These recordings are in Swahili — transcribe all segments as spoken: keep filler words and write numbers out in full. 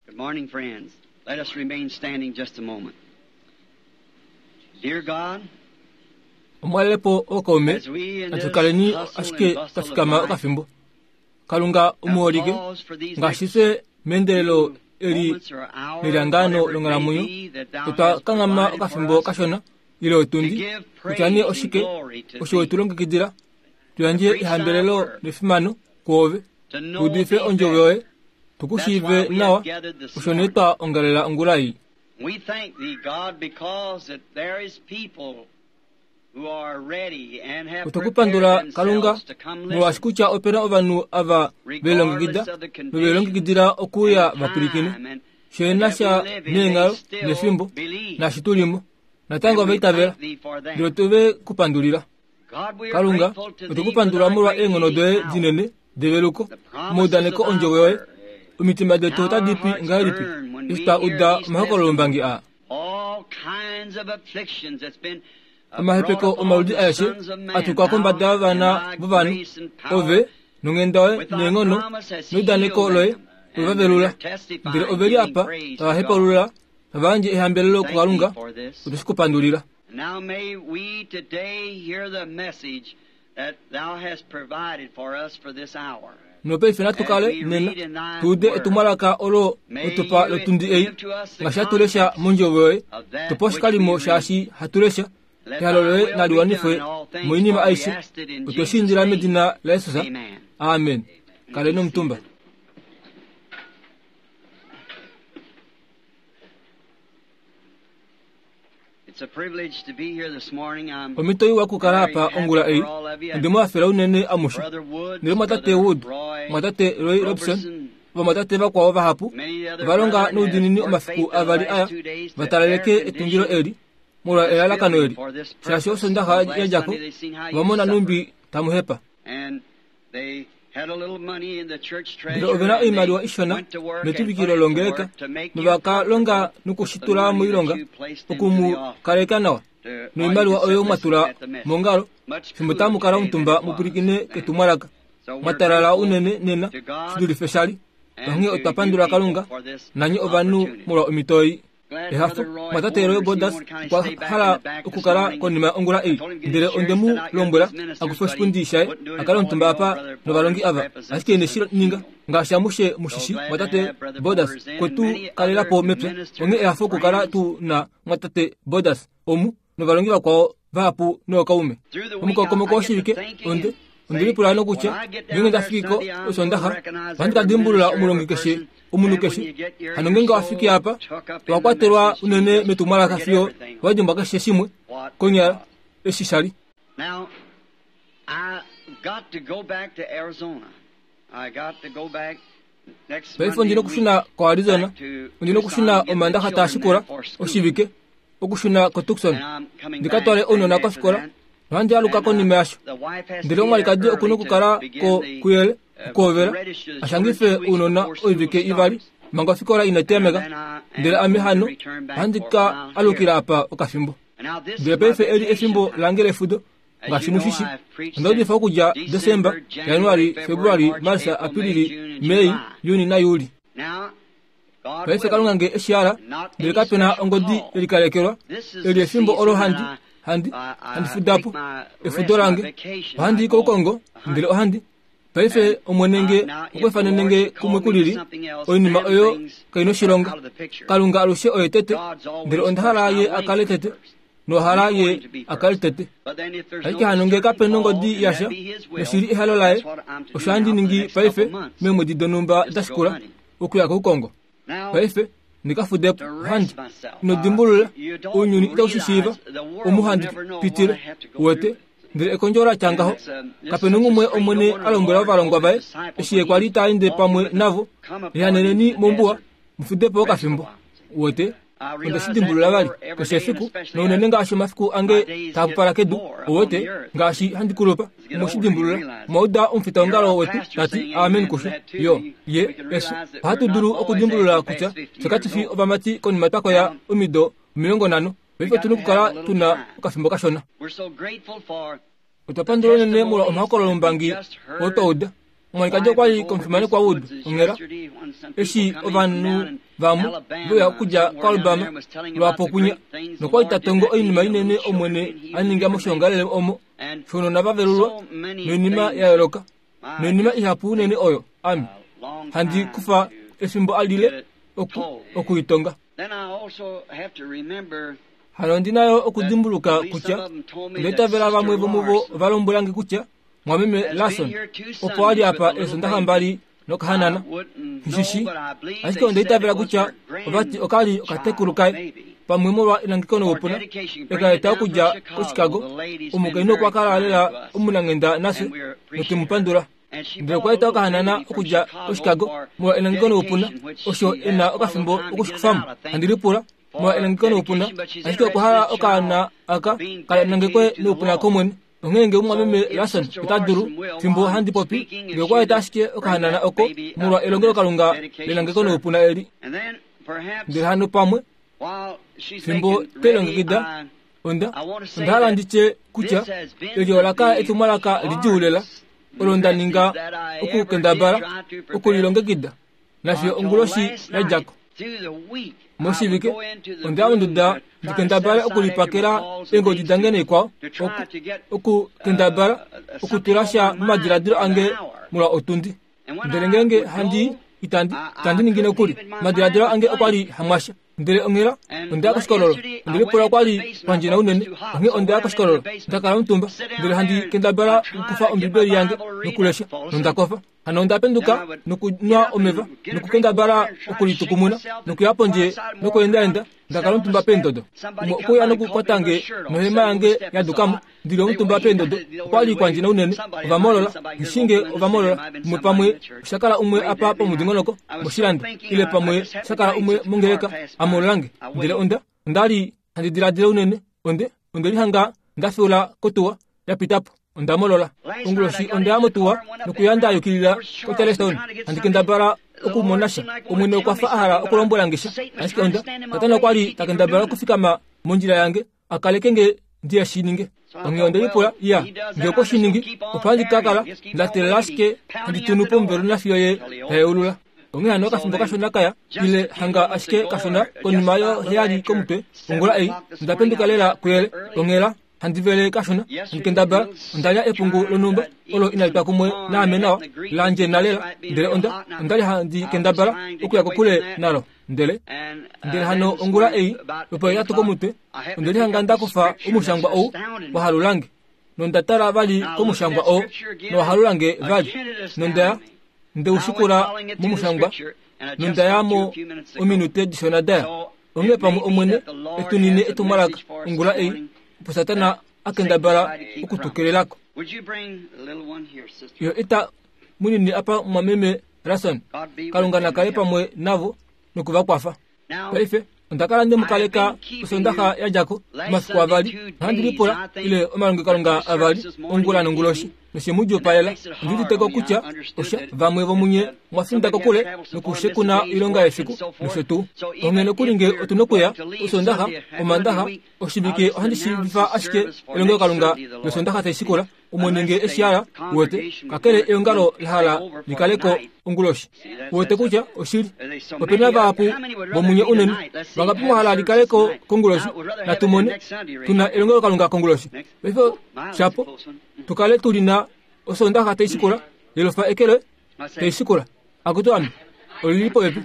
Good morning, friends. Let us remain standing just a moment. Dear God, Omwalepo okome as we in this atukaleni hustle ashike and bustle of kafikama life okafimbo kalunga have umuolike paused for these next ngashise mendelo eli moments or hours, lirangano whatever it longala may munyo be that thou tuta hast kangama provided for okafimbo us, kashona ile to otundi give praise kuchani and oshike glory to osho thee, tulongekidira tuyanje preach thy ihambelelo word, nefimano kuove to know tudife thee better. onjowewe That's tukushive why we nawa have gathered this oshonetwa ongalela ngulayi. We thank thee, God, because that there is people who are ready and have prepared utakupandula kalunga themselves to come listen, mulwashikucha opera ovanu ava belongekida regardless of the bebelongekidira okuya and vapirikine time and shena that sha we live in, nenga they still nefimbo believe. na shitulimo natango And we vaitavera thank thee for them. ndilo tuve kupandulira God, we are kalunga grateful to thee for utakupandula thy mulwa great engono doe power, dinene develuko the promises mudaneko of thy onjowewe word. umitima detu How our tadipi hearts ngalipi burn when we ista hear udda these mahakolombangi a all kinds of afflictions that's been uh, amahepeko brought upon omaludi the ayashe sons of man. atukako Thou mbadda in vana thy vovanu grace and power, ove nungendoe with thy nengono promise has nudaneko healed loye them, and uvavelula they're testifying, ndilo oveli giving apa praise to avahepalula avanje ihambelelo Thank kukalunga thee for this. utusikupandulira. Now may we today hear the message that thou hast provided for us for this hour. nope ifena tukale nena tude etumalaka olo utupa lotundi ei ngashatulesha munjowewe tuposhikalimo shashi hatulesha tihalolowe naliwanifwe muinima aishe utoshindila medina la Yesusa. Amen. Kaleno mtumba. It's a privilege to be here this morning. I'm omitoyi wakukala very apa happy ongula ei for all of you. ndimo afela unene amusha Brother Woods, ndilo matate Brother Wood Roy, matate Roy Robson Robertson, vamatate vakwawo vahapu many other valonga brethren nuudinini have omafiku forfeited the avali last aya two days to vatalaleke air etungilo condition eli mulwa elalakano eli for this shashi purpose. osondaha Last yajako Sunday they seen how you vamona suffered. numbi tamuhepa And they had a little money in the church treasure, ndilo ovena and imaliwa they ishona went to work and put netuvikilo it to longeleka work to make you nivakalonga comfortable nukushitula with the money muilonga that you placed into okumu the offering. kaleka nawa To- or noimaliwa you can oyo sit matula listening at the message. mongalo Much fimutamukala cooler today mutumba than it was mupurikine then. ketumwalaka So we're matalala grateful unene nena to God siduli feshali and vange to otapandula you people kalunga for this nanyi ovanu opportunity. mulwa omitoyi Glad ehafu Brother Roy matate Roy Borders, he Bodas wanted to kind of kwa stay back in hala the back this okukala morning. konima ongula I ei told him to get ndele his chairs ondemu set out here lombola with these ministers, akufashipundishae but he wouldn't do it akala at all. ntumba He apa all Brother novalongi Borders ava represents asikene us shilo in ninga Kino. ngashamushe So mushishi glad to matate have Brother Bodas Borders in kwetu and many kalelapo other mepe ministers onge and ehafu kukala friends. tu na matate Bodas omu novalongi vakwao vahapu nookaume Through the week, omukokomoko I- I get to oshivike thinking onde and ondilipulano say, kuche when I get down vinge there ndafikiko Sunday, I'm osondaha gonna recognize vandikadimbulula every omulongi minister, keshe every omunu person. And when keshe you get your- hanongenga your wafiki soul apa took up in the wakwatelwa message, you unene just metumwala forget kafio everything. wajumba keshe shimwe What konyala God. eshishali. Now, I got to go back to Arizona. I got to go back next vaifo Monday ndino week kushina kwa Arizona back to ndino Tucson kushina and get omanda the hata children shikura there for school. oshivike okushina ko Tucson And I'm coming ndikatwale back, ono and nako after sikora that, vanje alukako and, uh, nimeasho the wife has to ndilo be mwalikadi there okuno early to kukala begin ko the, kuyele uh, kukovera register the ashangife children two weeks unona before school oivike ivali starts. mango afikora inatemega And then I ndele am ame going to hano return back vandika for a while alukila here. apa okafimbo And now this is ndele my peife eli vacation efimbo time. langele fudo As ngasi you know, mushishi I've preached ndodifa since kuja December, Desemba, January, Januari, February, Februari, March, Marsa, April, May, Aprili, June, and Mei, July. Juni na Yuli. Now, God Paife willing, kalunga nge eshiara not ndele any kapena special ongodi call. elikalekelwa This is eli the efimbo season olo that handi I- handi I- I handi take fudapo my efudo rest, my lange vacation. handi I ko go Kongo hunting. ndele ohandi paife And, omwenenge uh, now, if okwefana the Lord nenge should call me to kumukulili something else, oinima then oyo things kaino are shilonga out of the picture. kalunga alushe oyetete God's always ndele first. ondahalaye I want akale him tete first. no We want halaye him to be first. akale tete But then if there's aiki no hanonge certain kapeno call, ngodi and yasha that be His will, nashiri ihalolaye that's what I'm to do oshandi now for the ningi next couple paife of months. memo didonumba Just to go dashikura hunting. okuya ko Kongo Now, paife nikafudepo to rest handi myself. nodimbulula Uh, you don't unyuni realize itaushishiva the world omuhandi will never know pitire what I have to go wete through. ndile ekonjora changaho And it's, um, it's kapenungu such a mwe strange omwene wonder. alombwela Lord valongwa told vae his disciples eshiye when kwali he itainde walked pamwe with them, navo come upon ihaneneni the mombuwa desert. mufudepo Rest okafimbo a while. wote I realize ondashidimbulula that vali more every keshe day, and fiku especially nounene as ngashi masiku my ange days takupala get kedu more up on owote the earth. ngashi handikulopa As you get mushidimbulula older, you realize mwauda umfita You're ongalo a wetu pastor tati saying amen amen to kushe that too. yo We- we ye can yesu realize that pahatu we're duru not always okudimbulula acting kucha past fifty sekatifi years old. ovamati konimatako ya Now, umido milongo nano we paife got tunu to have a kukala little tuna time. okafimbo kashona We're so grateful for utapandulonene mula omhakololo mbangi just heard otouda mwanikajo kwali konfirmani kwa wudu ngera eshi ovanu vamu loya kuja kwa Alabama lwapo kunya nokwa itatongo oinima inene omwene aninga moshongalele omo shono nabaverulwa nonima yayoloka nonima ihapu nene oyo ami handi kufa esimbo alile oku okuitonga. Hano ndinayo okudimbuluka kucha ndeta vela bamwe bomubo balombulange kucha mwameme Lason opo ali apa esonda mbali nokhanana hishishi asiko ndeta vela kucha obati okali okatekulukai pamwe mo ilangikono opona eka eta kuja ku Chicago umukaino kwa kala lela umunangenda nase notimpandura ndiro kwa eta okhanana okuja ku Chicago mo ilangikono opona osho ina okafimbo okushikufamu andiripura mo elangikono opuna asiko kuhala okana aka kala nangekwe no opuna komwen ngenge umwameme Lason itaduru fimbo handi popi ngekwa itaske okana oko muro elongero kalunga elangikono opuna eri ndihano pamwe fimbo telongida onda ndala ndiche kucha yolaka etumalaka lijulela olonda ninga okukendabara okulilongekida nafyo onguloshi ya jako mosibike ondawo nduda dikendabara okulipakera engo didangene kwa oku kendabara okuturasha madiradiro ange mula otundi ndelengenge handi itandi tandi ningine kuli madiradiro ange okwali hamasha ndele ongera onda kuskololo ndele pora kwali panjina unene ngi onda kuskololo ndakala mtumba ndele handi kendabara kufa ombiberi yange nukulesha ndakofa hano ndapenduka nukunywa omeva nukukendabara okulitukumuna nukuyaponje nukuyendaenda ndakala mtumba pendodo kuya nukukwatange nohema yange yadukamo ndilo mtumba pendodo kwali kwanjina unene ovamolola nishinge ovamolola mwe pamwe shakala umwe apa pa mudingonoko moshilanda ile pamwe shakala umwe mungereka amolange ndile onda ndali handidiradira unene onde ondeli hanga ndafula kotuwa yapitapo ondamolola unguloshi ondamutuwa nukuyanda yokilila kotelestone andikendabara okumonasha omwene okwafa ahara okulombolangisha asike onda katana kwali takendabara kufikama monjira yange akalekenge ndiya shininge onge lipula ya ngeko shiningi opandi kakala ndatelelaske anditunupo mberu nafiyoye heulula onge hano kafimbo kashona kaya ile hanga asike kashona konimayo heyali komutwe ongula ei ndapenduka lela kuyele ongela handivele kashona nkendaba ndaya epungu lonumba olo inalita kumwe na amena lanje nalela ndele onda ndali handi kendabara okuya kokule nalo ndele ndele hano ongula ei lopo ya tukomute ndele hanganda kufa umushangwa o wahalulange nondatara bali kumushangwa o no wahalulange bali nonda nde ushukura mumushangwa nondaya mo ominute disonada onge pamu omwene etunine etumaraka ongula ei pusatana akendabara ukutukelelako yo ita munini apa mwameme Lason kalungana kale pamwe navo nukuva kwafa paife ndakala ndi mukaleka usondaka ya jako masiku avali handilipula ile omalungi kalunga avali ongula nonguloshi nosimujo palela ndititeko kucha osha vamwe vomunye mwasindako kule nukushekuna ilonga yesiku nosetu ongene kulinge otunokuya usondaka omandaha oshibike ohandishibifa ashike ilonga kalunga nosondaka taisikula umonenge eshiara wote kakele eongalo lihala likaleko onguloshi wote kucha oshiri opena vapu vomunye unene vangapimu hala likaleko konguloshi na tumone tuna ilonga kalunga konguloshi befo chapo tukale tulina osondaka taisikula yelofa ekele taisikula akutu ami olilipo epi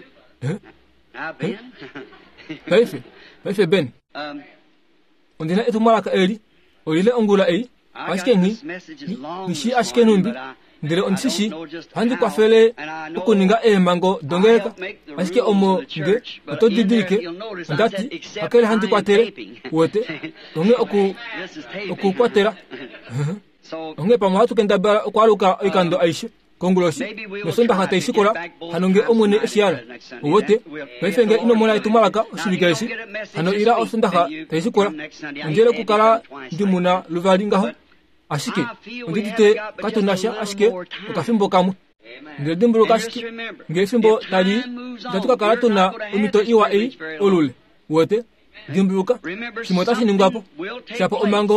paife paife ben ondina etumaraka eri olile ongula ei ashike ngi nishi ashike numbi ndire onsishi handi kwa fele okuninga emango dongeka ashike omo nge otodidike ngati akele handi kwa tere wote onge oku oku kwa tera onge pa mwatu kendabara okwaluka ikando aishe konguloshi nosonda hata isikora hanonge omwene eshiara wote baifenge ino mona itumalaka oshibikesi hano ira osonda ha taisikora njere kukala ndimuna luvalingaho ashike nditite katunasha ashike okafimbo kamu ngedimbulu kashike ngefimbo tali ndatuka karatuna umito iwa ei olule wote dimbuluka shimotashi ningapo shapo omango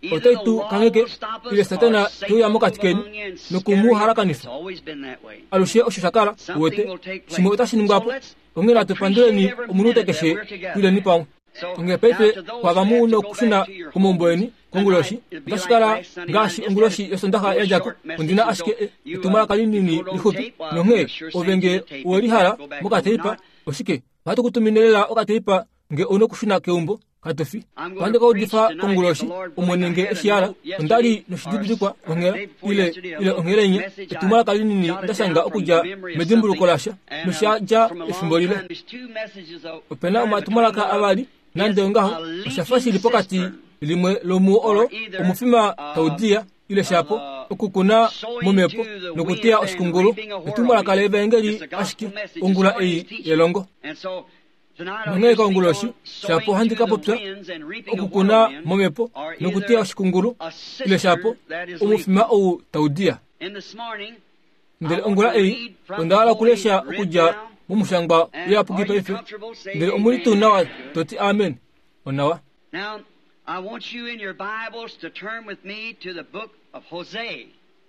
otaitu kangeke ile satana tu ya mokatikeni nukumu harakanisa alushe oshakara wote simota sinungapo ongera tupandeni umunute keshe ile nipa onge pepe kwa gamu no kusina kumomboeni konguloshi ndashikara ngashi onguloshi yosondaha yajako undina ashike tumara kalini ni lihobi nonge ovenge orihara mokateipa oshike bato kutuminelela okateipa nge ono kusina keumbo katofi kwande ko difa konguloshi umonenge eshiara ndali no shidibidi kwa ongera ile ile ongera nye tumara kalini ni ndashanga okuja medimburu kolasha no shaja efimbolile opena umatumara ka abali nande ngaho shafashi lipokati limwe lomu olo umufima taudia ile shapo okukuna mumepo nokutia oshikungulu itumara kalebe engeli ashiki ongula ei yelongo nangeka onguloshi shapo handika popya okukuna mumepo nokutia oshikungulu ile shapo umufima o taudia ndele ongula ei ondala kulesha okuja mumushangba ya pugipa ife ndele omunitu nawa toti amen onawa. Now I want you in your Bibles to turn with me to the book of Hosea.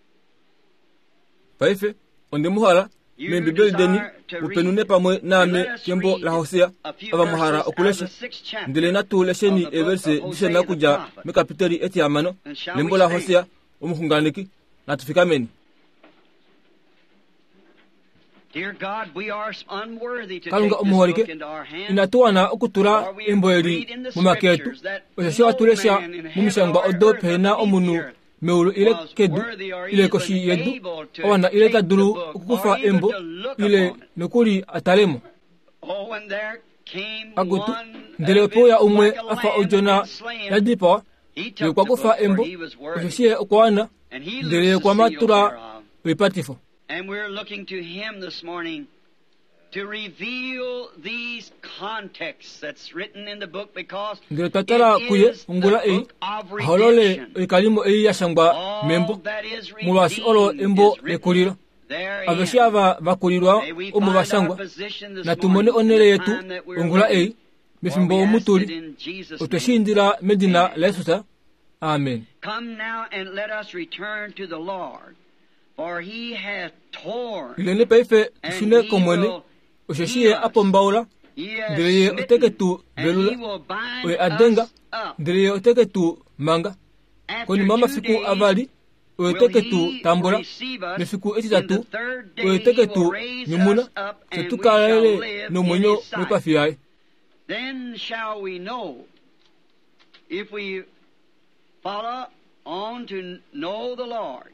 Paife onde muhala me bibeli deni upenune pamwe name kembo la Hosea aba muhara okulesha ndele natu lesheni everse disena kuja me kapitali eti amano lembo la Hosea umuhunganiki natufikameni. Dear God, we are unworthy to kalunga omuholike inatuana okutura emboeri mumaketu osha tulesha mumishangba odo pena omunu meulu ile kedu ile koshi yedu ona ile taduru okufa embo ile nokuri atalemo agutu ndelepo ya umwe afa ojona yadipa ile kwa kufa embo osha okwana ndele kwa matura repatifo. And we're looking to him this morning to reveal these contexts that's written in the book because it is the book of redemption. All that is redeemed abashava bakulirwa omubashangwa natumone onere yetu ongula ei bifimbo omutuli otoshindira medina lesusa. Amen. Come now and let us return to the Lord. For he hath torn ilene peife sune komwene osheshie apombaula ndeye oteketu velula we adenga ndeye oteketu manga koni mama fiku avali we oteketu tambula nefiku etitatu we oteketu nyumuna tetukalele no mwenyo mekafiyai. Then shall we know if we follow on to know the Lord.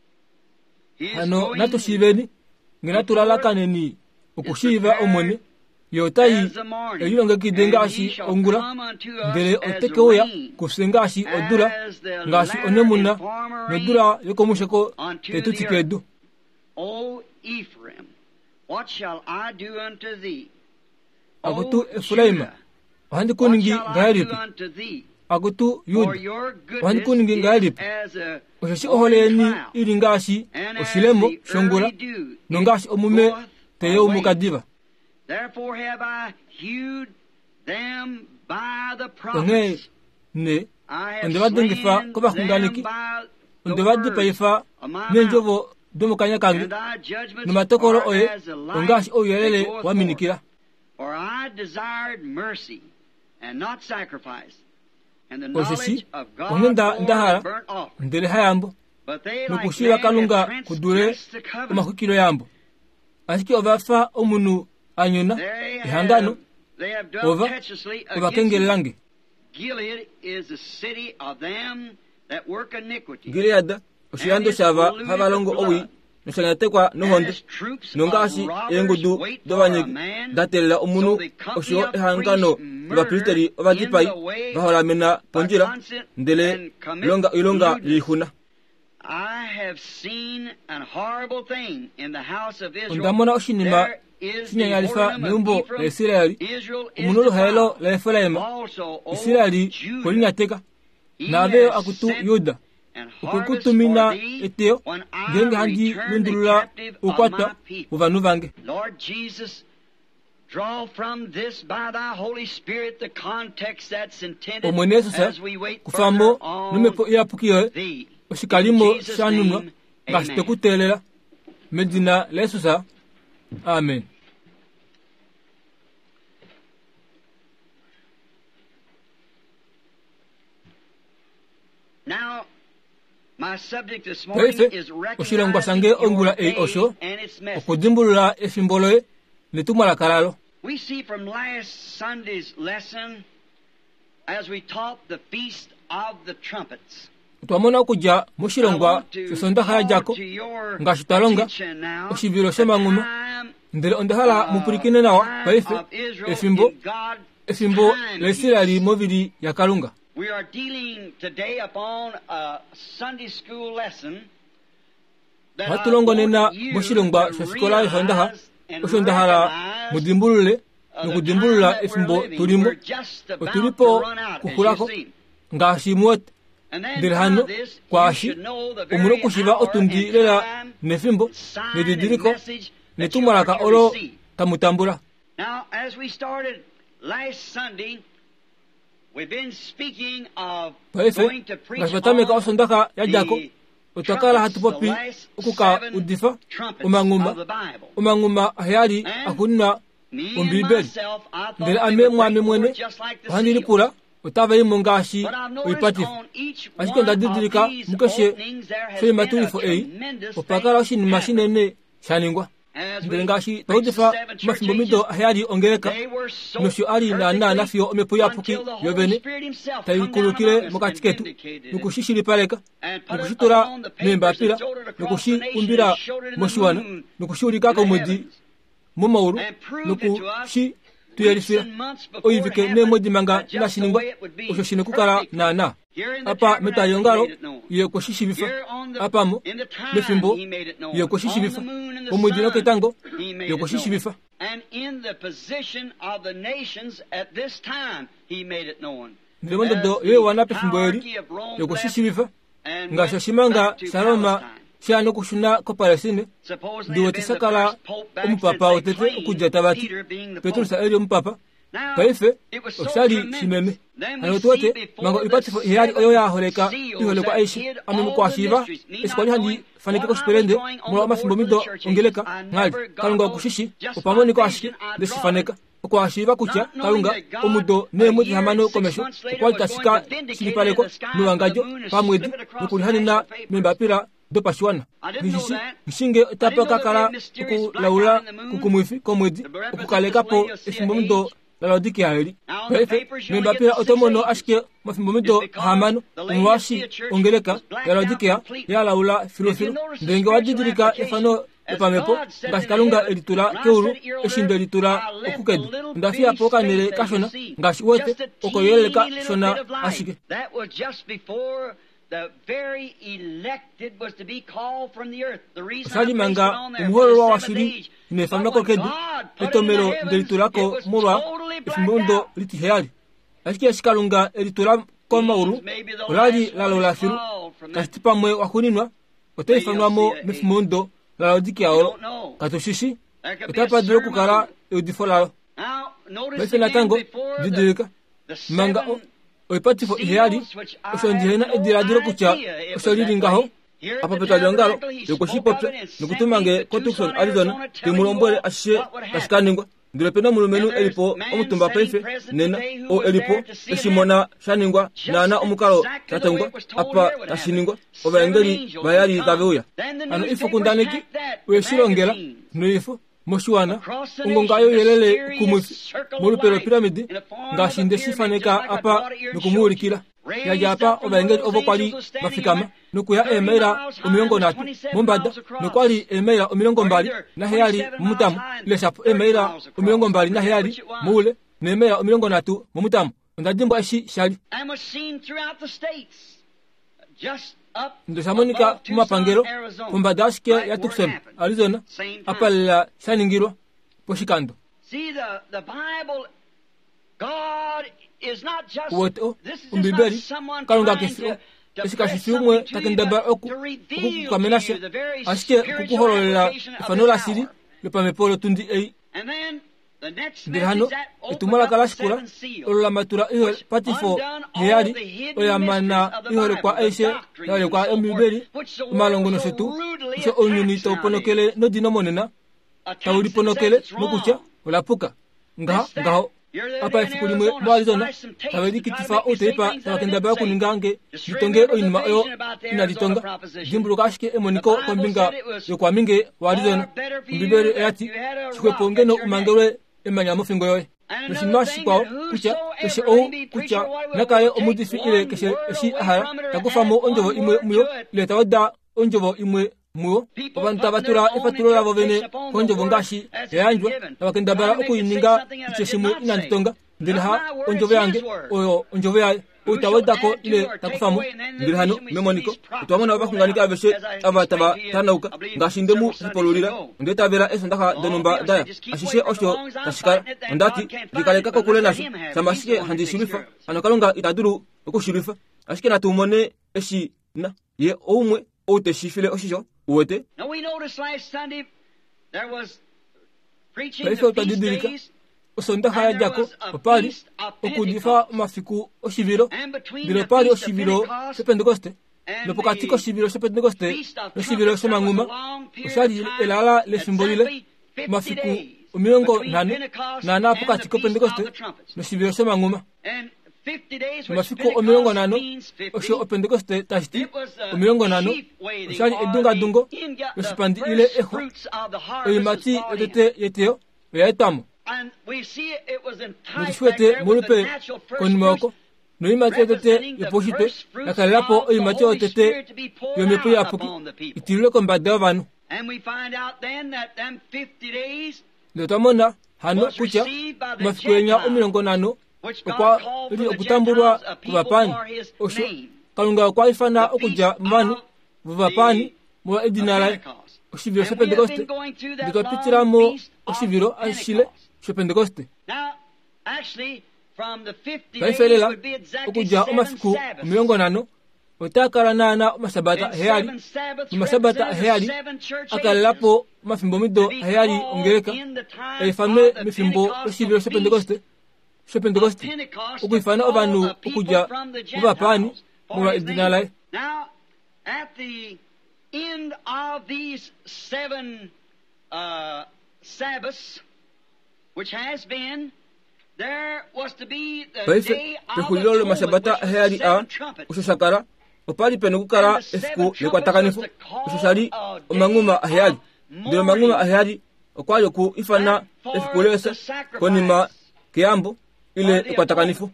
Ano nato shiveni ngina tulalakane ni okushiva omone yotai eyilonga kidengashi ongula ndele otekeoya kusengashi odura ngashi onemuna nedura yokomusheko tetutikedu. O Ephraim, what shall I do unto thee? Agutu Ephraim ahandi kuningi ngayaripi agutu Yud ahandi kuningi ngayaripi oshashi oholeni iringashi oshilemo shongula nongashi omume teye umukadiva. Therefore have I hewed them by the prophets. Ne ondevadengifa kobakunganiki ondevadipa ifa nenjovo domukanya kange numatokoro oye ongashi oyelele waminikira. For I desired mercy and not sacrifice, and the oshashi knowledge of God ongenda more ndahara than burnt offering. ndele hayambo But they like nukushira man kalunga have kudure transgressed the covenant. omahukiro yambo ashiki ovafa omunu anyuna They ihangano have, they have dealt ova treacherously against ovakengelange. Gilead is the city of them that work iniquity. Gilead oshiyando shava habalongo owi noshanyatekwa nohondo nongashi engudu dobanyegi datelela omunu osho ehangano bapriteri obatipai baholamena ponjira ndele longa ilonga lihuna. I have seen an horrible thing in the house of Israel. Ondamona oshinima There is the shinyanyalifa whoredom of neumbo Ephraim. la Israeli Israel is omunolo defiled. haelo la Efraima Also, O Israeli Judah, kolinyateka he naveo has akutu sent Yuda and harvest ukukutumina for thee eteo when I genge handi return the lundulula captive of ukwata my people. uvanu vange. Lord Jesus, Draw from this by thy Holy Spirit the context that's intended as we wait kufamo numepo ya pukiyo thee. oshikalimo shanunwa ngasite kutelela medina lesusa. Amen. Now my subject this morning is recognizing okudimbulula efimboloe nitumala kalalo. We see from last Sunday's lesson as we taught the feast of the trumpets. Twamona kuja mushilongwa sesonda haya jako ngashitalonga oshibiro shemanguma ndele ondahala mupurikine nawa baife efimbo efimbo lesirali movili ya kalunga. We are dealing today upon a Sunday school lesson that hatulongo nena mushilongwa sesikola yondaha osondahala mudimbulule nukudimbulula efimbo tulimo otulipo kukulako ngashimwot dirhano kwashi umuno kushiba otundi lela nefimbo nididiriko netumalaka olo tamutambula. Now as we started last Sunday, we've been speaking of going to preach on the utakala hatupopi ukuka udifa umanguma umanguma hayali akunna umbibeli ndele ame mwame mwene handili kula utava imo ngashi uipatifu ashiko ndadirika mukeshe sui matulifo ei upakala ushini mashine ne shaningwa ndele ngashi taudifa mafimbo mido hayali ongereka noshu ali na na nafio omepo yapuki yovene taikulukile mukatiketu nukushishili paleka nukushitura memba pila nukushi umbira moshuwana nukushuli kaka umudi mumauru nukushi tuyelifia oyivike ne modi manga nashiningwa oshoshine kukala na na apa metayongalo yeko shishibifa apa mo mefimbo yeko shishibifa omudi no ketango yeko shishibifa. And in the position of the nations at this time he made it known. Ndimondo do ye wana pefimbo yeri yeko shishibifa ngashashimanga Saloma shano kushuna ko Palestine duwati sakala umupapa otete okuja tabati Petro sa eli umupapa paife osali simeme anotote mango ipatifo yari oyo ya holeka ihole kwa aishi amu kwa shiva eskwali handi fanike ko sperende mulo mafimbo mido ongeleka ngali kalunga kushishi upamoni ko ashike desifaneka kwa shiva kucha kalunga omudo ne mudi hamano komesho kwa tasika silipaleko nuwangajo pamwedi nukulihani na membapira do paswana nishisi nsinge tapaka kala ku laula kukumwifi komwedi kukaleka po efimbo mido lalodiki haeli pefe membapira otomono ashike mafimbo mido hamano umwashi ongeleka lalodiki ya laula filofilo ndenge wajidirika efano epamepo ngashikalunga elitula keuru eshindo elitula okukedu ndafia poka nele kashona ngashi wote okoyeleka shona ashike. That was just before the very elected was to be called from the earth. The reason I placed it on there was the seventh age. But when God put it in the heavens, it was totally blacked out. Litihayali ashike shikalunga elitula komauru olali lalola firu kashitipa mwe wakuninwa oteifanwamo mefumondo lalodiki yao katoshishi etapa dilo kukala eudifolalo bese natango didirika manga o oipatifo iheyali osondihena ediradiro kucha osolilingaho apa petalongalo yokoshipope nukutumange kotukson Arizona timulombole ashe kashikaningwa ndile pena mulumenu elipo omutumba pefe nena o elipo esimona shaningwa nana omukalo tatangwa apa tashiningwa obaengeli bayali kaveuya ano ifo kundaneki weshilongela nuifo moshuana ungongayo yelele kumwifi mulupelo piramidi ngashinde shifaneka apa nukumuulikila yaja apa obaengeli obokwali mafikama nukuya emera omilongo natu mumbada nukwali emera omilongo mbali naheyali mumutamu leshapu emera omilongo mbali naheyali muule nemera omilongo natu mumutamu ndadimbo eshi shali ndosamonika kumapangelo kumbadashike ya Tucson Arizona apa la shaningirwa poshikando. See the the Bible, God is not just Woto this is umbibeli not someone kalunga trying kifiro to esikashifirumwe takendaba oku kukumenashe ashike kukuhololela ifanola siri lepamepolo tundi ei and then ndiri hano itumala kalashikula olulamatura ihole patifo heyali oyamana ihole kwa aishe ihole kwa emibeli malongono setu so onyuni toponokele no dinomonena tawuliponokele nokucha olapuka ngaho ngaho apa ifikulimwe mwalizona tawedi kitifa uteipa tawakenda baya kuningange litonge oyinima oyo ina litonga jimbulu kashike emoniko kombinga yokwa minge walizona mbibere eyati chikweponge no umangewe emanya mufingo yoy nishima shikwa kucha keshe o kucha nakaye omudifi ile keshe eshi ahara takufamo onjovo imwe muyo ile tawada onjovo imwe muyo abantu abatura efaturo labo bene onjovo ngashi yanjwa abakenda bara okuyininga icheshimwe inanditonga ndilha onjovo yange oyo onjovo yaye utawadako ile takufamo ndilhano memoniko twamona bakunganika abeshe abataba tanauka ngashindemu hipolulira ndeta bera esondaka denomba daya ashishe osho tashika ndati dikaleka ko kule nashi samashike handi shirifa anokalonga itaduru ko shirifa ashike natumone eshi na ye omwe ote shifile oshijo wote now we noticed last Sunday there was preaching the feast days osonda haya jako opali okudifa mafiku oshiviro biro pali oshiviro se Pentecoste le pokati ko shiviro se Pentecoste le shiviro se manguma oshali elala le simbolile mafiku omiongo nane nana pokati ko Pentecoste le shiviro se manguma mafiku omiongo nano osho Pentecoste tashti omiongo nano oshali edunga dungo osipandi ile eho oyimati edete yeteo yaetamu and we see it was in time that mulupe konmoko no imate tete yoposhite nakalapo imate otete yomepo yapuki itile kombada vanu and we find out then that them fifty days letamona hano kucha mafikwenya omirongo nano okwa ili okutambulwa kubapani osho kalunga kwa ifana okuja manu bubapani mu edinala oshiviro se Pentecoste ndikapitira oshiviro ashile se Pentecoste now actually from the fifty days it would be exactly seven sabbaths miongo nano otakara nana masabata heyali masabata heyali akalapo mafimbo mido heyali ongereka efame mifimbo oshiviro se Pentecoste se Pentecoste okuifana obanu okuja ubapani mu edinala now at the end of these seven uh, Sabbaths, which has been, there was to be the day of the atonement with the seven trumpets. Ushakara, opali penukara esku lekwatakanifu, ushashari omanguma ahiyali, ndilo manguma ahiyali, okwayo ku ifana eskulese, konima kiambo, ile lekwatakanifu.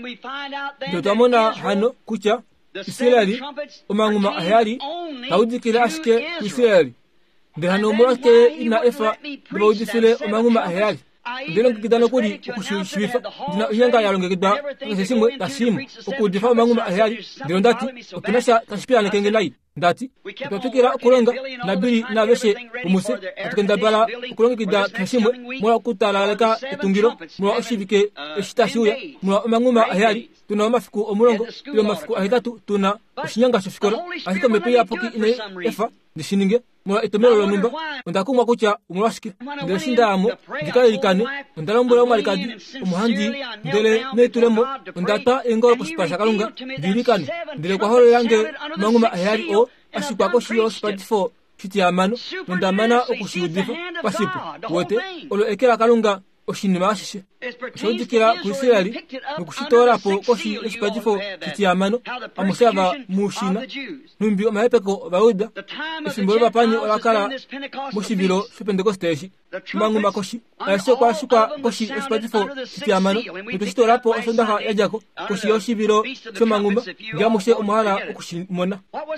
Tutamona hano kucha, Israeli omanguma ahiyali tawudikira ashike Israeli ndihano mwake ina efa bawudifile omanguma ahiyali ndilo kidano kuri okushishwifa ndina yanga yalongekida ngesimwe tasimu okudifa omanguma ahiyali ndilo ndati okinasha tashipirane kengelai ndati tutukira kulenga nabiri nabeshe umuse tukenda bala kulongekida kasimwe mwa kutalaleka etungiro mwa oshivike eshitasiuya mwa omanguma ahiyali tuna mafiku omulongo iyo mafiku ahitatu tuna oshinyanga shofikora ahiko mepe apoki ine efa dishininge mwa etomero lo numba ndakumwa kucha umwashike ndesindamo dikalikane ndalombola omalikadi umuhandi ndele netulemo ndata engoro kuspasha kalunga dilikane ndele kwa holo yange manguma ahari o ashikwa ko shiyo spatifo kiti amano ndamana okushiudifa pasipo wote olo ekera kalunga oshinima ashishe shondikira kuisirali nukushitora po koshi espatifo kiti amano amusaba mushina numbi omahepeko bauda esimbolo bapani olakala mushibiro se Pentecoste mangu makoshi ayasho kwa shukwa koshi espatifo kiti amano nukushitora po osondaha yajako koshi yoshibiro se mangumba gamushe omuhala okushimona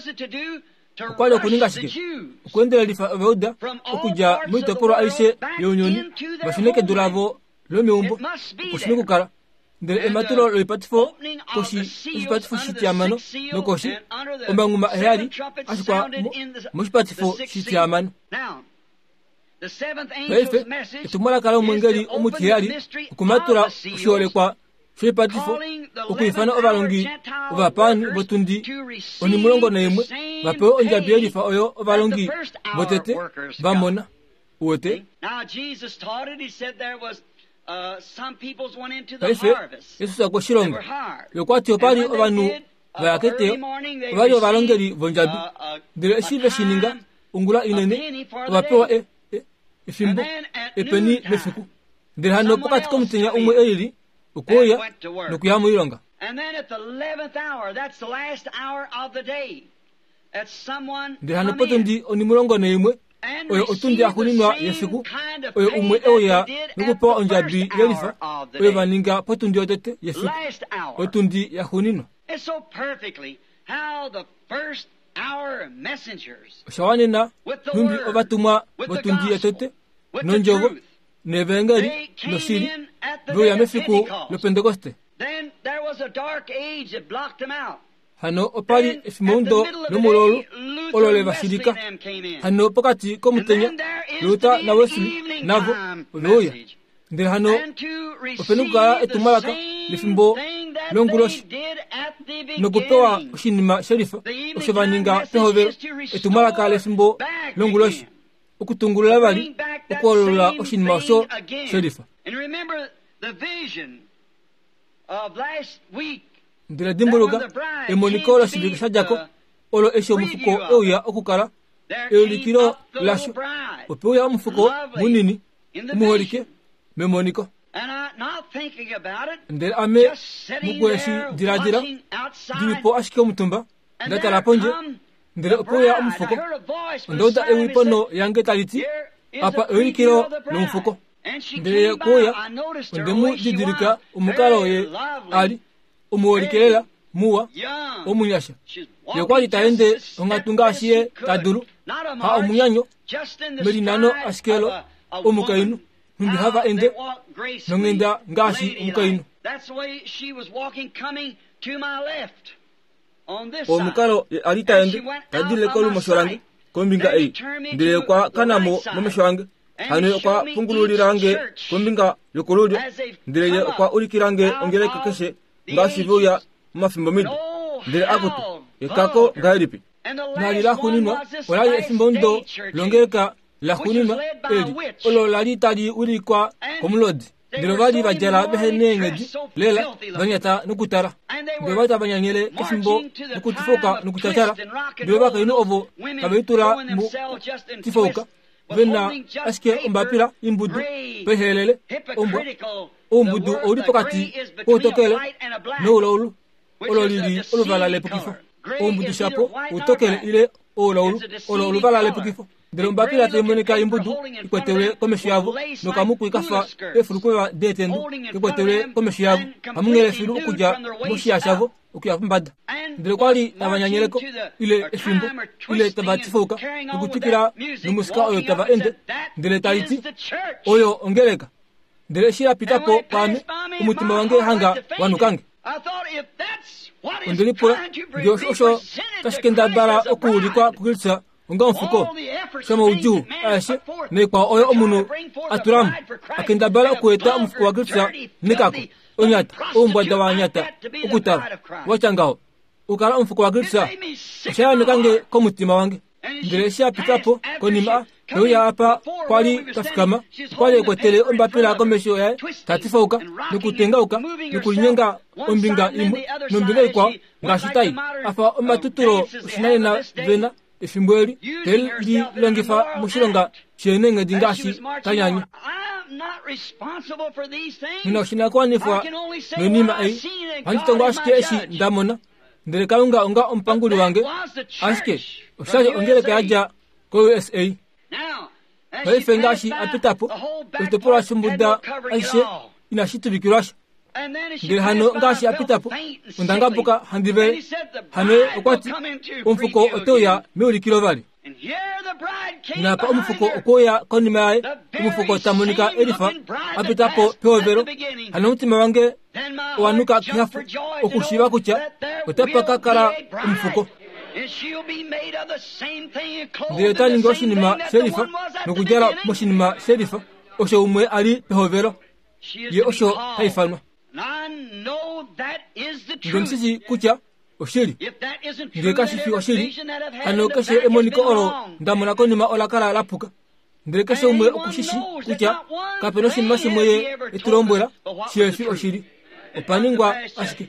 okwali okuninga shike okwendela lifa bauda okuja mwitoporo aishe yonyoni bashineke duravo lomiumbo kushine kukala ndele ematuro loipatifo koshi ispatifo shiti amano nokoshi omanguma ehali ashikwa muspatifo shiti amano baife etumala kala omwengeli omutiyali okumatura kushole kwa shipatifo okuifana obalongi obapani botundi oni mulongo na yemwe bapewe onjabielifa oyo obalongi botete bamona wote. Now Jesus taught it. He said there was kaife yesu ako shilonga yokwati opali obanu bayakete obali obalongeri vonjabi ndire shive shininga ungula inene obapewa e ifimbo epeni mefiku ndire hano pokati komutenya umwe eyiri ukoya nokuyamu ilonga. And then at the eleventh hour, that's the last hour of the day, that someone ndire hano potendi oni mulongo neimwe oyo otundi akuninwa yesiku oyo umwe oya nukupewa onjabi yelifa oyo baninga potundi otete yesiku otundi yakuninwa. It's so perfectly how the first hour messengers shawanina numbi obatumwa botundi otete nonjovo nevengeri nosiri boya mefiku lo Pentecoste. Then there was a dark age that blocked them out. Hano opali efimondo nomulolo olole basirika hano pokati komutenya luta na Wesley navo oloya ndire hano openuka etumalaka lifimbo longuloshi nokupewa oshinima sherifa oshebaninga pehovero etumalaka lifimbo longuloshi okutungulula bali okwolola oshinima osho sherifa. And remember the vision of last week. Ndira dimbuluga emonikola shibikisha jako olo esho mufuko euya okukala eulikiro lasho opeya omufuko munini umuholike memoniko. And I not thinking about it. Ndira ame mugweshi diradira dipo ashike omutumba ndatala ponje ndira opeya omufuko ndoda ewipono yange taliti apa eulikiro nomufuko ndira koya ndemu didirika umukalo ye ali umuolikerera muwa omunyasha yokwali taende ongatunga ashiye tadulu ha omunyanyo melinano askelo omukainu numbi hava ende nongenda ngashi omukainu. That's the way she was walking coming to my left on this side. Omukalo ali taende tadile kolu moshorange kombinga ei ndile kwa kanamo momoshorange hano kwa pungululirange kombinga yokololyo ndile kwa ulikirange ongere kakeshe ngasivuya mafimbo midu ndire akutu ekako ngairipi nali lakuninwa walayi efimbondo longeka lakuninwa eli olo lali tali ulikwa komulodi ndire bali bajala behenengedi lela banyata nukutara ndire bata banyanyele efimbo nukutifoka nukutachara ndire baka inu ovo kabeitura mu tifoka bena aske ombapira imbudu pehelele ombwa ombudu oli pokati otokele n'ololu ololili oluvala lepukifo ombudu shapo otokele ile ololu oluvala lepukifo ndelo mbapira temonika imbudu ikwetewe komeshiavo nokamuku ikafa efurukwe detendu ikwetewe komeshiavo amungele firu ukuja mushiyashavo ukiyafambada ndelo kwali abanyanyeleko ile efimbo ile tabatifoka ukutikira numusika oyo taba ende ndele taiti oyo ongeleka ndele shira pitapo pame umutima wange hanga wanukange ndilipula ndio osho tashikenda bara okulikwa kugilisa unga mfuko shama uju ashe nekwa oyo omunu aturamu akenda bara okueta mfuko wagilisa nikako onyata ombwada wanyata ukutara wachangao ukara mfuko wagilisa shaya nikange komutima wange ndele shira pitapo konima Yoya apa kwali kafikama kwali kwetele ombapira komesho ya tatifauka nikutengauka nikulinyenga ombinga imu nombinga ikwa ngashitai apa ombatuturo shinane na vena efimbweli tel li longifa mushilonga chenenge dingashi tanyanya nina shina kwa nifwa nonima ai hanjitongo ashike eshi ndamona ndere kaunga unga ompanguli wange ashike oshaje ongele kaja ko U S A Wai fengashi apitapo utopora shumbuda aishe inashitubikirasha ndire hano ngashi apitapo undangabuka handive hane okwati umfuko otoya meuli kilovali napa umfuko okoya konimae umfuko tamonika elifa apitapo peovero hano mutima wange wanuka kihafu okushiba kucha utapaka kara umfuko ndire tani ngoshinima sherifa nokujala moshinima sherifa osho umwe ali pehovero ye osho haifanwa ndemsisi kucha oshiri ndire kashifi oshiri hano kashe emoniko oro ndamona konima olakala lapuka ndreke se umwe okushishi kucha kapeno shin masi moye etulombwera chefi oshiri opaningwa ashike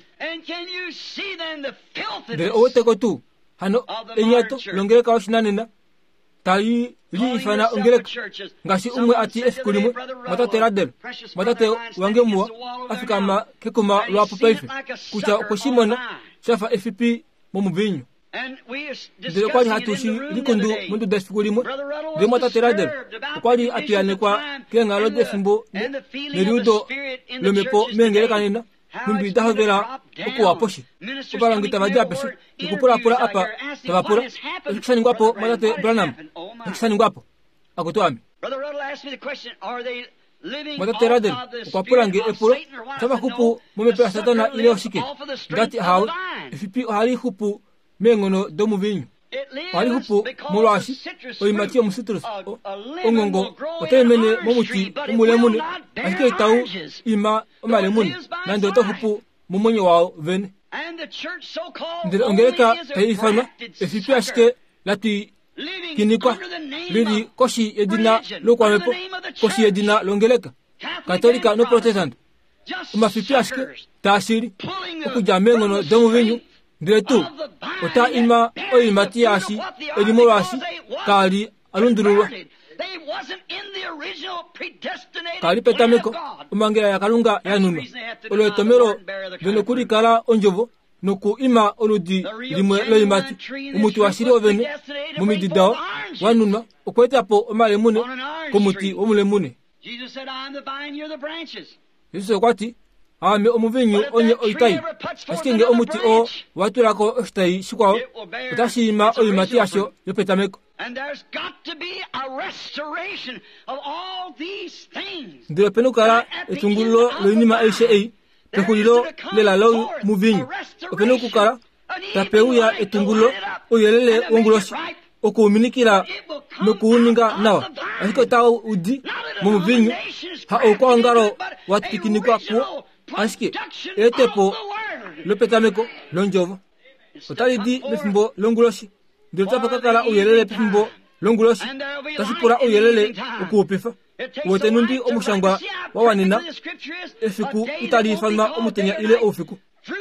ndre oweteko tu hano enyato longere ka oshinanena tayi li ifana ongere ngasi umwe ati efikulimwe matate radel matate wangemwa afika ma kekuma lwa popaife kucha okushimona shafa F P momubinyo ndire kwali hatushi likundu mundu desfikulimwe ndire matate radel kwali atiyane kwa kenga lo defimbo nerudo lomepo mengere kanina mumbi dahovera okuwa poshi kubalangita badia peshi nikupura pura apa tabapura ekisani ngwapo matate Branham ekisani ngwapo akutwami matate radel kwapura nge epuro taba kupu mumepe satana ile oshike ngati hawo fipi hali hupu mengono domu vinyu hali hupu murashi oimatio musitrus ongongo otemene momuti umulemune ashike tau ima omalemune nando to hupu mumonyo wao ven ndire ongereka taifama efipi ashike lati kinikwa lili koshi edina lokwamepo koshi edina longeleka katolika no protestant umafipi ashike tasiri okujamengono domu vinyu ndire tu ota ima oimati ashi edimorashi kali alundurulwa kali petameko umangera yakalunga yanunwa olotomero venokuri kala onjovo noku ima oludi limwe loimati umuti washiri ovene mumidi dao wanunwa okwetapo omalemune komuti omulemune Yesu kwati ame omuvinyu onye oitai askenge omuti o watulako ostai shikwao utashima oimati asho yopetameko and there's got to be a restoration of all these things ndire penukara etungulo loinima aishe ei pekulilo lela lo muvinyu openukukara tapeuya etungulo oyelele wonguloshi okuminikira nokuuninga nawa asiko tawo udi muvinyu ha okwangaro watikinikwa kuo aske etepo lopetameko lonjovo otalidi lefimbo longuloshi ndotapa kakala uyelele pimbo longuloshi tasipura uyelele okuopefa wotenundi omushangwa wawanina efiku itali fanma omutenya ile ofiku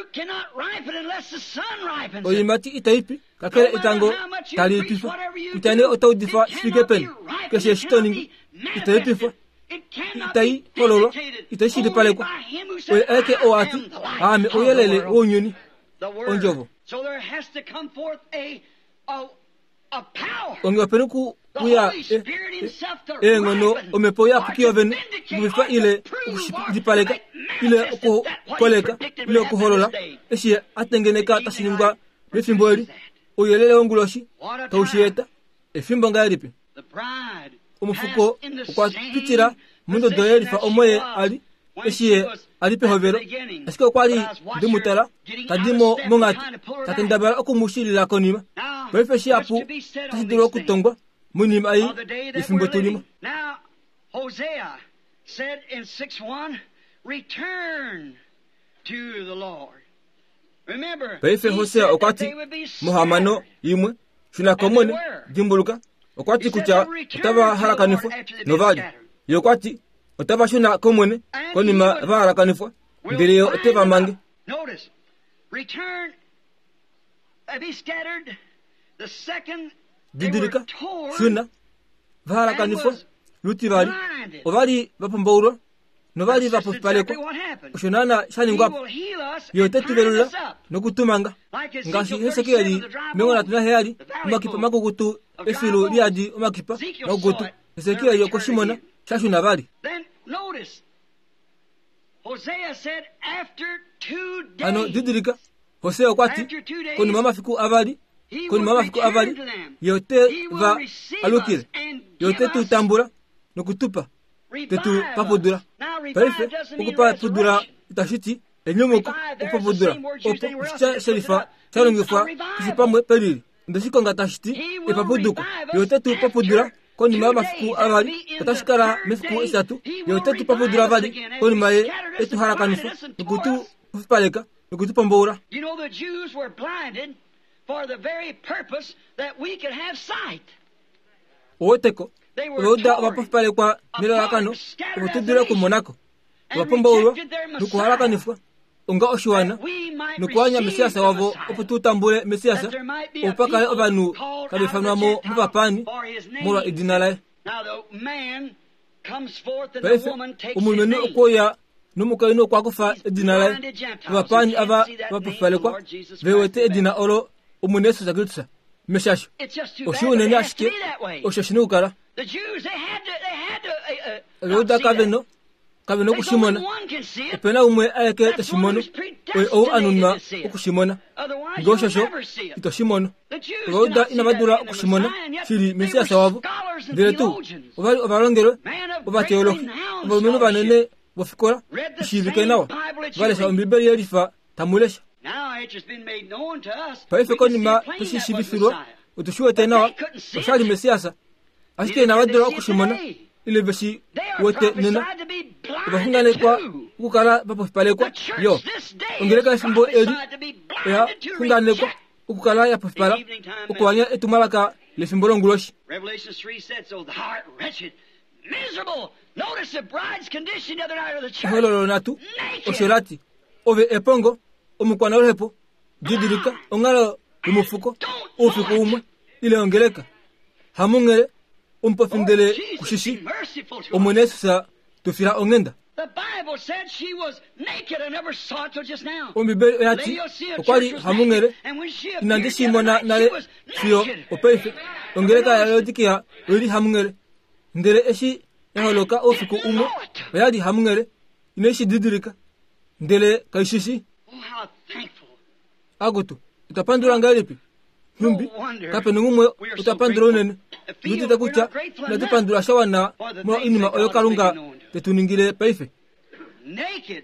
oyimati itaipi kakele itango tali pifa itane otaudifa fikepen keshe shitoningi itaipifa itai kololo itai shidi pale kwa eke oati ame oyelele onyoni onjovo so there has to come forth a a a power onga penuku kuya e ngono omepoya pukio ven bifa ile dipaleka ile ko koleka ile ko holola eshi atengeneka tasinga befimbori oyelele onguloshi tawshiyeta efimbo ngaripi umufuko kwa pitira mundo doyeri fa omoye ali eshi alipe hovero asiko kwali ndimutara kadimo mongati tatendabara okumushilila konima befeshi apu tidiro kutongwa munima ai ifimbo tulima. Now Hosea said in six one, return to the Lord. Remember, befe Hosea okwati muhamano imwe shuna komone dimbuluka okwati kucha utaba harakanifo novali yokwati utaba shuna komone konima harakanifo ndireyo oteba mange. Notice, return, be scattered. The second didirika shuna harakanifo lutivali ovali vapombauro novali vapopaleko oshonana shani ngwapo yote tuvelula nokutumanga ngasi hesekeli mengona tunaheli umakipa makugutu efilu liadi umakipa makugutu hesekeli yokoshimona shashuna vali. Then notice Hosea said after two days ano didirika Hosea kwati koni mama fiku avali koni mama fiku avali yote va alukile yote tutambura nokutupa tetu papudura paife okupa pudura itashiti enyomoko upapudura opo cha sherifa charongifa kisipamwe pelili ndashiko ngatashiti epapuduko yote tu papudura koni mama fiku avali katashikara mefiku isatu yote tu papudura avali koni maye etu harakanifa nokutu ufipaleka nokutu pambura. You know the Jews were blinded for the very purpose that we could have sight. Oteko roda wapofale kwa nilalakano utudire kumonako wapomba ulwa nukuhalakanifwa unga oshiwana nukuanya mesiasa wavo opututambule mesiasa opakale obanu kabifanwamo mupapani mulwa idinalaye paife umulumenu okoya numukaino okwakufa idinalaye mupapani aba bapofalekwa vewete idina olo umunesu zakilutsa meshasho oshiuneni ashike oshashinukala roda kaveno kaveno kushimona opena umwe ayeke tashimono o anunna okushimona ngoshasho itoshimono roda inabadura okushimona shiri mesiasa wavo ndire tu obali obalongero obateologi obalumenu banene bofikola ishivike nawa balesha ombibeli yelifa tamulesha paife konima tushishibifirwa utushuwete nawa oshali mesiasa ashike nabadura okushimona ile beshi wote nena bahungane kwa ukala bapofale kwa yo ongeleka simbo eri ya hungane kwa ukala ya pofala ukwanya etumalaka le simbolo nguloshi. Revelation three said, so the heart wretched, miserable. Notice the bride's condition the other night of the church. Hello natu osherati ove epongo omukwana olepo didirika ongalo umufuko ufiku umwe ile ongeleka hamungere umpofindele kushishi omunesa tufira ongenda. The Bible said she was naked. I never saw it till just now. Ombibe yati okwali hamungere inandishi mona nale fio opeife ongeleka yalotikia uli hamungere ndere eshi eholoka ofiku umwe yadi hamungere ineshi didirika ndele kaishishi. Oh, how thankful. Agoto utapandura ngalipi numbi kapene ngumwe utapandura unene nutita kucha natupandura shawana mo inima oyokalunga tetuningile paife. Naked,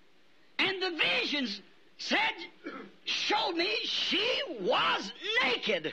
and the visions said, showed me she was naked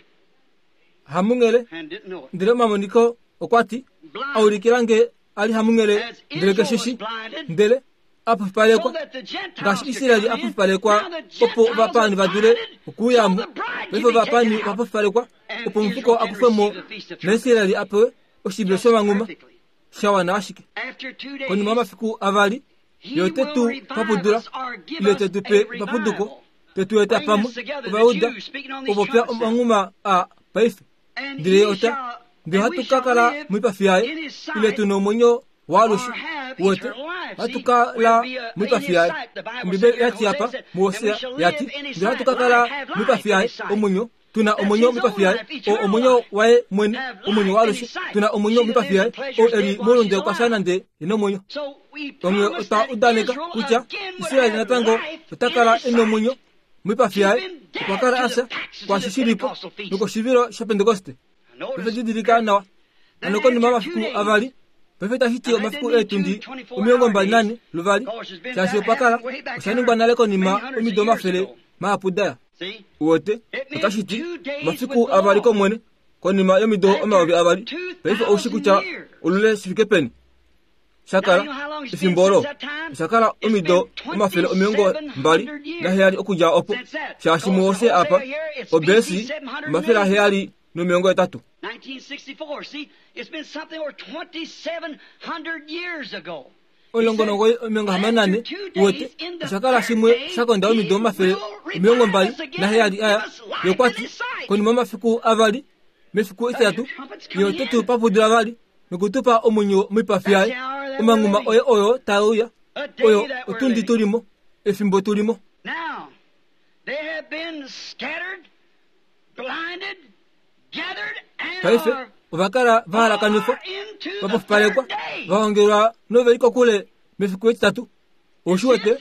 hamungere and didn't know it. ndile mamoniko okwati aurikirange ali hamungere ndile keshishi ndele apu pale kwa gashi Israeli apu pale kwa opo bapani badure ukuyamu befo bapani apu pale kwa opo mfuko akufemo na Israeli apu oshibe shoma nguma shawana ashike koni mama fiku avali yote tu papudura ile tetupe papuduko tetu etapamu obauda obopya nguma a paife ndile yota ndi hatukakala mwipafiaye ile tuno monyo walushi wote hatukala mwipafiaye mbibe yati hapa muosia yati ndi hatukakala mwipafiaye omunyo tuna omunyo mwipafiaye o omunyo wae mweni omunyo walushi tuna omunyo mwipafiaye o eri molonde kwashana nde ino monyo omwe ota udaneka kucha Israeli natango utakala ino monyo mwipafiaye kwakala asa kwa shishiripo nuko shiviro sha Pentecoste pepejidirika nawa anoko ni mama fiku avali pepeta hiti o mafiku etundi umiongo mbali nani luvali chashi opakala ushani ngwa naleko ni ma umidoma fele maa pudaya uote utashiti mafiku avali ko mwene kwa ni ma yomido omawabi avali pepe ushiku cha ulule sifike peni shakala ifimbolo shakala umido omafele umiongo mbali na heali okuja opo chashi muose apa obesi mafela heali no miongo etatu. nineteen sixty-four. See, it's been something over twenty-seven hundred years ago. Olongo no goy miongo hamanane wote shakala shimwe shakonda omido mafele miongo mbali na heali aya yokwati koni mama fiku avali mefiku etatu yote tu papudura avali nukutupa omunyo mwipafiaye umanguma oyo oyo tauya oyo utundi tulimo efimbo tulimo. Now they have been scattered, blinded, gathered, and paife are ovakala vahala kanifo vapofupalekwa vaongelwa noveliko kule mefiku etatu oshuwete.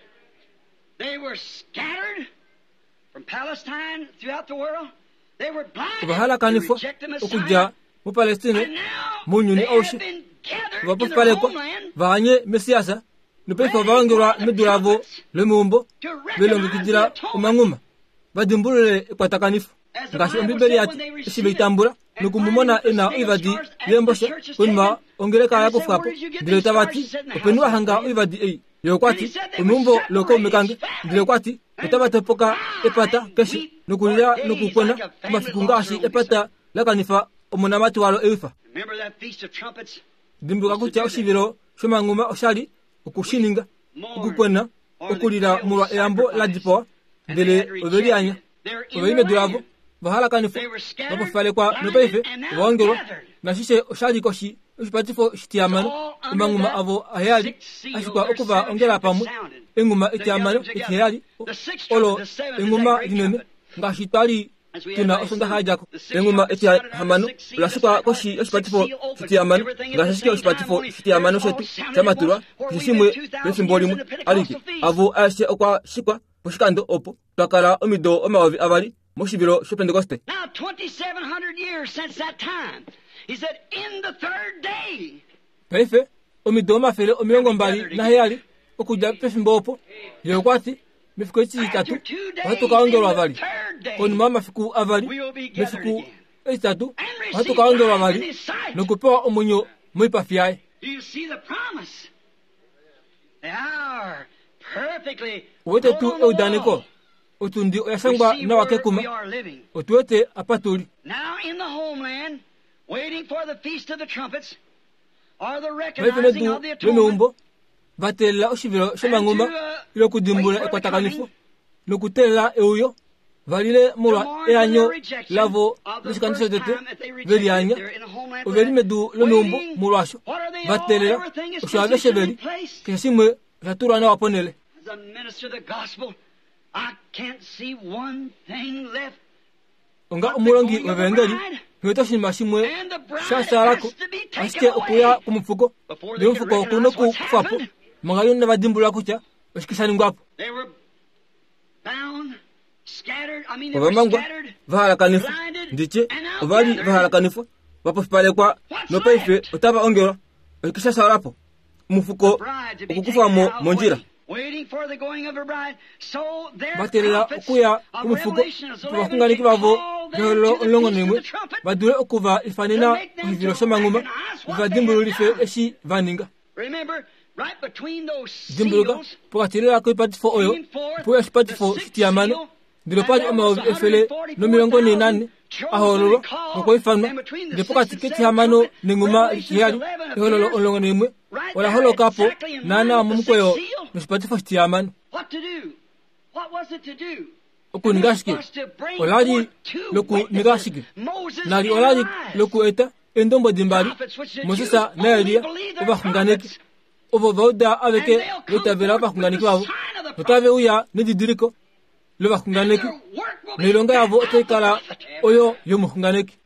They were scattered from Palestine throughout the world. They were blinded vahala to kanifo reject the okuja Messiah. mu Palestine And now munyuni they have oshi been gathered in their vapofupalekwa homeland vahanye mesiasa nupaife vaongelwa medulavo lemumbo velongekidila umanguma vadimbulule ekwatakanifu ngashi ombibeli yati ishibitambula nukumumona ena ivadi lembosha kunma ongeleka yapo fapo dileta vati openua hanga ivadi ei yokwati umumbo loko mekange dilekwati etabatepoka epata keshi nukulia nukukona mafikungashi epata lakanifa omunamati walo efa. Remember that Feast of Trumpets? Dimbuka kucha oshibiro shomanguma oshali okushininga okukwena okulira mulwa eyambo ladipo dele obelianya obelime duravo bahala kanifo babofale kwa nopeife wongero na shishe oshali koshi oshipatifo shitiamano umanguma avo ayali ashikwa okuva ongera pamwe enguma itiamano itiyali olo enguma linene ngashitali tuna osonda hajako enguma iti hamano lashikwa koshi oshipatifo shitiamano ngashishike oshipatifo shitiamano shetu chamaturwa kishimwe besimboli mu aliki avo ashe okwa shikwa poshikando opo twakala omido omawavi abali moshibiro shopentekoste. Now twenty-seven hundred years since that time, he said in the third day. Paife omido mafele omiongo mbali na hayali okuja pefimbo opo yokwati mifiku itatu watuka ongero avali koni mama fiku avali mifiku itatu watuka ongero avali nokupewa omunyo mwipafiaye. Do you see the promise? They are perfectly wote tu eudaniko otundi oyasangwa na wakekuma otuete apatuli. Now in the homeland waiting for the Feast of the Trumpets or the recognizing of the atonement. Vatela oshiviro shomanguma ilo kudimbula ekwatakanifu nokutela euyo valile mulwa eanyo lavo lishikandisha tete velianya ovelimedu lomumbo mulwasho vatelela oshaveshe veli kesimwe vatura na waponele. As a minister of the gospel, I can't see one thing left. Onga omulongi wevengeli nyotoshima shimwe shasarako asike okuya kumfuko le mfuko okuno kufapo mangayo na vadimbula kucha oshikishani ngwapo. They were bound, scattered. I mean they were scattered. Vahala kanifu ndiche ovali vahala kanifu wapo pale kwa nopaife otaba ongero oshikishasarapo mfuko okukufa mo monjira. Waiting for the going of her bride. So their batelela okuya kumufuko tubakungani kibavo jolo olongo nimwe badule okuva ifanina kuviro shomanguma vadimbululife eshi vaninga. Remember right between those seals pokatilela ko patifo oyo poya patifo shitiamano ndilo paji amaovi efele no milongo ni nane ahororo ko ifana ndipo katiketi hamano ninguma ikiyali jolo olongo nimwe wala holo kapo nana mumkoyo nispatifo shitiamano. What to do? What was it to do? Okunigashike olaji loku nigashike nali olaji loku eta endombo dimbali mosesa na elia obakunganeki obo boda aveke lotavera bakunganeki babo notave uya nididiriko lo bakunganeki nilonga yavo tekala oyo yomukunganeki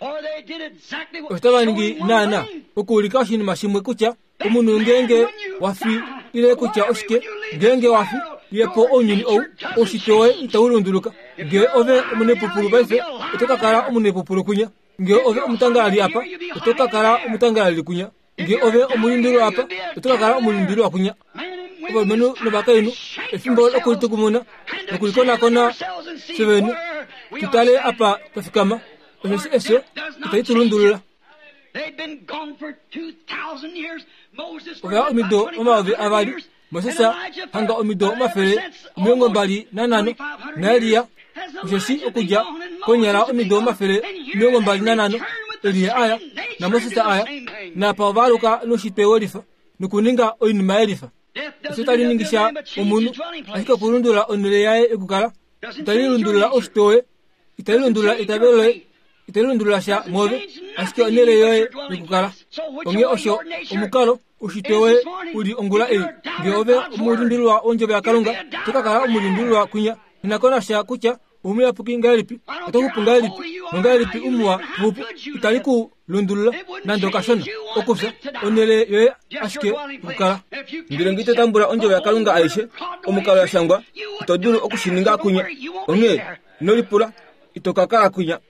otabangi nana okulikashi ni mashimwe kucha umuntu ngenge wafi ile kucha oshike ngenge wafi yepo onyini o oshitoe itawulunduluka nge ove omune pupulu baife otoka kala omune pupulu kunya nge ove omutangali apa otoka kala omutangali kunya nge ove omulindiro apa otoka kala omulindiro akunya obo menu nobakainu efimbo okulitukumuna okulikona kona seveni tutale apa tafikama esi eso itayitulundulula. They've been gone for two thousand years. Moses for omido omavi avali Mosesa hanga omido mafere miongo mbali nanano na Elia jeshi okuja konyara omido mafere miongo mbali nanano Elia aya na Mosesa aya na pavaruka no shitewolifa nukuninga oinima elifa sitali ningisha omunu ahika kurundula onule yae ekukala talirundula ostoe italirundula itabele italirundula sha move asike onele yoe ekukala onge osho omukalo ushitewe uli ongula e ngeove umulindilwa onjobe akalonga tukakala umulindilwa kunya ninakona sha kucha umya pukinga lipi atakupunga lipi nonga lipi umwa bupu italiku lundulula nandoka shona okusa onele yoe asike kukala ngirengite tambula onjobe akalonga aishe omukalo yashangwa todulu okushininga kunya onge nolipula itokakala kunya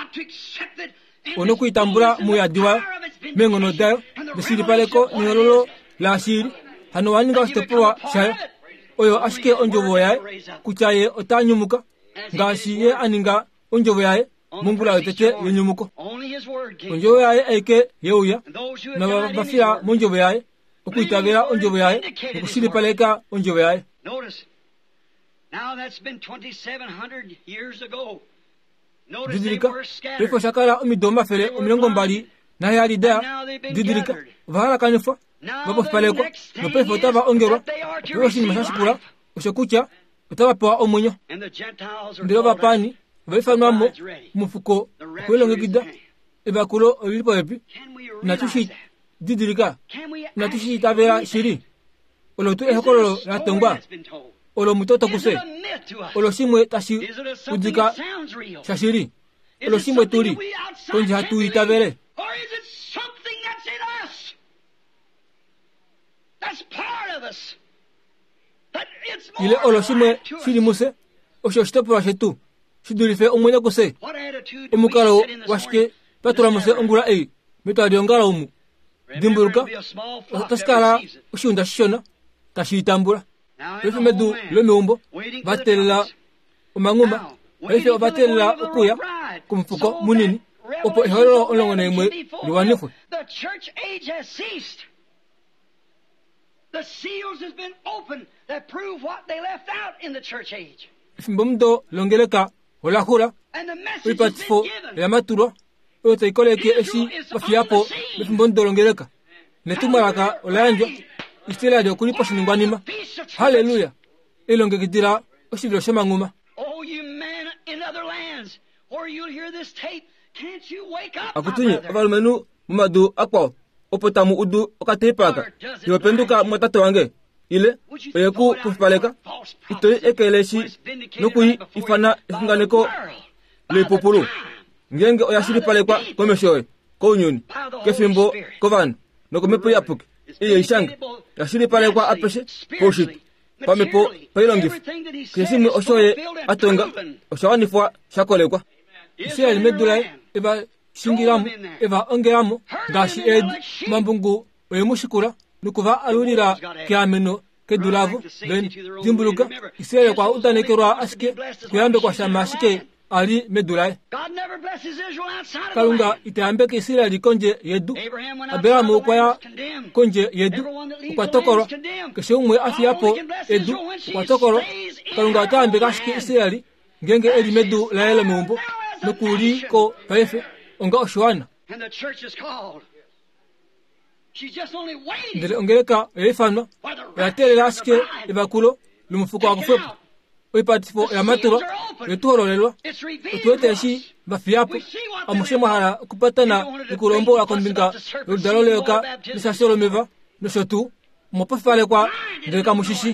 ono kuitambula muyadiwa mengono dayo besiri paleko niololo la asiri hano waninga ostepoa shayo oyo ashike onjobo yae kuchaye otanyumuka ngasiye aninga onjobo yae mumbula yotete yenyumuko onjobo yae eke yeuya na bafira monjobo yae okuitabera onjobo yae okusiri paleka onjobo yae. Notice now that's been twenty-seven hundred years ago. didilika befo shakala umidoma fere umilongo mbali na yali da didilika vahala kanifa vapo faleko no pefo tava ongerwa befo shini mashashikula ushakucha utava pawa omunyo ndilo vapani vaifanwamo mufuko kwelongekida ebakulo olipo epi natushi didilika natushi tavera shiri olo tu ehokolo la tongba olo mutoto kuse olo simwe tashi udika shashiri olo simwe turi konji hatu itavere ile olo simwe shiri muse osho shitopo wa shetu shidurife omwene kuse omukalo washike patura muse ongula ei mito adiongala umu dimburuka taskala ushunda shishona tashitambula efe medu lemeumbo batella umanguma efe batella ukuya kumfuko munini opo eholo olongona imwe liwanifwe. The church age has ceased. The seals has been opened that prove what they left out in the church age. Fimbomdo longeleka olahura And the message has ipatifo been given. ya maturo ote ikoleke esi pafiapo fimbondo longeleka netumaraka olanjo istela de kulipo shiningwanima. Hallelujah. Elongekitira osibilo shemanguma. Oh, you men in other lands, or you'll hear this tape. Can't you wake up, Akutunye my brother? avalumenu mumadu akwa opotamu udu okatepaka yopenduka mwatata wange ile oyeku kufipaleka ito ekeleshi nukui ifana ifunganeko le populu ngenge oyashiri palekwa komeshoe konyuni kefimbo kovano nokomepo yapuke iye ishanga yashiri palekwa apeshe poshit pamepo pailongifu kesimwe oshoye atonga oshawanifwa shakolekwa isia limedulae eba shingiramu eba ongeramu gashi ed mambungu oyemushikura nukuva alulira kiameno kedulavu ben dimbuluga isia kwa utanekerwa asike kuyambe kwa shama asike ali medulae God never blesses Israel outside of the kalunga land. iteambe kisira likonje yedu Abraham went outside aberamu the land, kwaya was condemned. konje yedu Everyone that leaves kwa the land tokoro is condemned. keshumwe afiapo edu kwa tokoro kalunga atambe gashike isirali ngenge eli medu laele mumbo nukuli ko paefe onga oshwana And the church is called. She's just only waiting ndele ongeleka efano for the ya rapture tele of the laske bride. ebakulo lumufuko wa kufepo oipatifo ya maturo etuhololelwa It's revealed to otueteshi us. bafiapo We see what amushemo hala kupatana ikulombola kombinga ludaloleoka lisasiolomeva noshotu mopofale kwa ndeleka mushishi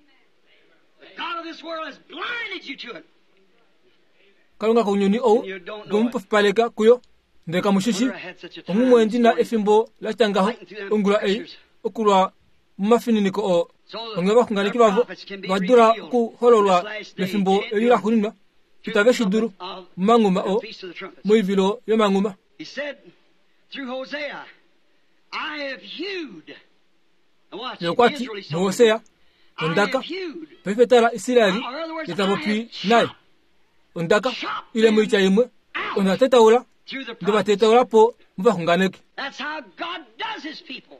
The God of this world has blinded you to it. kalunga kunyuni ou gomupofipaleka kuyo ndeka mushishi omumwendina efimbo latangaho ongula ei okulwa mumafininiko o onge bakunganiki bavo badura kuhololwa lefimbo elirahuninwa itaveshiduru mumanguma o muivilo yomanguma. He said through Hosea, I have hewed. And watch, yokwati Israel, he saw muhosea it. I ondaka have hewed. pefetala isirayeli yetabopi naye ondaka ile mwicha imwe ondatetaula Through the prophets. ndibatetaulapo mubakunganeki. That's how God does his people.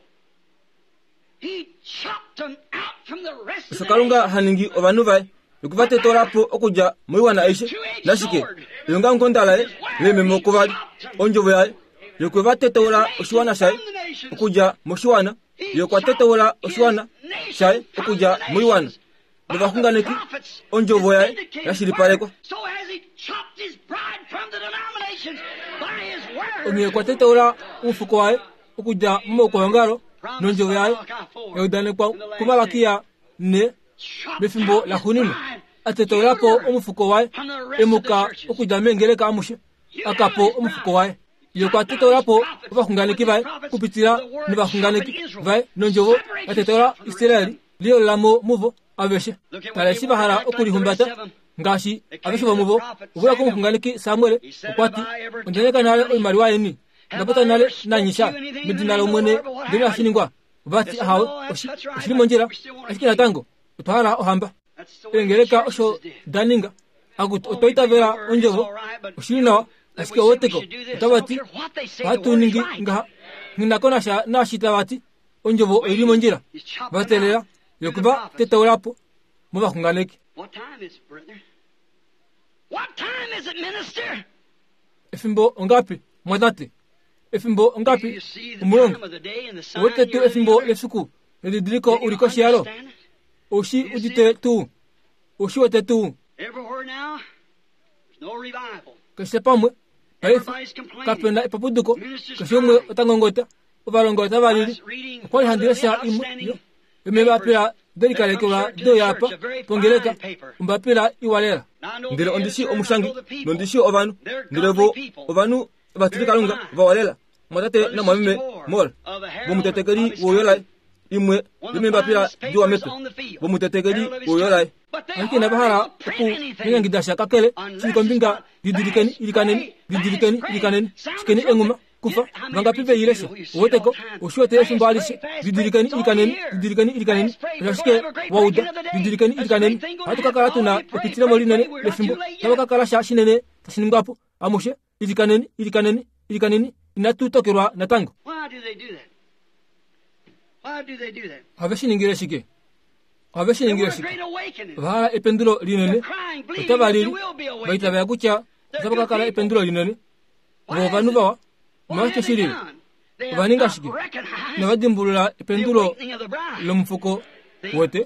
He chopped them out from the rest of the sokalunga nation. haningi obanu vai yokubatetolapo okuja muiwana aishe nashike yonga nkondalae lememo kovali onjovo yaye yokubatetola oshiwana shaye okuja mushiwana yokwatetola oshiwana shaye okuja muiwana ndibakunganeki onjovo yaye yashilipalekwa So has he chopped his bride from the denominations by his word. omye kwatetola umufuko waye okuja mumoko yongalo nonjovo yaye yaudanekwa kumalakia ne befimbo la hunini atetolapo umufuko wae emuka okuja mengeleka amushe akapo umufuko wae yokwatetoolapo bakunganiki bae kupitira ni bakunganiki bae nonjovo atetola Israeli liolamo muvo abeshe talesi bahala okurihumbata ngashi abeshe bamuvo ubula ko mukunganiki Samuel okwati ondeneka nale oimari wae ni ndapata nale nanyisha midinalo mwene ndina shiningwa bati hawe oshiri monjera ashikira tango utwala ohamba engeleka osho daninga agut otoita vera onjovo oshirina asike woteko tabati watu ningi nga ninakona sha na shitabati onjovo iri monjera batelera yokuba tetawlapo muba kunganeki. What time is it, brother? What time is it, minister? efimbo ngapi mwadate efimbo ngapi umulongo wote tu efimbo lesuku nedidiliko uliko shialo oshi udite tu oshi wote tu kesepamwe Paifu, kapenda ipapuduko, kasiumwe otangongota, ovalongota valili, kwa handiresha imu, imeba pila delikale kwa do yapa, pongeleka, umbapila iwalera. Ndile ondishi omushangi, nondishi ovanu, ndile vo, ovanu, batilika lunga, vawalela, mwatate na mwamime, mol, bomutetekeri woyolai, imwe, imeba pila duwa mepe, bomutetekeri woyolai. Anki na bahala, uku, ngangidasha kakele, chikombinga, didirikeni, ilikaneni, didirikeni, ilikaneni, chikeni enguma, kufa, manga pive ilesha, uweteko, ushuwete efimbo alishe, didirikeni, ilikaneni, didirikeni, ilikaneni, rashike, wauda, didirikeni, ilikaneni, hatu kakala tuna, epitile moli nene, lefimbo, tawa kakala shashi nene, tashinungapo, amushe, ilikaneni, ilikaneni, ilikaneni, inatu tokerwa natango. Why do they do that? Why do they do that? Haveshi ningire shike. Haveshi ningire shike. Vahala ependulo linene, utabalili, baita vya kucha, zabaka kala ependulo linene, vovanu vawa, mawache shirili, vaninga shike, na vadimbulula ependulo lomfuko wote,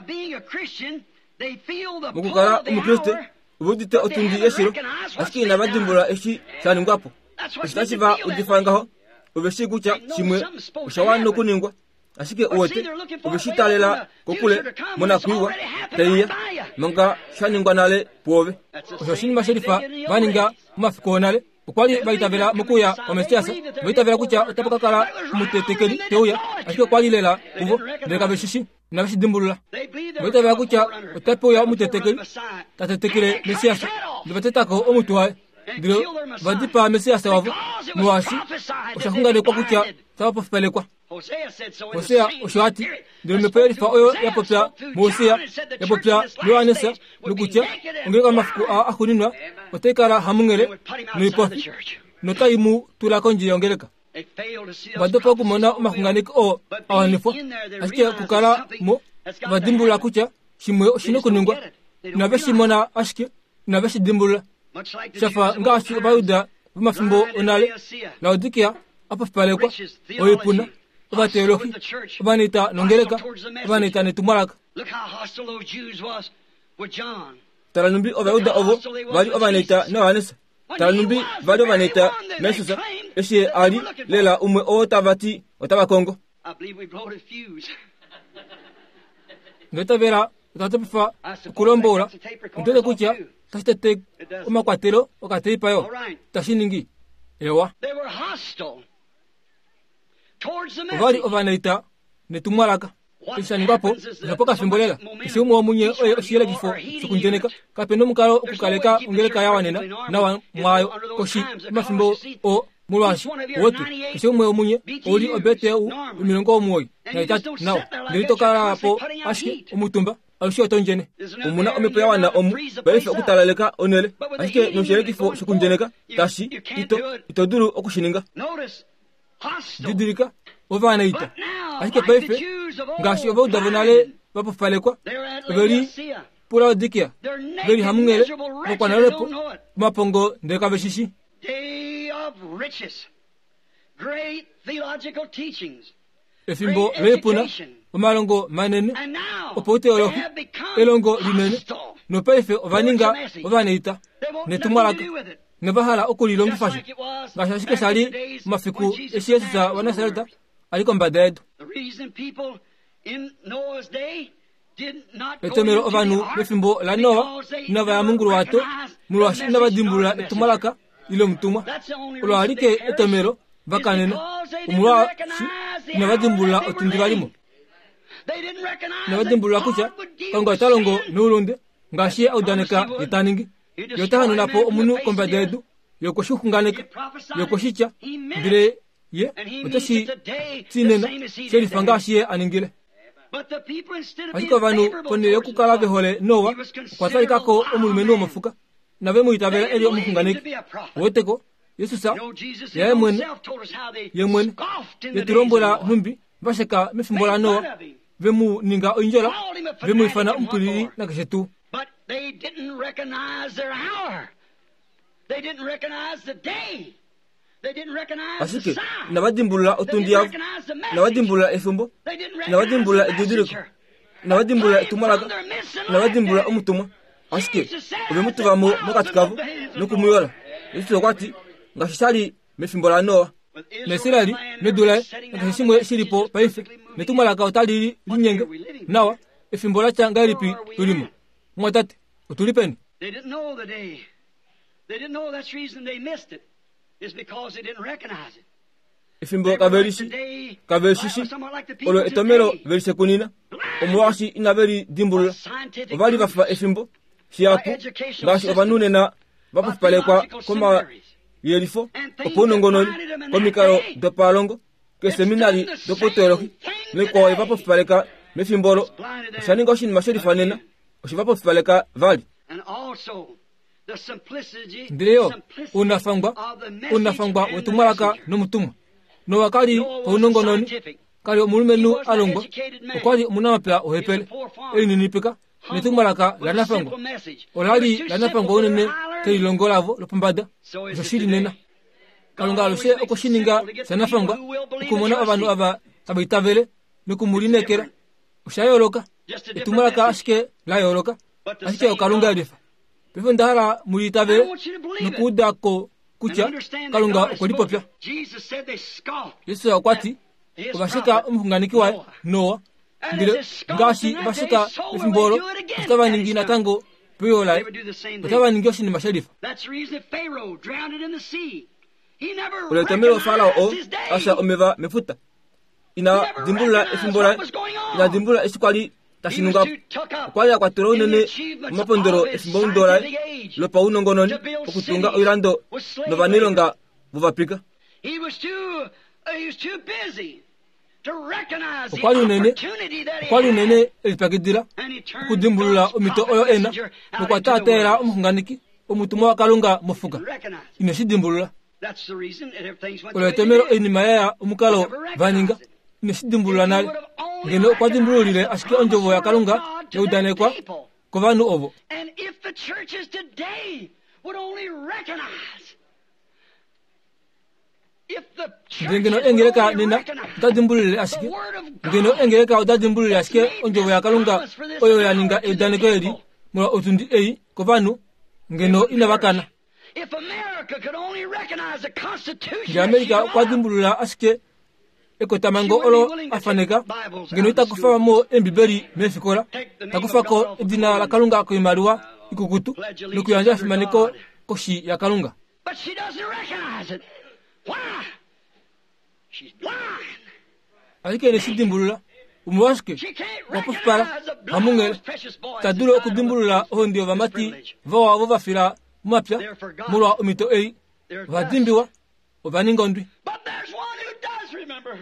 mukukala umukriste, uvudite otundi yeshiro, aski na vadimbulula eshi shanungapo, eshitashi va udifangaho, uveshi kucha, shimwe, ushawano kuningwa, asike wote ubishitalela kokule mona kuiwa taiya manga shaningwa nale pove oshini masherifa baninga mafiko nale ukwali baitabela mukuya komestiasa baitabela kucha utapakakala mutetekeli teuya asike kwali lela uvo ndeka beshishi na beshidimbulula baitabela kucha utapoya mutetekeli tatetekele mesiasa ndibatetako omutwaye ndilo vadipa mesiasa wavo muwasi ushahungale kwa kucha tabapofipelekwa Hosea oshwati ndilo meperifa oyo yapopya Hosea yapopya Yohanesa lukucha ngeka mafuku akuninwa otekala hamungere nipofi notaimu tulakonji yongeleka badopa kumona makunganiki o awanifo asike kukala mo vadimbula kucha shimwe shinokuningwa nabeshimona ashike nabeshidimbula shafa ngashi bayuda bumafimbo onale laodikia apofipalekwa oyipuna obateolohi obanita nongeleka obanita netumalaka talanumbi obayuda ovo bali obanita nawanesa talanumbi bali obanita mesusa eshe ali lela umwe otavati otabakongo ngetavera utatopifa kulombola ntete kucha tasitete umakwatelo okateipayo tashiningi ewa ovali ovaneita netumwalaka ishaningapo zapoka fimbolela isiumu omunye oye oshiyele kifo sukunjeneka kapendo mukalo okukaleka ungeleka yawanena nawa mwayo koshi mafimbo o mulwashi wote isiumu omunye oli obete u milongo omwoyi na itatu nawa ngelitokala apo ashike umutumba alushi otonjene umuna omepo yawana omu baife okutalaleka onele ashike noshiyele kifo sukunjeneka tashi ito itoduru okushininga didirika ovana ita asike paife ngashi ova udavonale vapofalekwa veli pula odikia veli hamungele vokwanalepo mapongo ndeka veshishi efimbo leipuna omalongo manene opo teologi elongo linene no paife ovaninga ovana ita netumwalaka nebahala okulilongifasha ngashi asike sali mafiku esiyesisa wanasareta aliko mbadaedu etomero ovanu befimbo la Noa nava ya munguru wato mulwashi nava dimbula etumalaka ilo mtumwa ulo alike etomero vakanene umulwashi nava dimbula otundi valimo nava dimbula kucha kango etalongo nuulunde ngashi audaneka etaningi yotahanu napo omunu kombadeedu yokoshukunganeka yokoshicha ndire ye otashi tinena sherifa ngashi ye aningile asiko vanu ponile kukala vehole Noa kwatalikako omulume nuo mafuka nave muitabela eli omukunganeki woteko Yesusa yaye mwene ye mwene yeturombola numbi vasheka mefimbola Noa vemu ninga oinjola vemu ifana umpulili na keshetu They didn't recognize the day. They didn't recognize the asike sign. nabadimbula otundi yabo nabadimbula efumbo nabadimbula ejudiriko nabadimbula itumalaga nabadimbula umutumwa asike obemutuva mu mukatikavu nukumuyola yesu kwati ngashishali mefimbola noa mesirali medula ngashishimwe shiripo paife metumalaga otali linyenge nawa efimbola changa lipi tulimo mwatate utulipeni. They didn't know the day. They didn't know that's the reason they missed it. Is because they didn't recognize it. Efimbo kaberishi kaberishi olo etomero verise kunina omwashi inaveri dimbula ovali vafa efimbo shiapo ngashi obanune na vapapalekwa koma yerifo oponongononi komikaro dopalongo ke seminari dopotologi leko evapapaleka mefimbolo shaningo shin masheri fanena oshivapapaleka vali. And also the simplicity, ndiyo unafangwa unafangwa wetumalaka nomutumwa no wakali unongononi kali omulumenu alongwa okwali munamapya ohepele eli nipika netumalaka lanafangwa olali lanafangwa onene teilongolavo lopambada zoshili nena kalonga aloshe okoshininga sanafangwa okumona abantu aba abaitavele nokumulinekera ushayoloka etumalaka ashike layoloka ashike okalunga alifa pevo ndahara mulitavele nokudako kucha kalunga okolipopya. Yesu akwati obashika umuhunganiki wa Noa ngire ngashi bashika ifimbolo kutaba ningina tango pyola kutaba ningyoshi ni masharifa. Ule tamelo fala o asha omeva mefuta ina dimbula ifimbola ina dimbula esikwali tashinunga kwali kwa toronene mapondoro esimbondora lo pauno ngononi okutunga oirando no vanilonga buvapika. He was too he was too busy to recognize the kwali nene opportunity that he kwali had. nene elipagidira kudimbula omito oyo ena okwatatera omuhunganiki omutumwa wakalunga mufuka inesidimbula. That's the reason that everything's went Ule temero enima ya omukalo vaninga inesidimbula nale ngeno kwadimbulire ashike onjovo ya kalunga yeudanekwa kovanu ovo. And if the churches today would only recognize, if the churches ngeno would engereka only nina recognize tadimbulire the ashike word of God, ngeno engereka odadimbulire ashike onjovo ya kalunga oyo yaninga eudanekwa eri mula otundi ei kovanu ngeno inavakana. if America could only recognize the Constitution nge Amerika kwadimbulira ashike ekotamango olo afaneka ngeno itakufa mo embiberi mefikola takufako dina la kalunga ko imaliwa ikukutu nokuyanja fimaniko koshi ya kalunga. but she doesn't recognize it. Why? She's blind. Alike ne sidimbulira umwashike She can't wapufpala recognize the blood of hamungere those precious boys. tadulo okudimbulira ondio vamati vowa vovafira mapya mulwa omito ei vadimbiwa ovaningondwi. But there's one who does remember.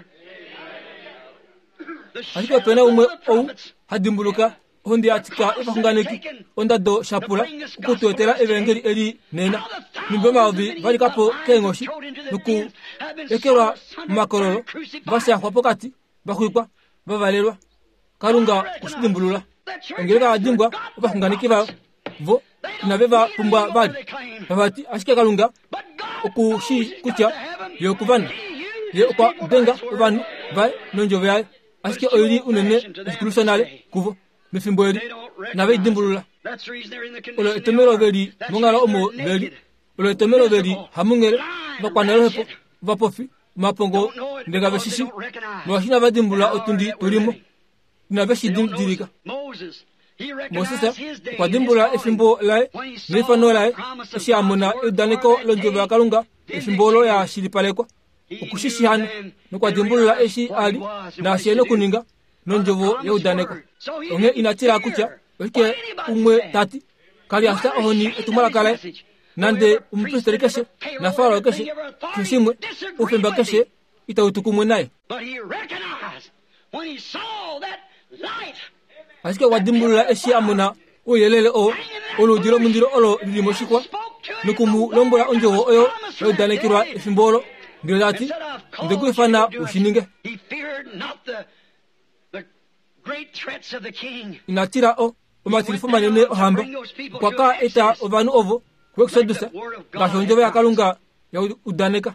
The Alike pena umwe shadows of the ou prophets. hadimbuluka hondi atika ifahunganiki onda do shapula ukutotera evangeli eli nena nimbema ovi valikapo kengoshi nuku ekewa makororo basha kwa pokati bakuikwa bavalelwa kalunga usidimbulula engereka adingwa bahunganiki ba vo nabeva pumbwa bali bavati ashike kalunga okushi kucha yokuvana ye kwa denga vanu vai nonjo yae ashike oyiri unene exclusionale kuvo mefimbo eri nabe dimbulula. That's the reason they're in the Olo condition. etemero veri mongala omo veri olo etemero veri hamungere bakwanero hepo vapofi mapongo ndega beshishi mwashina vadimbula otundi tulimo na beshi dirika. Moses, he Moses recognized his day. kwa dimbula efimbo lai nifano lai eshi amuna edaneko lonjo ya kalunga efimbo lo ya shilipalekwa okushishi hanu nokwa dimbula eshi ali na sheno kuninga nonjovo ya udaneko onge inatira kucha weke umwe tati kali hasta ohoni etumala kale nande umprestere keshe na faro keshe kishimwe ufemba keshe ita utukumwe naye. But he recognized when he saw that light. Asike wadimbulula eshi amuna oyelele o olo diro mundiro olo limoshikwa nukumu lombola onjovo oyo eudanekirwa efimbolo ndirati ndekuifana ushininge. He feared not the the great threats of the king. Inatira o omatirifu manene ohamba kwaka eta ovanu ovo kwa kusadusa ngashonjova yakalunga ya udaneka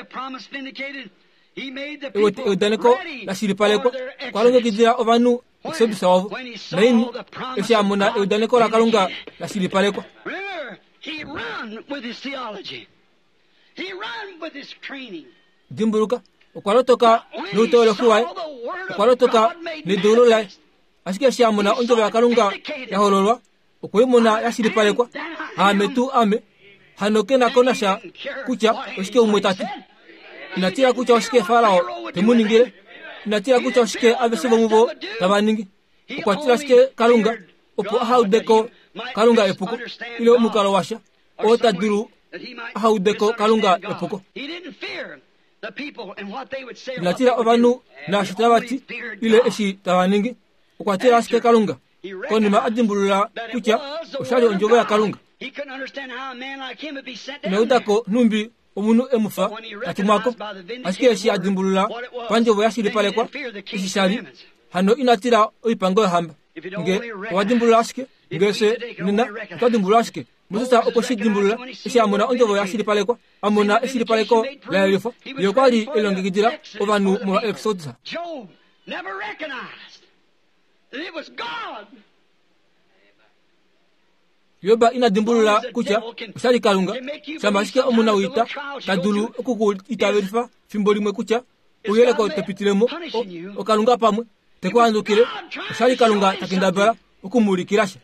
ewote udaneko la silipaleko kwalonga kidira ovanu kusadusa wavu naini esha amuna udaneko la kalunga la silipaleko. He ran with his theology. He ran with his training. Dimbuluka okwalotoka nutole kuwai okwalotoka ni dululai asikia shamuna onjo ya kalunga ya hololwa okwimuna ya silipalekwa ametu ame hanokena kona sha kucha osike umwetati inatira kucha osike farao temuningire inatira kucha osike abesibo mubo tabaningi okwatira osike kalunga opo haudeko kalunga epuko ile omukalo washa otaduru haudeko kalunga epuko natira obanu na shitabati ile eshi tabaningi okwatira osike kalunga koni ma adimbulula kucha oshali onjogo ya kalunga neudako numbi omunu emufa atumako asike eshi adimbulula panjobo ya silipalekwa eshi shali hano inatira oipango hamba nge wadimbulula asike ngese nina twadimbulula asike musasa okoshidimburula isi amuna onjobo ya silipalekwa amuna esilipaleko la yofo yokwali elongekidira obanu mu Exodus. Job never recognized that it was God. Yoba ina dimbulula kucha usali kalunga samasike omuna wita kadulu okuku itaverifa fimboli mwe kucha uyele ko tepitiremo okalunga pamwe tekwandukire usali kalunga takindabara okumulikirasha.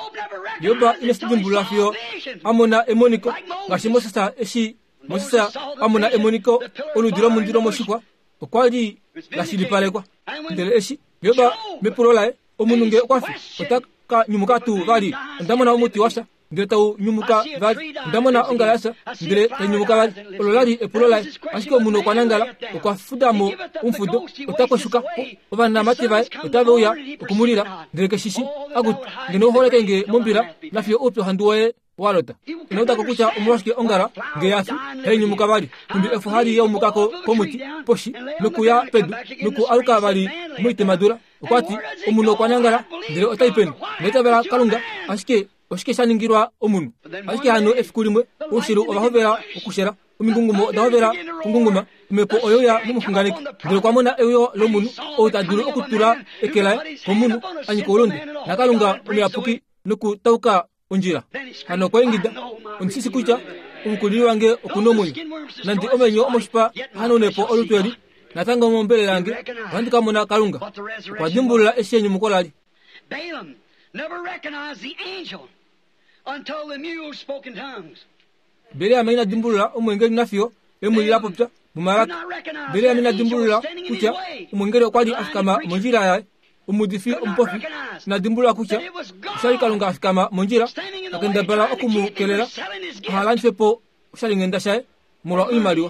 Yoba ina dimbulula fio amuna emoniko ngashimo sasa eshi Mosisa amuna emoniko oludiro mundiro moshikwa okwali la silipalekwa ndele eshi yoba mepulolae omununge kwafi otaka nyumuka tu vali ndamona omuti washa ndele tau nyumuka vali ndamona ongalasa ndele ta nyumuka vali ololali epulolae ashiko muno kwanangala okwafudamo umfudo otakoshuka obana mati vai otabe uya okumulira ndele keshishi agut ngeno holeke nge mombira nafio opyo handuwe walota inota kukucha umwashike ongara ngeyafi henyi mukabali kumbi efuhali ya umukako komuti poshi nuku ya pedu nuku aluka bali muite madura okwati umuno kwanangara ndire otaipeni netabela kalunga ashike oshike shaningirwa omunu ashike hano efikulimwe ushiru obahobera okushera umingungumo dahobera kungunguma mepo oyoya numufunganiki ndire kwamona eyo lomunu otaduru okutura ekela komunu anyikolondi nakalunga umiapuki nuku tauka unjira hano kwa ingida unsisi kucha umukuli wange okunomunyo nandi omenyo omoshipa hano nepo olutweli natanga mombele lange wandika mona kalunga kwa dimbulula eshenyu mukolali. Balaam never recognized the angel until the mule spoke in tongues. Bele amina dimbulula omwengeli nafio emulila popya bumaraka. Bele amina dimbulula kucha omwengeli kwali afkama monjira yae umudifi umpofi na dimbula kucha shali kalunga kama monjira akenda bala okumukelela halanfepo shali ngenda shae mura imaliwa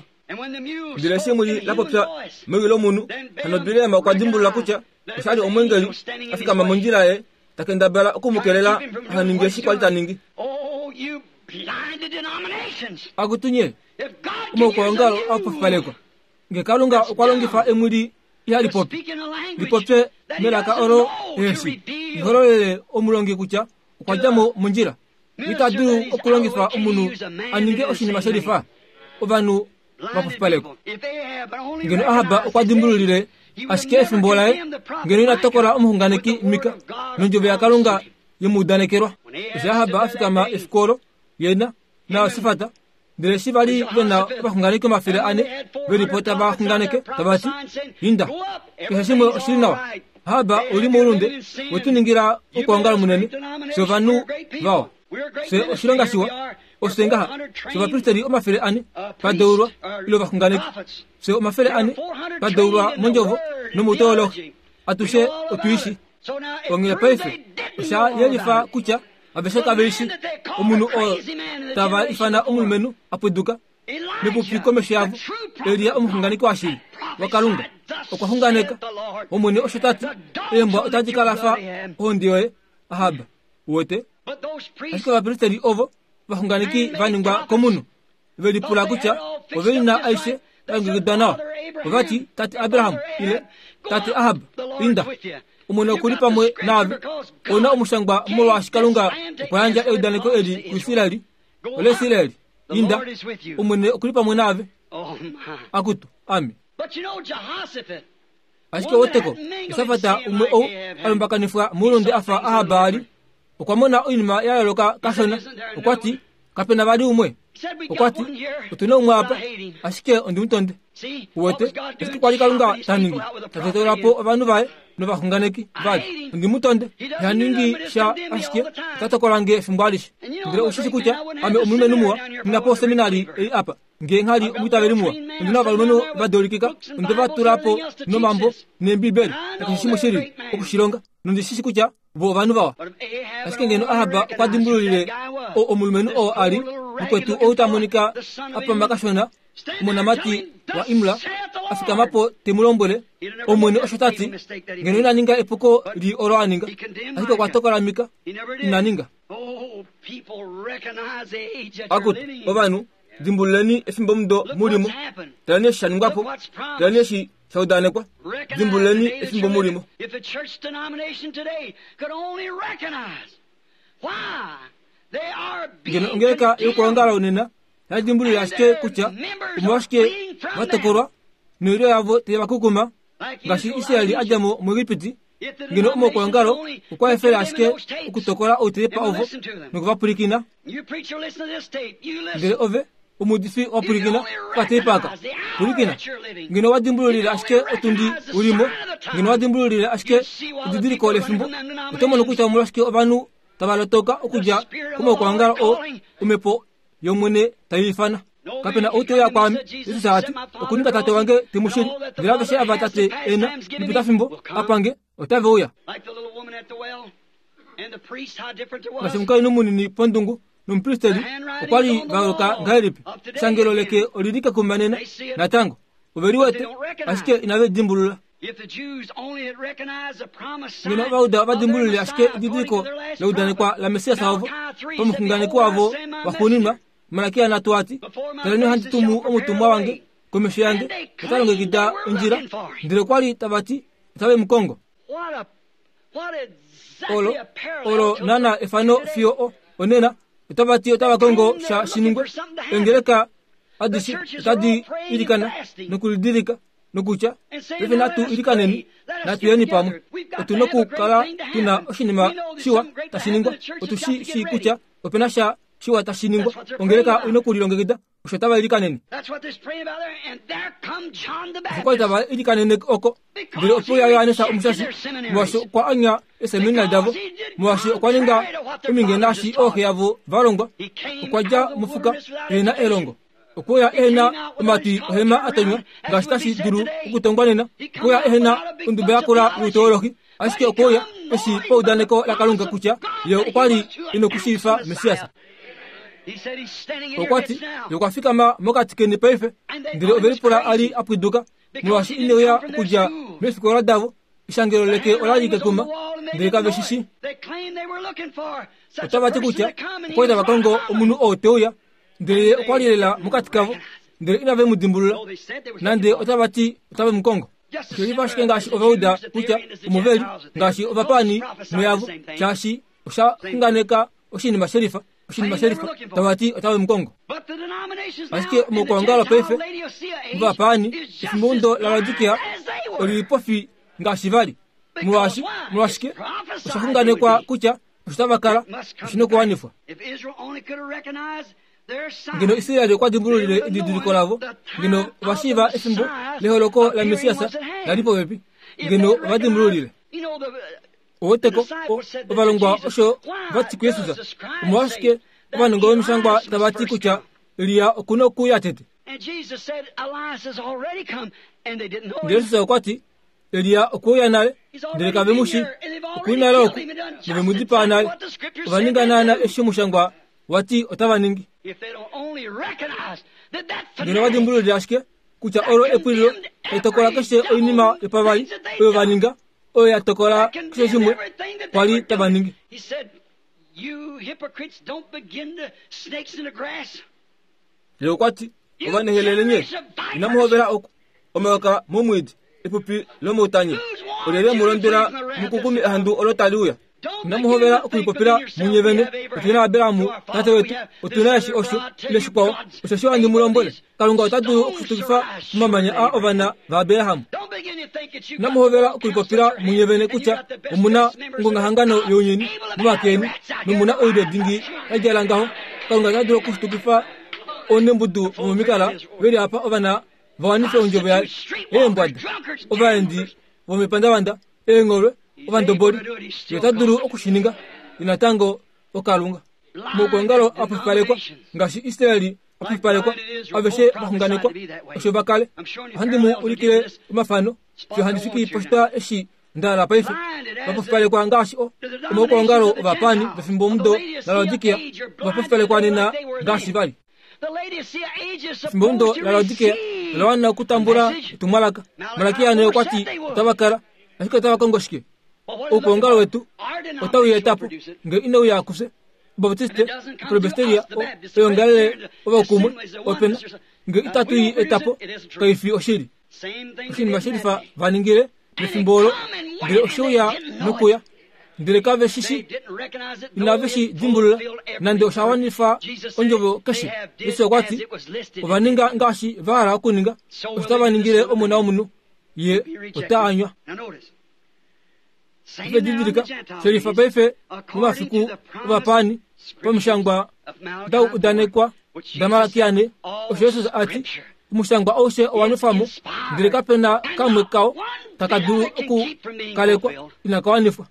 ndile semuli lapopya mwilo munu hano bile ma kwa dimbula kucha shali omwengeli afika monjira ye takenda bala okumukelela haningeshi kwalita ningi. Oh, you blinded denominations. Agutunye umo kwa ngalo apofaleko nge kalunga kwalongifa emuli ya lipopi lipopi melaka oro esi ihorole omulongi kucha kwajamo munjira itadu okulongifa omunu aninge oshini masharifa obanu bapofaleko ngeno ahaba okwadimbululire ashike efimbolae ngeno inatokora omuhunganiki mika nonjobe ya kalunga yemudanekerwa ishahaba afika ma efkoro yena na sifata ndele shibali bena bahunganike mafire ane beri pota bahunganike tabati inda kihashimwe oshirinawa haba uli mulunde wetuningira ukwangala munene sovanu vawa se oshironga shiwa osengaha sova pristeri omafire ane padeurwa ilo bahunganike se omafire ane padeurwa monjovo nomutolo atushe otuishi ongile paife osha yelifa kucha abeshaka beishi omunu o tava ifana omulumenu apuduka nepupi komeshavu elia omuhunganiki washili wakalunga okwahunganeka omune oshotatu emba otajikalafa ondioe ahaba wote ashika vapristeri ovo vahunganiki vaningwa komunu velipula kucha ovelina aishe angigidanawa ovati tati Abrahamu ile tati Ahaba inda umone kuli pamwe nawe ona umushangwa mulwa shikalunga kwanja eudaneko eli kuisirali ole sileli inda umune kulipa mwenave akutu ami asike woteko isafata ume o alumbakanifwa mulunde afa ahabali ukwamona inima yayoloka kasona ukwati kapena bali umwe ukwati utuna umwe apa asike undi mutonde uwete isiki kwali kalunga taningi tatetorapo abantu bae no bahunganeki bali undi mutonde yaningi sha asike tatokolange fimbalish ngire ushisi kucha ame umume numwa napo seminari e apa nge nkali umutabeli muwa ndina balumeno badolikika ndeba turapo no mambo nembibeli akishimo shiri okushilonga nundi sisi kucha bo banu bawa asike ngeno ahaba kwadimbululile o omulumeno o ali mukwetu o utamonika apa makashona munamati wa imla afika mapo temulombole omwene oshotati ngeno naninga epoko li oro aninga asike kwatokola mika inaninga akut obanu dimbuleni efimbo mdo mulimo tane shangapo tane shi saudane kwa dimbuleni efimbo mulimo if a church denomination today could only recognize why they are being ngeka yokolangala unena ya dimbulu yashike kucha umwashike watakorwa niro yavo tebakukuma gashi Israeli ajamo mwigipiti ngino umo kolangalo ukwa efela ashike ukutokora otepa ovo nukuvapurikina ngire ove umudifi wapurikina katepaka purikina ngino wadimbululile ashike otundi ulimo ngino wadimbululile ashike udidiri kole fimbo utomo nukucha umwashike obanu tabalotoka ukuja kuma kolangala o umepo yomwene tayifana kapena uto ya kwami isati okuninga tate wange timushiri ngirabe she abatate ena nipita fimbo apange otave uya mashimkai numuni ni pondungu numpristeli ukwali baroka ngairipi sangelo leke olidika kumanena na tango uberi wete asike inawe dimbulula ngino bauda badimbulule asike didiko laudane kwa la mesia sawo pamukungane kwavo wakunima malakia na tuati talene hanti tumu omutumwa wange komesho yange katalonge gida injira ndire kwali tabati tabe mkongo olo olo nana efano fio o onena tabati otaba kongo sha shiningwe engereka adisi tadi ilikana nukulidirika nukucha bebe natu ilikaneni natu yeni pamu otunoku kala tuna oshinima shiwa tashiningwa otushi shi kucha openasha shiwa tashiningwa ongereka inokulilongegida ushotaba ilikaneni kwa taba ilikaneni oko bile opuya yanesa umshashi mwasho kwa anya esemina davo mwashi kwa ninga umingenashi oke yavo varongwa kwa ja mufuka ena elongo okuya ena umati hema atanywa gashitashi duru ukutongwanena okuya ena undube akura utoroki asike okuya esi poudaneko la kalunga kucha yo ukwali inokushifa mesiasa okwati yokwafika ma mokati kene peife ndire overipura ali apiduka mwashi ineya kuja mefikora davo ishangelo leke olalike kuma ndire kabeshishi otabati kucha kweda bakongo umunu oteoya ndire okwalilela mukati kavo ndire inave mudimbulula nande otabati otabe mkongo kiriba shike ngashi ovauda kucha umuveli ngashi ovapani muyavu chashi osha nganeka oshini masherifa oshini masherifa tabati otabe mkongo asike mokwangala pefe mvapani ifumundo lalajikia olipofi ngashi vali muwashi muwashike oshakunganekwa kucha oshitabakala oshinokuwanifwa ngino Israeli kwa dimbululile indidiriko lavo ngino washiva efimbo leholoko la mesiasa lalipo wepi ngino vadimbululile owoteko ovalongwa osho vatiku yesuza umwashike ovanongo wemishangwa tabati kucha liya okuno kuyatete ngesuza okwati Eliya okuya nale ndireka bemushi okuinala oku nibemudipa nale ovaninga nana eshimushangwa wati otavaningi ngino vadimbululile ashike kucha oro epulilo etokola keshe oinima epavali oyo vaninga oyo yatokola keshe shimwe kwali tavaningi leo kwati ovanehelele nye inamuhovera oku omewaka mumwidi epupi lomutanye olele mulondera mukukumi ahandu olotaliuya namuhovera okulipopera munyevene otuna abiramu tate wetu otunashi osho leshikwawo osho shiwandi mulombole kalunga otadulu okutukifa mumamanya a ovana va Abirahamu namuhovera okulipopera munyevene kutya omuna ngongahangano yonyeni mumakeni numuna oido dingi yajalangaho kalunga otadulu okutukifa onembudu mumikala veri apa ovana vawanife onjovo ya embwada ovaendi vomepandavanda engolwe ovandoboli yotadulu okushininga inatango okalunga mukongalo apupalekwa ngashi Israeli apupalekwa aveshe bahunganekwa osho bakale handimu ulikile mafano sho handisiki posta eshi ndala paife apupalekwa ngashi o mukongalo vapani befimbo mudo na Laodikia apupalekwa nina ngashi vali Simbondo la Laodikia lawana kutambura tumalaka malakia ne kwati tabakara ashika tabakongoshike ukongalo wetu otawi etapo nge ino yakuse Baptiste Presbyteria oyongale obakumu opena nge itatu etapo kaifi oshiri oshiri mashirifa vaningire nefimbolo nge oshoya nokuya ndire kave shishi inaveshi dimbulula nande oshawanifa onjobo kashi iso kwati ovaninga ngashi vara kuninga otavaningire omuna omunu ye otanywa Fedidirika sherifa baife mumafiku vapani pamushangwa dau udanekwa damarakiane osheso ati mushangwa ose owanufamu ndire kapena kamwe kao takadu ku kalekwa inakawanifa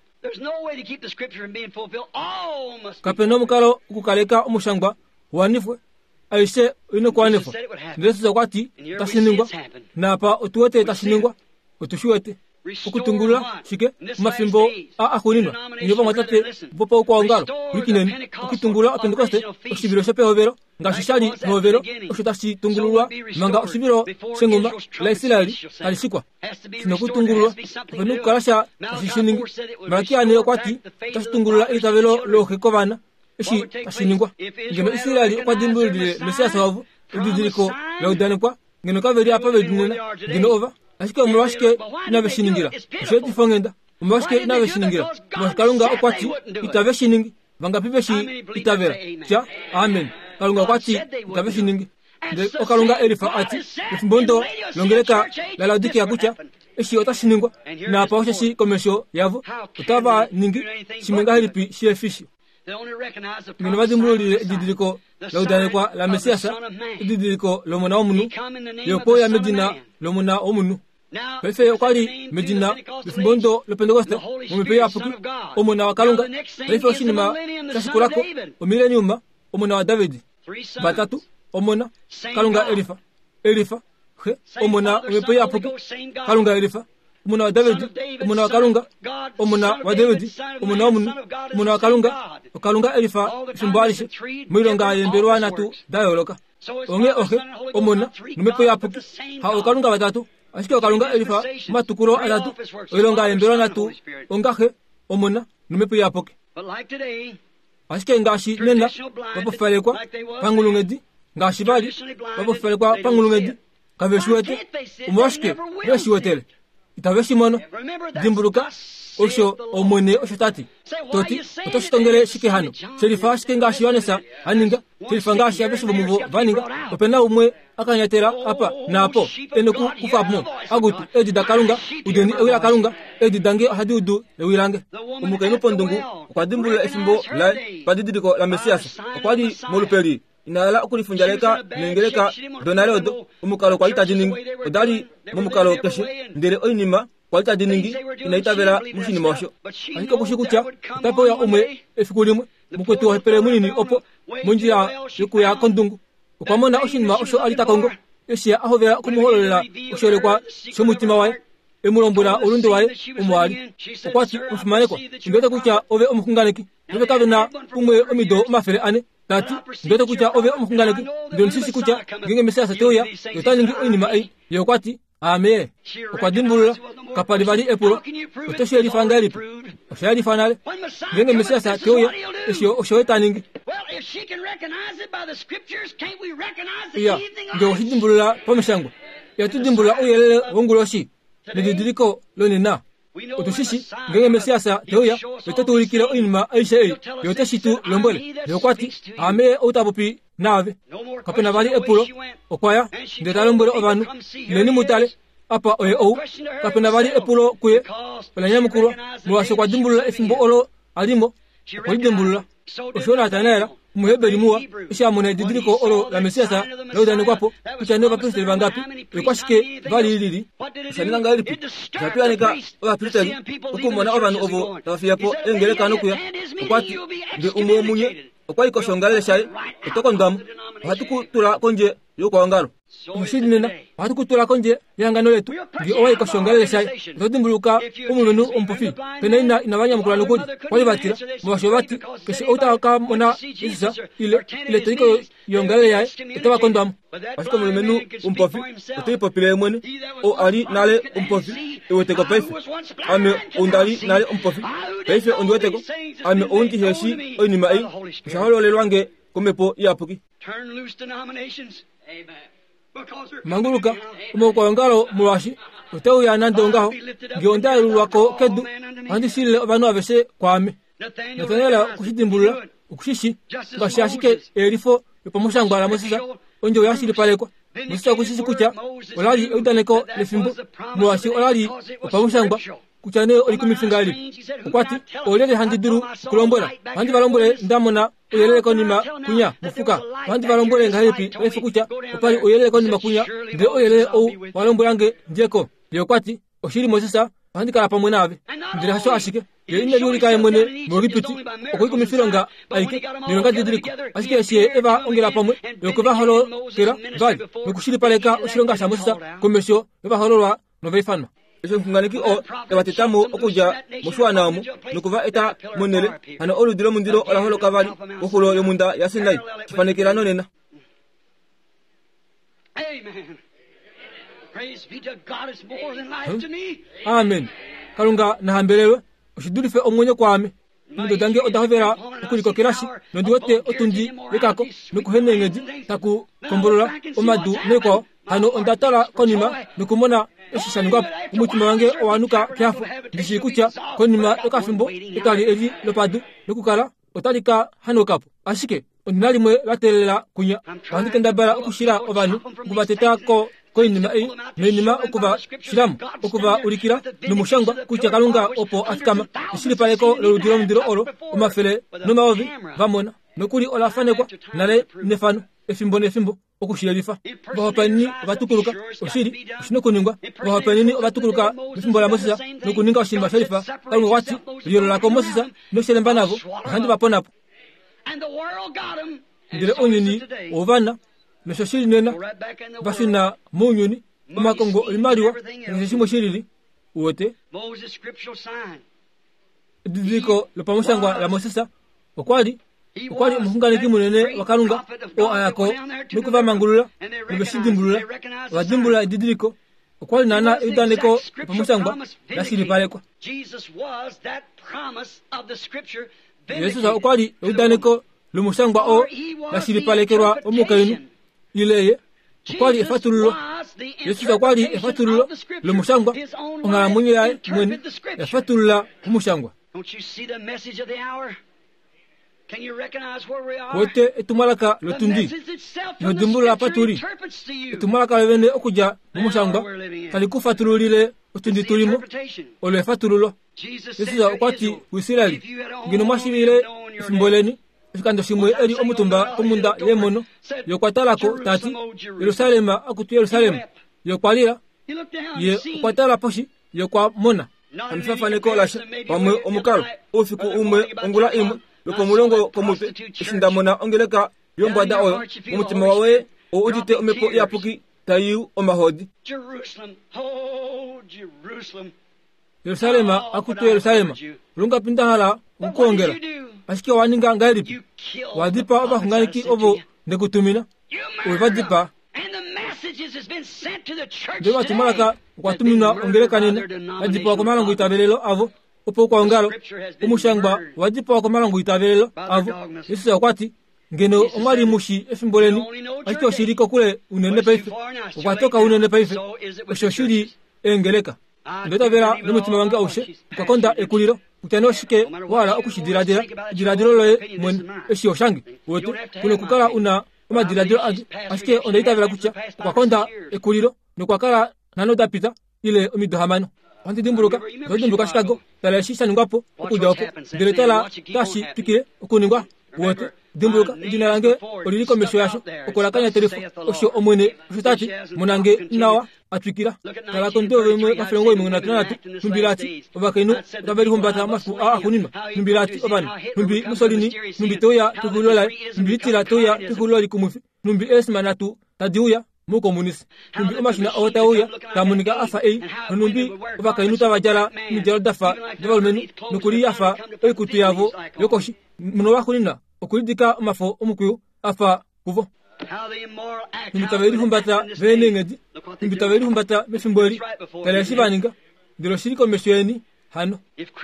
kapeno mukalo kukaleka umushangwa wanifwe aise ino kwanifa ndese kwati tasiningwa napa otuwete tasiningwa otushuwete okutungula shike mafimbo a akunino nyoba matate popo kwa ngalo wikineni okutungula apentekoste osibiro shepe hovero ngashishali hovero oshotasi tungulwa manga osibiro sengoma la Israeli alisikwa sinokutungulwa penu karasha ashishiningi makia ne kwati tasitungulwa itavelo lokekovana eshi tasiningwa ngeno Israeli kwa dimbulile mesiasa wavu udidiriko laudanekwa ngeno kaveri apa vedinena ngeno ova ashike umwashike inaveshiningira sheti fongenda umwashike inaveshiningira mwakalunga okwati itaveshiningi vanga pipeshi itavera cha amen kalunga okwati itaveshiningi de okalunga Elifa ati mbondo longeleka la Laodikia kucha eshi otashiningwa na paosha shi komesho yavu utava ningi shimenga helipi shefishi Mino vadimbulile didiriko laudanekwa la mesiasa didiriko lomona omunu yopo ya medina lomona omunu Pefe okali medina mbondo le Pentecoste mumepe apuki omona wa kalunga pefe oshinima tashikulako omileniuma omona wa David batatu omona kalunga Elifa Elifa he omona mumepe apuki kalunga Elifa omona wa David omona wa kalunga omona wa David omona omunu omona wa kalunga kalunga Elifa simbalishe milonga yemberwa natu dayoloka onge ohe omona mumepe apuki ha kalunga batatu ashike kalunga Elifa matukuro atatu ilonga yembero natu ongahe omona numepe yapoke ashike ngashi nenda bapofalekwa pangulungedi ngashi bali bapofalekwa pangulungedi kaveshuete umwashike veshuetele itaveshimono dimburuka osho omone osho tati toti otoshitongele shike hano sherifa shike ngashi yonesa aninga sherifa ngashi abeshu bumuvo vaninga opena umwe akanyatera apa napo enoku kufapmo agutu edi dakalunga udeni ewira kalunga edi dange hadiudu lewirange umuka ino pondungu kwa dimbula efimbo la padidiko la mesiasa kwadi moluperi inala okurifunjaleka nengeleka donarodo umukalo kwa itajiningi odali mumukalo keshi ndere oinima kwa itajiningi inaitavera mushini mosho ashika kushikucha tapo ya umwe efikulimwe mukwetu wapere munini opo munjira yuku ya kondungu ukwamona oshinima osho alita kongo esia ahovera kumuhololela oshorekwa shomutima wae emulombula ulundi wae umwali ukwati ufumaneko ngete kucha ove omukunganeki ove kavena umwe omido mafere ane tati ngete kucha ove omukunganeki ndio nsisi kucha ngenge mesiasa teoya yotaningi oinima ai yokwati ame ukwadimbulula kapalivali epulo otosheli fangalipo osheli fanale ngenge mesiasa teoya esio oshoetaningi ya ndio hidimbulula pomeshango yatudimbulula uyelele wonguloshi nididiriko lonina otushishi ngenge mesiasa teoya yototulikile oinima aisha ei yoteshitu lombole yokwati ame utabupi nave kapena bali epulo okwaya ndeta lombole obanu leni mutale apa oye ou kapena bali epulo kuye pelanya mukuru mwasho kwa dimbulula efimbo olo alimo kwa dimbulula oshona tanera muhebeli muwa isha muna didiriko olo la mesiasa leo kwapo kuchane ba kristo bangapi ekwashike bali ilili sanina ngalipi tapia nika oba kristo ukumona obanu ovo tafiapo engeleka nokuya kwati de umo munye okwai ko shongale shai otoko ndamu hatuku tula konje yoko ngalo mushidi nena hatuku tula konje yangano letu ngi owai ko shongale shai rodimbuluka umulunu umpufi pena ina inabanya mkulano kodi kwali batira mwashobati kesi ota ka mona isa ile ile tiko yongale yae etaba kondamu basiko mulumenu umpufi otipo popile mwene o ali nale umpufi eweteko pefe ame undali nale umpufi pefe ondweteko ame ondi heshi oinima ei shahalo lelwange kumepo yapuki turn loose denominations. Amen. manguluka umoko ngalo mwashi uteu ya nandongaho ngionda ruwako kedu andi sile banu abese kwame natanela kushitimbulula ukushishi bashashike erifo yopamushangwala musisa onjo yashili paleko musisa kushishi kucha olali udaneko lefimbo mwashi olali opamushangwa kuchane olikumifingali ukwati olele handiduru kulombola handi balombole ndamona oyelele konima kunya mufuka handi balombole ngahepi efu kucha opali oyelele konima kunya nde oyelele ou walombolange njeko yokwati oshiri mosisa handi kala pamwe nave ndire hasho ashike yine yuri kaye mwene mogipiti okuyiko mifironga aike nironga didiriko ashike esiye eva ongera pamwe yokuva holo kera vali nokushiri paleka oshironga shamosisa komesho eva holorwa noveifano ejo kunganiki o tabatetamu okuja mushwanamu nukuva eta monele ana oludiro mundiro ola holo kavali okulo yomunda yasinai kifanekera nonena. Amen. Praise be to God, it's more than life to me. Amen. Kalunga na hambelewe oshidulife omwenye kwame ndo dange odahovera okuliko kirashi nondiwote otundi ekako nukuhenengedi taku kombolola omadu neko hano ondatala konima nukumona eshishaningwapo umutima wange owanuka kyafu ndishikucha konima ekafimbo ekali eri lopadu nukukala otalika hano kapo ashike ondinali mwe latelela kunya wandike ndabala okushira obanu ngubateta ko koinima ei menima okuba shiramu okuba ulikira numushangwa kucha kalunga opo afikama ishiri paleko loludiro mundiro olo omafele nomaovi vamona nokuli olafanekwa nale nefano efimbo nefimbo okushira lifa bahopani batukuluka oshiri shinokuningwa bahopani batukuluka efimbo la mosisa nokuninga oshimba shalifa kalunga wati yolo la komosisa no shelemba navo handi baponapo ndire onyini ovana meshoshiri nena bashina munyuni omakongo olimaliwa neshimo shirili uwote didiko lopamushangwa la mosisa okwali okwali muhunganiki munene wakalunga o ayako nukuva mangulula nubeshidimbulula wadimbula didiko okwali nana idaneko lopamushangwa lashiri palekwa yesu sa okwali idaneko lumushangwa o lashiri palekerwa omukainu ileye okwali efatululo yesu sa kwali efatululo lumushangwa ongala munye yae mwene efatulula umushangwa. Can you recognize where we are? Wote etumalaka lotundi nodimbula paturi etumalaka levene okuja mumushangwa kalikufatululile otundi tulimo ole fatululo yesu ya okwati wisirali ngino mashibile simboleni ikando shimwe eri omutumba komunda yemono yokwatalako tati Yerusalema akutu Yerusalema yokwalira ye kwatala poshi yokwa mona amfafaneko lasha pamwe omukalo ofiku umwe ongula imwe loko mulongo komute isindamona ongeleka yombwada oyo umutima wawe o udite omepo yapuki tayu omahodi Jerusalem, oh Jerusalem. Yerusalema akutu Yerusalema lunga pindahala ukongera ashike waninga ngalipi wadipa oba hunganiki obo nekutumina wevadipa dewa timalaka kwatumina ongeleka nina wadipa wakomalangu itabelelo avo opo kwa ngalo umushangwa wadipa kwa malangu itabelelo avo yesu yakwati ngeno omali mushi efimboleni akito shiriko kule unene paife kwatoka unene paife oshoshiri engeleka ndeta vera n'umutima wange awushe ukakonda ekuliro utano shike wala okushidira-dira dira-dira loye mwen eshi oshangi wote kuno kukala una uma dira-dira ashike ondaita vera kucha ukakonda ekuliro nukwakala nanoda pita ile umidohamano wanti dimburuka dimburuka shikago tala shisha nungapo okujapo diretala tashi pikire okuningwa wote dimburuka jina lange oliliko mesho yasho okolakanya telefo osho omwene usitati munange nawa atwikira kala konto wemwe bafrengo imwe na tunatu numbirati obakainu tabari humbata mafu a akunima numbirati obani numbi musolini numbi toya tukulola numbi tira toya tukuloli kumufi numbi esmanatu tadiuya mu komunisi numbi omashina otauya tamunika afa ei numbi obakainu tabajala mijalo dafa development nukuri afa ekutu yavo yokoshi muno bakunina okulidika mafo omukuyu afa kuvo nimbitaveri humbata venengedi nimbitaveri humbata mefimbori taleshibaninga ndiro shiriko meshoeni hano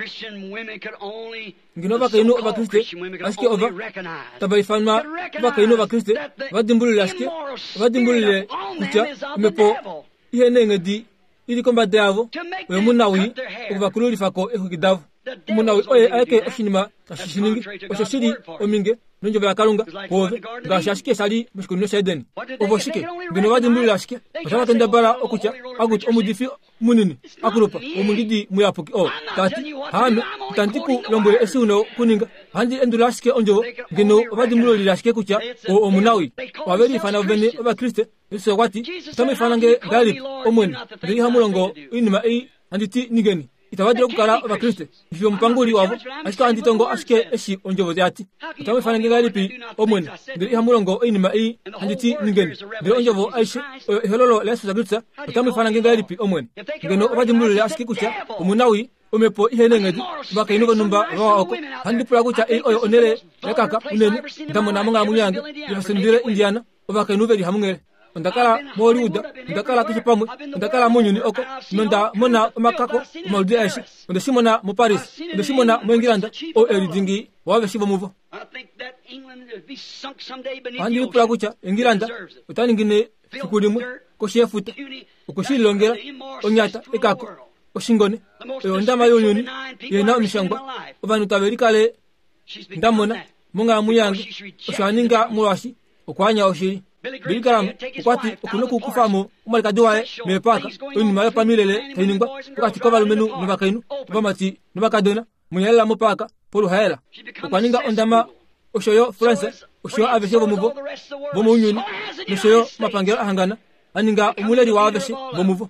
ngino bakaino abakriste aske ova tabaifama bakaino abakriste badimbulile aske badimbulile kucha mepo ihenengedi iliko mbadavo we munawi obakululi fako ekugidavo munawi oye ake oshinima tashishiningi oshoshiri ominge nonjo bya kalunga kove ngashashike sali mushikuno shedeni oboshike ngino badimbulile aske otabatenda bara okucha agut omudifi munini akurupa omungidi muyapuki o tati hame tantiku lombole esuno kuninga handi endulashike onjo ngino badimbulile aske kucha o omunawi waberi fana vene oba kriste eso kwati tame fanange gali omweni ndi hamulongo inima ei anditi nigeni itawadira kukala oba kriste ndivyo mpanguli wavo ashika anditongo ashike eshi onjovo yati tame fanange gali pi omweni ndi hamulongo inima ei anditi nigeni ndi onjovo aishi helolo lesu zagutsa tame fanange gali pi omweni ngeno obadimbulile ashike kucha omunawi omepo ihenengedi bakaino banumba waoko handi pula kucha ei oyo onere ekaka unene ndamona munga munyange yasendire indiana obakaino veri hamungere ndakala moriuda ndakala kishipamwe ndakala munyuni oko nonda mona makako maludi aishi ndashimona mu Paris ndashimona mu England o eridingi wawe shibo muvo andi pula kucha England utani ngine sikulimwe ko shefuta ukoshilongera onyata ekako oshingone ondama yonyuni yena omishangwa obanu taberikale ndamona munga muyange oshaninga murashi okwanya oshiri bilikaram ukwati okunoku kufamu umalika diwae mepaka oni mara pamilele tainingwa ukati kovalu menu nubakainu nubamati nubakadona munyela mupaka polu haela ukwaninga ondama oshoyo France oshoyo aveshe bomuvo bomu unyuni oshoyo mapangero ahangana aninga umuleri wa aveshe bomuvo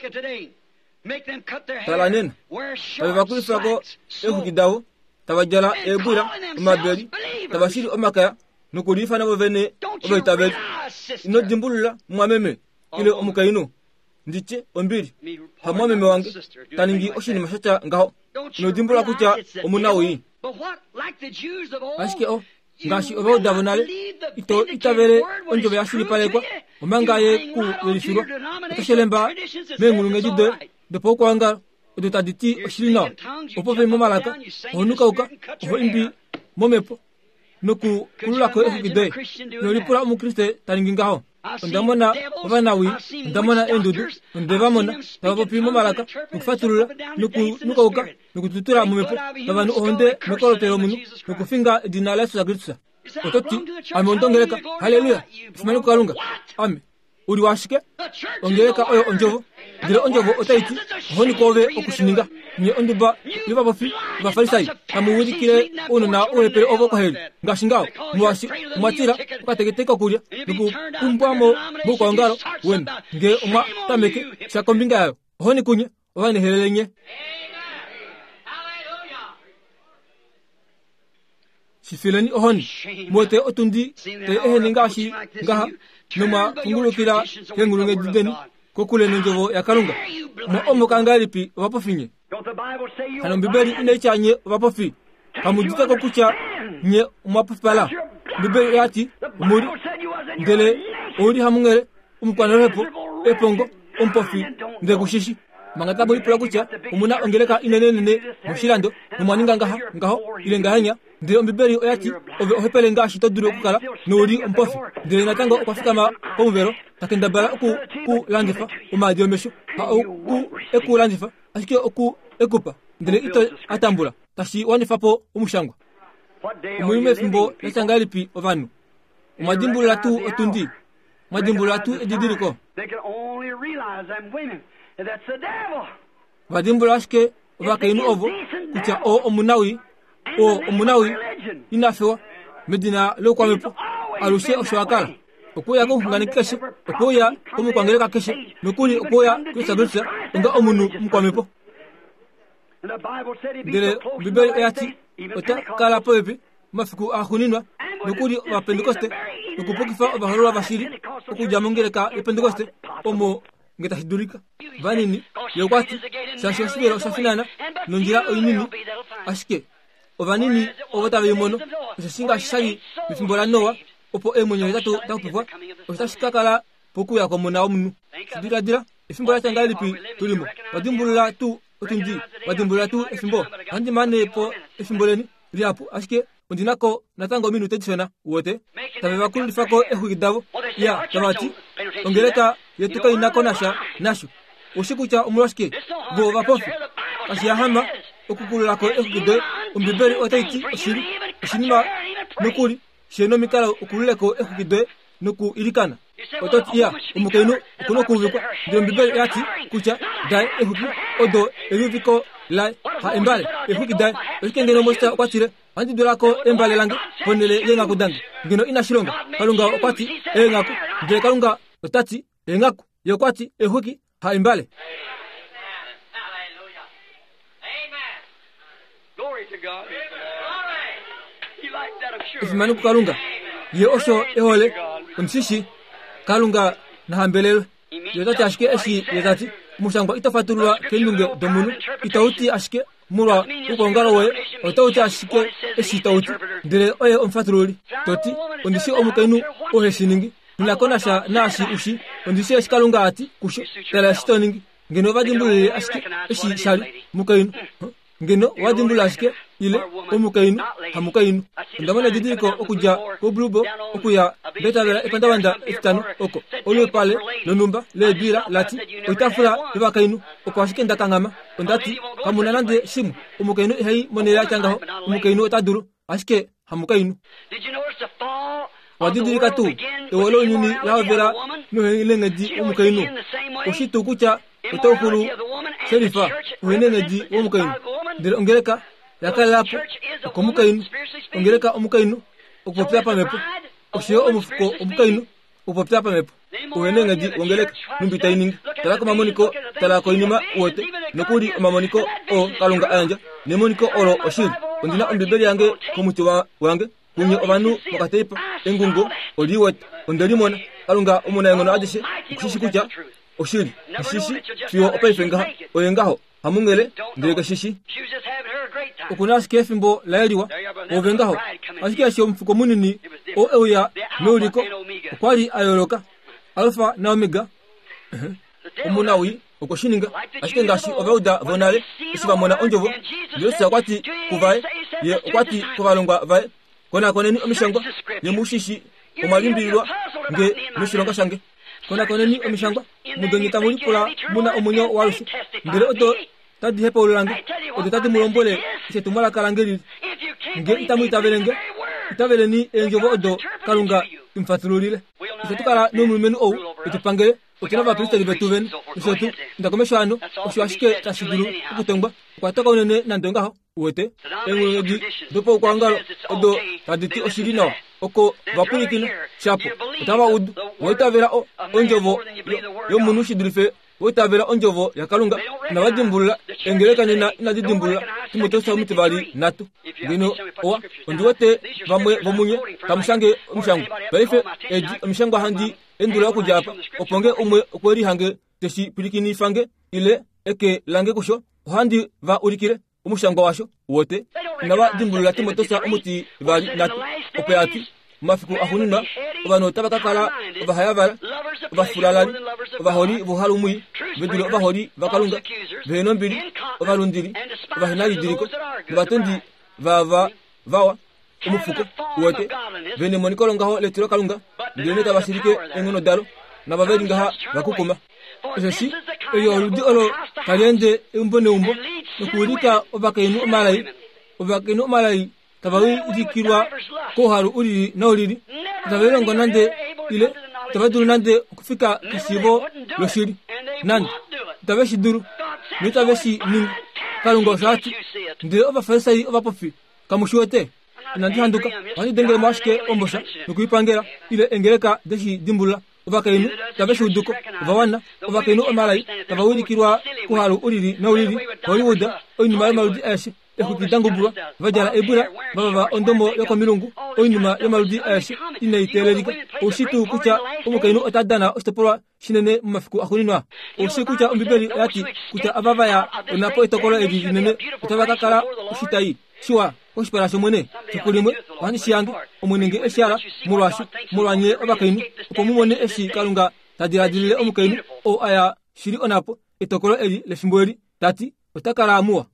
talanena tabakulifako ekukidawo tabajala ebura umabeli tabashiri omakaya nukulifa nabo vene obetabeli ino dimbulula mwameme kile omukaino ndiche ombiri hamwameme wange taningi oshini mashacha ngaho no dimbula kucha omunawi ashike o ngashi obo davonale ito itabere onjo be ashiri palekwa omangaye ku welifiro toshelemba mengulunge jide de poko anga de taditi oshirina opope momalaka onuka uka o imbi momepo nuku kulula ko ekide no lipura mu kriste taningingaho ndamona obanawi ndamona endudu ndebamona tabapo momalaka nufatulula nuku nuka uka nuku tutura momepo tabanu onde nokolotero munu nuku finga dinala sa gritsa ototi amondongeleka haleluya simani kalunga ame uri washike ongeleka oyo onjovo dire onjovo otaiti honi kove okushininga nye onduba yuba bafi bafarisai amuwirikire ono na oepere ovo koheli ngashingao muwashi mwatira ukategeteka kulia nuku kumbwamo muko ngaro wen nge omwa tameke shakombinga yayo honi kunye obane helelenye sifileni ohoni mote otundi te eheningashi ngaha numa kungulukira kengulunge dideni kokule nenjovo ya kalunga mo omukangalipi wapofinye hano bibeli inechanye wapofi kamujita kokucha nye mwapopala bibeli yati muri ndele ori hamungere umkwanarepo epongo umpofi ndekushishi mangatabo ipula kucha umuna ongeleka inenenene mushirando numwaninga ngaha ngaho ile ngahanya ndiro mbibeli oyati ove ohepele ngashi toduro kukala nori umpofi ndire natango okwafika komuvero takenda bara ku ku landifa umadio mesho ha ku eku landifa asike oku ekupa ndele ito atambula tashi wanifapo umushangwa umulime fimbo lesangalipi ovanu umadimbula tu otundi madimbula tu edidiriko vadimbula asike ovakainu ovo kucha o omunawi o omunawi inafewa medina lokwamepo alushe oshwakala okuya ko ngani keshe okuya ko mukwangeleka keshe nokuli okuya kusabisa nga omunu mukwamepo ndele bibeli yati ota kala pepe mafiku ahuninwa nokuli wa pentekoste nokupokifa abaharura bashiri okuja mongeleka e pentekoste omo ngeta hidurika vanini yokwati sasho sibero safinana nonjira oyinini ashike ovanini ovotave yomono sesinga shayi mifimbola noa opo emonyo tatu takupwa otashikakala poku ya komona omunu sidira dira ifimbola tangalipi tulimo wadimbulula tu otunji wadimbulula tu ifimbo andi mane po ifimboleni liapo ashike ondinako natango minu tetsena wote tabeva kulifako ehugidavo ya tabati ongeleka yetuka inako nasha nashu ushikucha umulashike bo vapofi ashiyahama okukululako ehugide umbibeli otaiti oshiri oshinima nokuli sheno mikala okululeko ehugide noku ilikana ototi ya umukaino okuno kuvikwa ndio mbibeli yati kucha dai ehugi odo eruviko lai ha embale ehugi dai osikengeno mosta kwatire andi dolako embale lange ponele yenga kudangi ngino ina shilonga kalunga okwati yenga ku de kalunga otati yenga ku yokwati ehugi ha embale. Ifimanu kalunga ye osho ehole unshishi kalunga na hambelelo yotati ashike eshi yotati mushangwa itafatulwa kendunge domunu itauti ashike mura ukongaro we otauti ashike eshi tauti ndele oye omfatululi toti ondishi omukainu oheshiningi nilakona sha nashi ushi ondishi eshi kalunga ati kusho tala shitoningi ngeno vadimbulile ashike eshi shali mukainu ngeno wadimbula ashike ile omukainu hamukainu ndamana didiko okuja oblubo okuya betavera epandawanda efitano oko olu pale nonumba le bira lati utafura bakainu okwashike ndakangama ondati kamunanande shimu omukainu ehi monera changaho omukainu otaduru ashike hamukainu wadidirika tu ewolo nyuni yavera no helengedi omukainu oshitu kucha otokuru serifa uhenengedi omukainu ndere ongereka yakalapo okomukainu ongereka omukainu okupopya pamepo oshiyo omufuko omukainu okupopya pamepo uhenengedi ongereka numbita iningi talako mamoniko talako inima wote nokuri mamoniko o kalunga anja nemoniko oro oshiri ondina ombibeli yange komuti wa wange kunye obanu makateipa engungo oliwet ondelimona kalunga omuna ngono ajishe kushishi kucha oshiri shishi fiyo opaifenga oyengaho hamungele ndege shishi okuna skefimbo laeliwa ovengaho asikia sho mfuko munini o euya nuliko kwali ayoloka alpha na omega omunawi okoshininga asike ngashi ovauda vonale isiba mona onjovo yosa kwati kuvae ye kwati kuvalongwa vae kona koneni omishangwa ye mushishi omalimbilwa nge mushilonga shange kona koneni omishangwa mudonyita mulipula muna omunyo walushi ndere odo tadi hepo ulange odo tadi mulombole ise tumala kalangeli nge itamu itavelenge itaveleni enjovo odo kalunga imfatululile ise tukala numumenu ou itupangele utinova kristo livetuven isetu ndakomeshano oshiwashike tashidulu ukutengwa kwataka unene nandongaho uwete enguledi dopo kwangalo odo taditi oshirinawa oko vapulikina shapo utava udu woitavera o onjovo yo munushi dulfe woitavera onjovo yakalunga na wadimbulula engeleka nina inadidimbulula timotosa mutivali natu ngino owa ondiwete vamwe vomunye tamushange omushangu baife eji omushangu handi endula kujapa oponge umwe okweri hange teshi pilikini fange ile eke lange kusho handi va urikire umushango washo wote nawa dimbulula timotosa umuti vali natu opeati mafiku ahunina obano tabakakala obahayavara obafulalani obaholi buhalumui bedulo obaholi bakalunga benombili obalundili obahinalidiriko batondi vava vawa umufuko wote bene monikolongaho letiro kalunga ndene tabasirike engono dalo nabaveringaha bakukuma eshi eyo ludi olo kaliende umbone umbo nukulika obakainu malai obakainu malai tabawi dikirwa ko haru uri nauliri tabelo ngonande ile tabaduru nande kufika kisibo loshiri nan tabeshi duru nitabeshi ning kalungo shati ndire oba faisai oba pofi kamushote nandi handuka wani dengele mashke ombosha nukuipangera ile engereka deshi dimbula obakainu tabeshi uduko vawana obakainu amalai tabawidi kirwa ko haru uri nauliri hollywood oyinuma maludi ashi ekukidango bura vajala ebura baba ondomo yoko milungu oyinuma yamaludi ashi inaitelelika oshitu kucha umukainu otadana ostopora shinene mafiku akuninwa oshikucha umbibeli yati kucha ababa ya onapo etokola edi nene utabakakala ushitai shiwa oshipara shomone tukulimwe wani shiyange omunenge eshara mulwashu mulwanye obakainu ukomumone eshi kalunga tadiradilile omukainu o aya shiri onapo etokola edi lefimboeri tati utakala amua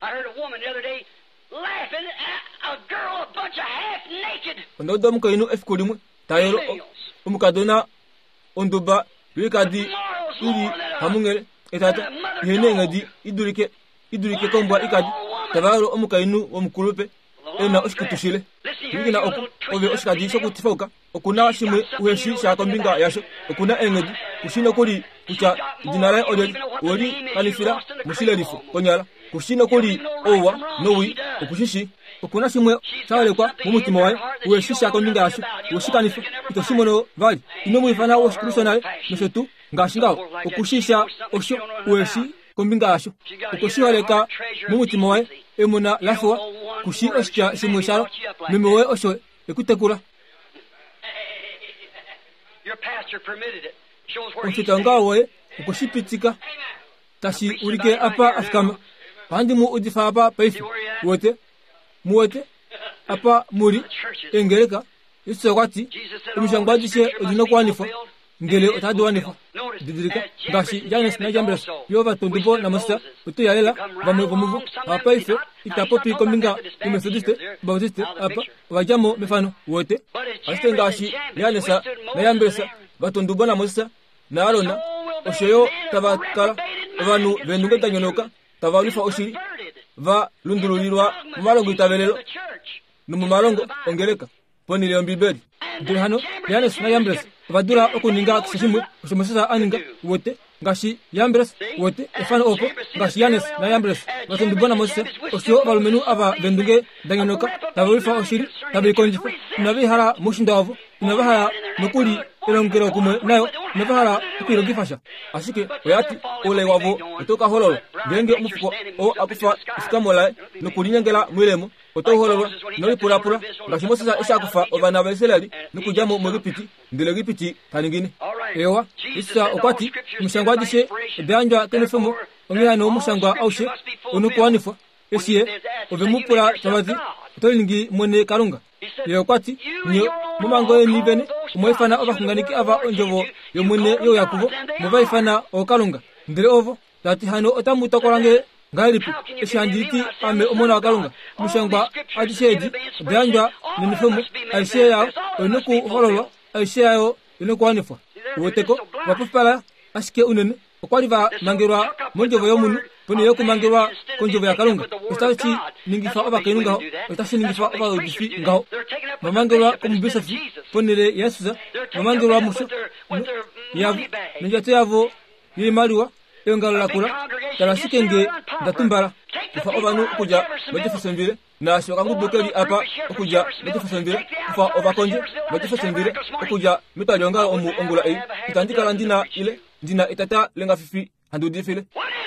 ondo mukainu efikulimwe tayero omukadona onduba wikadi iri hamungere etata yene ngadi idurike idurike kombwa ikadi tabaro omukainu omukulupe ena oshikutushile wikina oku obe oshikadi shokutifoka okuna shimwe uheshi shakombinga yasho okuna engedi kushino kuri kucha dinara odeli wori kalifira musile lifu konyala kushino kuri owa nowi okushishi okuna shimwe chawalekwa mumutima wayo uheshi shakombinga yasho ushikanifu itoshimono vali ino muifana oshikurushonale noshotu ngashingawo okushisha osho uheshi kombinga yasho okushiwaleka mumutima wayo emuna lafwa kushi oshya shimwe shalo memewe osho ekutekura ochitangawe okushipitika tashi urike apa afkama pandi mu udifa apa paifi wote muwote apa muri engereka isokwati umishangwadishe odino kwanifa ngele otadwanifa didirika gashi janes na jambres yova tondubo na masta uto yalela bamwe bomuvo apa ife itapopi kominga imesodiste bautiste apa wajamo mefano wote aste gashi yanesa na jambres batondubo na masta na arona osheyo tabakala vanu venunga tanyonoka tavalifa oshiri va lundululirwa mumalongo itabelelo numumalongo ongeleka poni leo mbibeli ndihano yanes na jambres vadura okuninga kishimwe ushomosesa aninga wote ngashi yambres wote efano opo ngashi yanes na yambres watundubona mose osio balumenu aba vendunge danyonoka tabulifa oshiri tabikonjifa nabihara mushindavu nabahara nokuli elongero kumwe nayo nabahara tukiro gifasha ashike oyati ole wavo otoka hololo genge mufuko o akufa iskamola nokulinyangela mwilemo otohololo nolipulapula ngashi mosesa eshakufa obana beselali nokujamo mogipiti ndile gipiti taningine ewa isa okwati mushangwadishe edanjwa kenefemo ongihano omushangwa aushe onukwanifa esiye ovemupula tabazi tolingi mwene karunga ewa okwati nyo mumango enibene umwefana obakunganiki aba onjovo yomwene yo yakuvo mubaifana okalunga ndile ovo tati hano otamutakolange ngailipi eshanjiti ame omona wakalunga mushangwa adisheji edanjwa nenefemo aishe yao onuku hololo aishe yao inokwanifa woteko wapufala ashike unene okwaliva mangirwa monjovo yomunu pone yoku mangirwa konjovo ya kalunga estachi ningifa oba kenunga estachi ningifa oba udifi ngao mamangirwa komubisafi ponele yesuza mamangirwa muso yavu ninjate yavo yimaliwa yongalola kula tarashike nge ndatumbala kufa obanu kuja bajefesembire na shoka ngudukeli apa okuja bajefesembire kufa obakonje bajefesembire okuja mitalionga omu ongula ei itandika landina ile ndina itata lenga fifi handudi file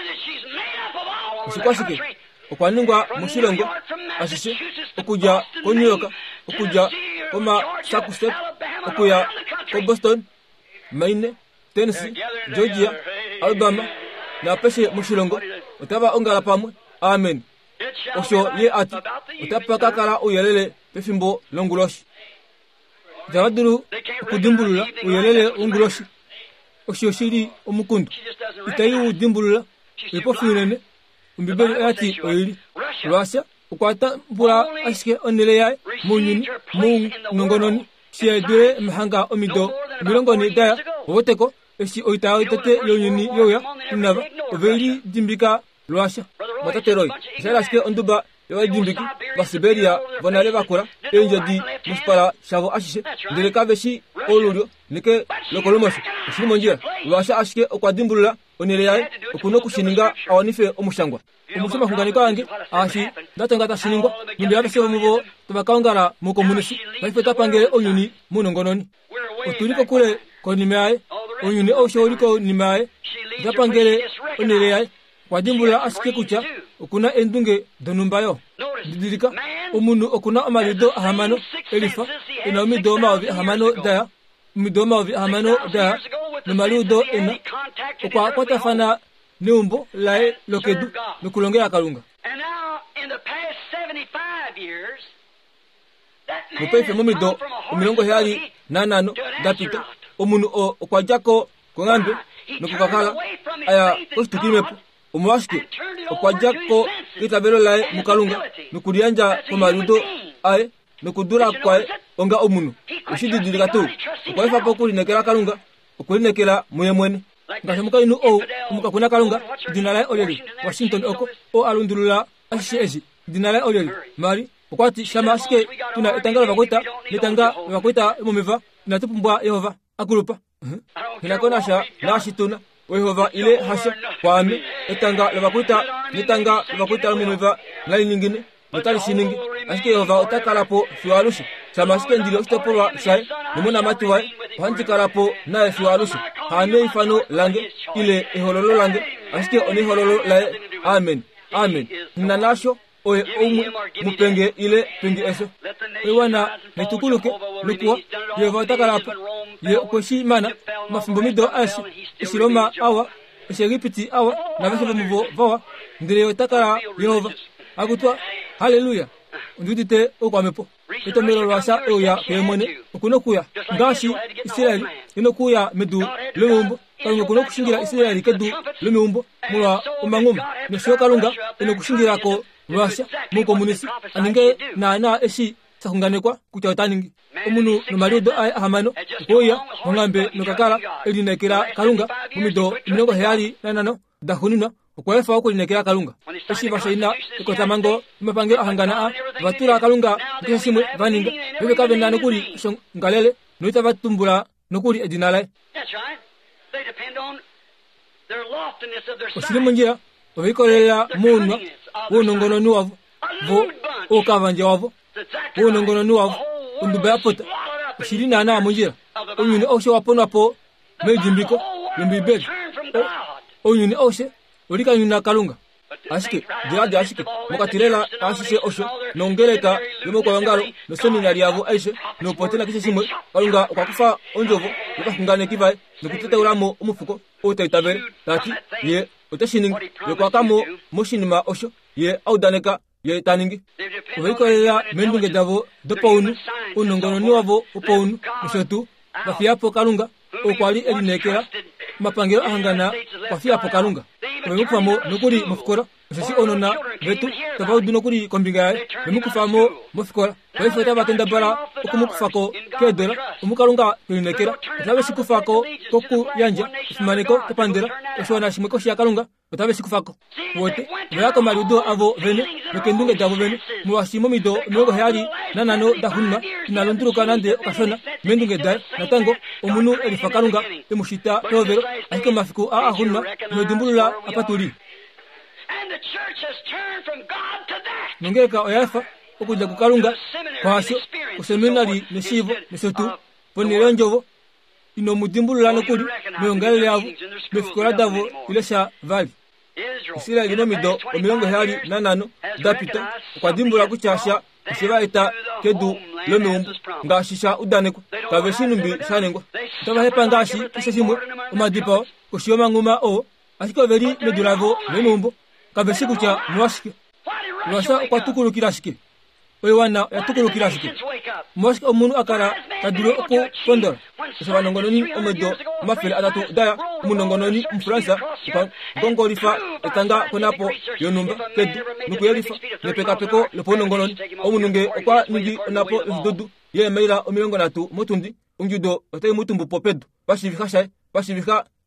usikwashike okwaningwa mushilongo ashishe okuja ko New York okuja koma Massachusetts okuya ko Boston Maine Tennessee Georgia Alabama na peshe mushilongo utaba ongala pamwe amen osho ye ati utapaka kala uyelele pefimbo longuloshi jawaduru kudimbulula uyelele unguloshi osho shiri omukundu itayu dimbulula epofinene umbibeli ati oyiri lwasha ukwata mpula ashike onele yae munyuni mu nongononi siedure mahanga omido milongoni daya woteko eshi oitayo tete yonyuni yoya inava oveli dimbika lwasha matateroi saraske onduba ewa dimbiki ba Siberia vanale bakora enje di muspara shavo ashishe ndire kabeshi olulyo nike lokolomoshi shimo njia lwasha ashike okwadimbulula onere yae okuno kushininga awanife omushangwa umusema kungani kange ashi ndatanga tashiningwa ninde yabese mubo tubakangara mu komunisi bayifeta pange onyuni munongononi otuliko kule konimaye onyuni osholiko nimaye zapangere onere yae wadimbula asike kucha okuna endunge donumbayo didilika umuntu okuna amalido ahamano elifa ina umido mavi ahamano daya umido mavi ahamano daya numalido ina okwa kwatafana neumbo lae lokedu nukulongea kalunga mupefe mumido umilongo hali nanano dapita umuntu okwajako kongambe nukukakala aya oshitukimepo umwashike okwajako kitabelo lae mukalunga nukudianja komaludo ae nukudura kwae onga omunu ushididilika tu okwaefa pokuli nekela kalunga okulinekela muyemwene ngase mukainu o mukakuna kalunga dinalae oleli Washington oko o alundulula ashishi dinalae oleli mari okwati shama asike tuna etangala bakwita netanga bakwita mumiva natupumbwa Yehova akulupa ninakonasha nashituna Yehova ile hasha kwame etanga labakwita netanga labakwita mumiva ngali nyingine mutali siningi asike Yehova otakalapo fiwalushi shama asike ndilo stopolwa sai numuna matiwa wanjikalapo na fiwalushi hane ifano lange ile ehololo lange asike oni hololo lae amen amen nanasho oye omu mupenge ile pengi eso ewana netukuluke lukwa Yehova takalapo ye kweshi mana mafumbo mido ashi isiroma awa isiripiti awa na vesho muvo vawa ndire takala Yehova agutwa haleluya ndudite okwamepo etomero lwasa oya kemone okunokuya ngashi Israeli inokuya medu lumumbo kalunga kuno kushingira Israeli kedu lumumbo mulwa umanguma nesho kalunga inokushingira ko lwasha mu komunisi aninge na na eshi sakunganekwa kuchawtaningi omunu nomalido ay ahamano koya ngambe nokakala elinekera kalunga mumido minongo heyali nanano dahunina okwefa okulinekera kalunga eshi bashaina ekotamango mapange ahangana a batura kalunga kesimwe vaninga bebe kabena nokuri ngalele noita batumbula nokuri edinale that's right they depend on their loftiness of their side osimunjira obikolera munwa wonongono nuwavo vo okavanje wavo wonongono nuwavo undubaya pota shirina na munjira onyuni oshe wapona po mejimbiko lumbibeli onyuni oshe olika nyuna kalunga ashike diradi ashike mukatirela ashishe osho nongereka limo kwa ngalo nosoni nali yavo aishe no potena kise simwe kalunga kwakufa onjovo ukafungane kivae nokuteta uramo umufuko otaitabere tati ye otashining ye kwakamo moshinima osho ye audaneka ye taningi oikolela mendunge davo dopaunu unongono niwavo upaunu usotu bafiapo kalunga okwali elinekera mapangiro ahangana kwafiapo kalunga wemukufamo nokuri mufukora sisi onona betu tabaudu nokuri kombingaye wemukufamo mufukora waifeta batenda bara okumukufako kedera umukalunga elinekera tabe sikufako koku yanja ifumaneko kopandera oswana shimweko shakalunga tabe sikufako wote yako maludo avo vene mekendunge davo vene muwashimo mido nogo hayali nanano dahunma nalonduruka nande okashona mendunge dai natango omunu elifakalunga emushita tovero ahike mafiku a ahunma nodimbulula apatuli nongeka oyafa okuja kukalunga kwasho kuseminari neshivo nesotu ponere njovo ino mudimbulula nokuli meyongalele yavo mefikola davo ilesha vali Israeli no mido omilongo hali nanano dapita kwadimbula kuchasha kusiba eta kedu lomumbu ngashisha udaneko kaveshinumbi shanengwa taba hepa ngashi kiseshimwe omadipa kushiyoma nguma o ashiko veri medulavo lomumbu kaveshikucha nwashike nwasha kwatukulu shike oyo wana yatukulu shike mwashike omunu akara kadulo oko pondora kusaba nongononi omedo mafele atatu daya munongononi mfransa gongorifa etanga konapo yonumba kedu nukuyerifa nepeka peko leponongononi omununge okwa ningi onapo ndudu ye meira omilongo natu motundi unjudo otei mutumbu popedu bashivika shay bashivika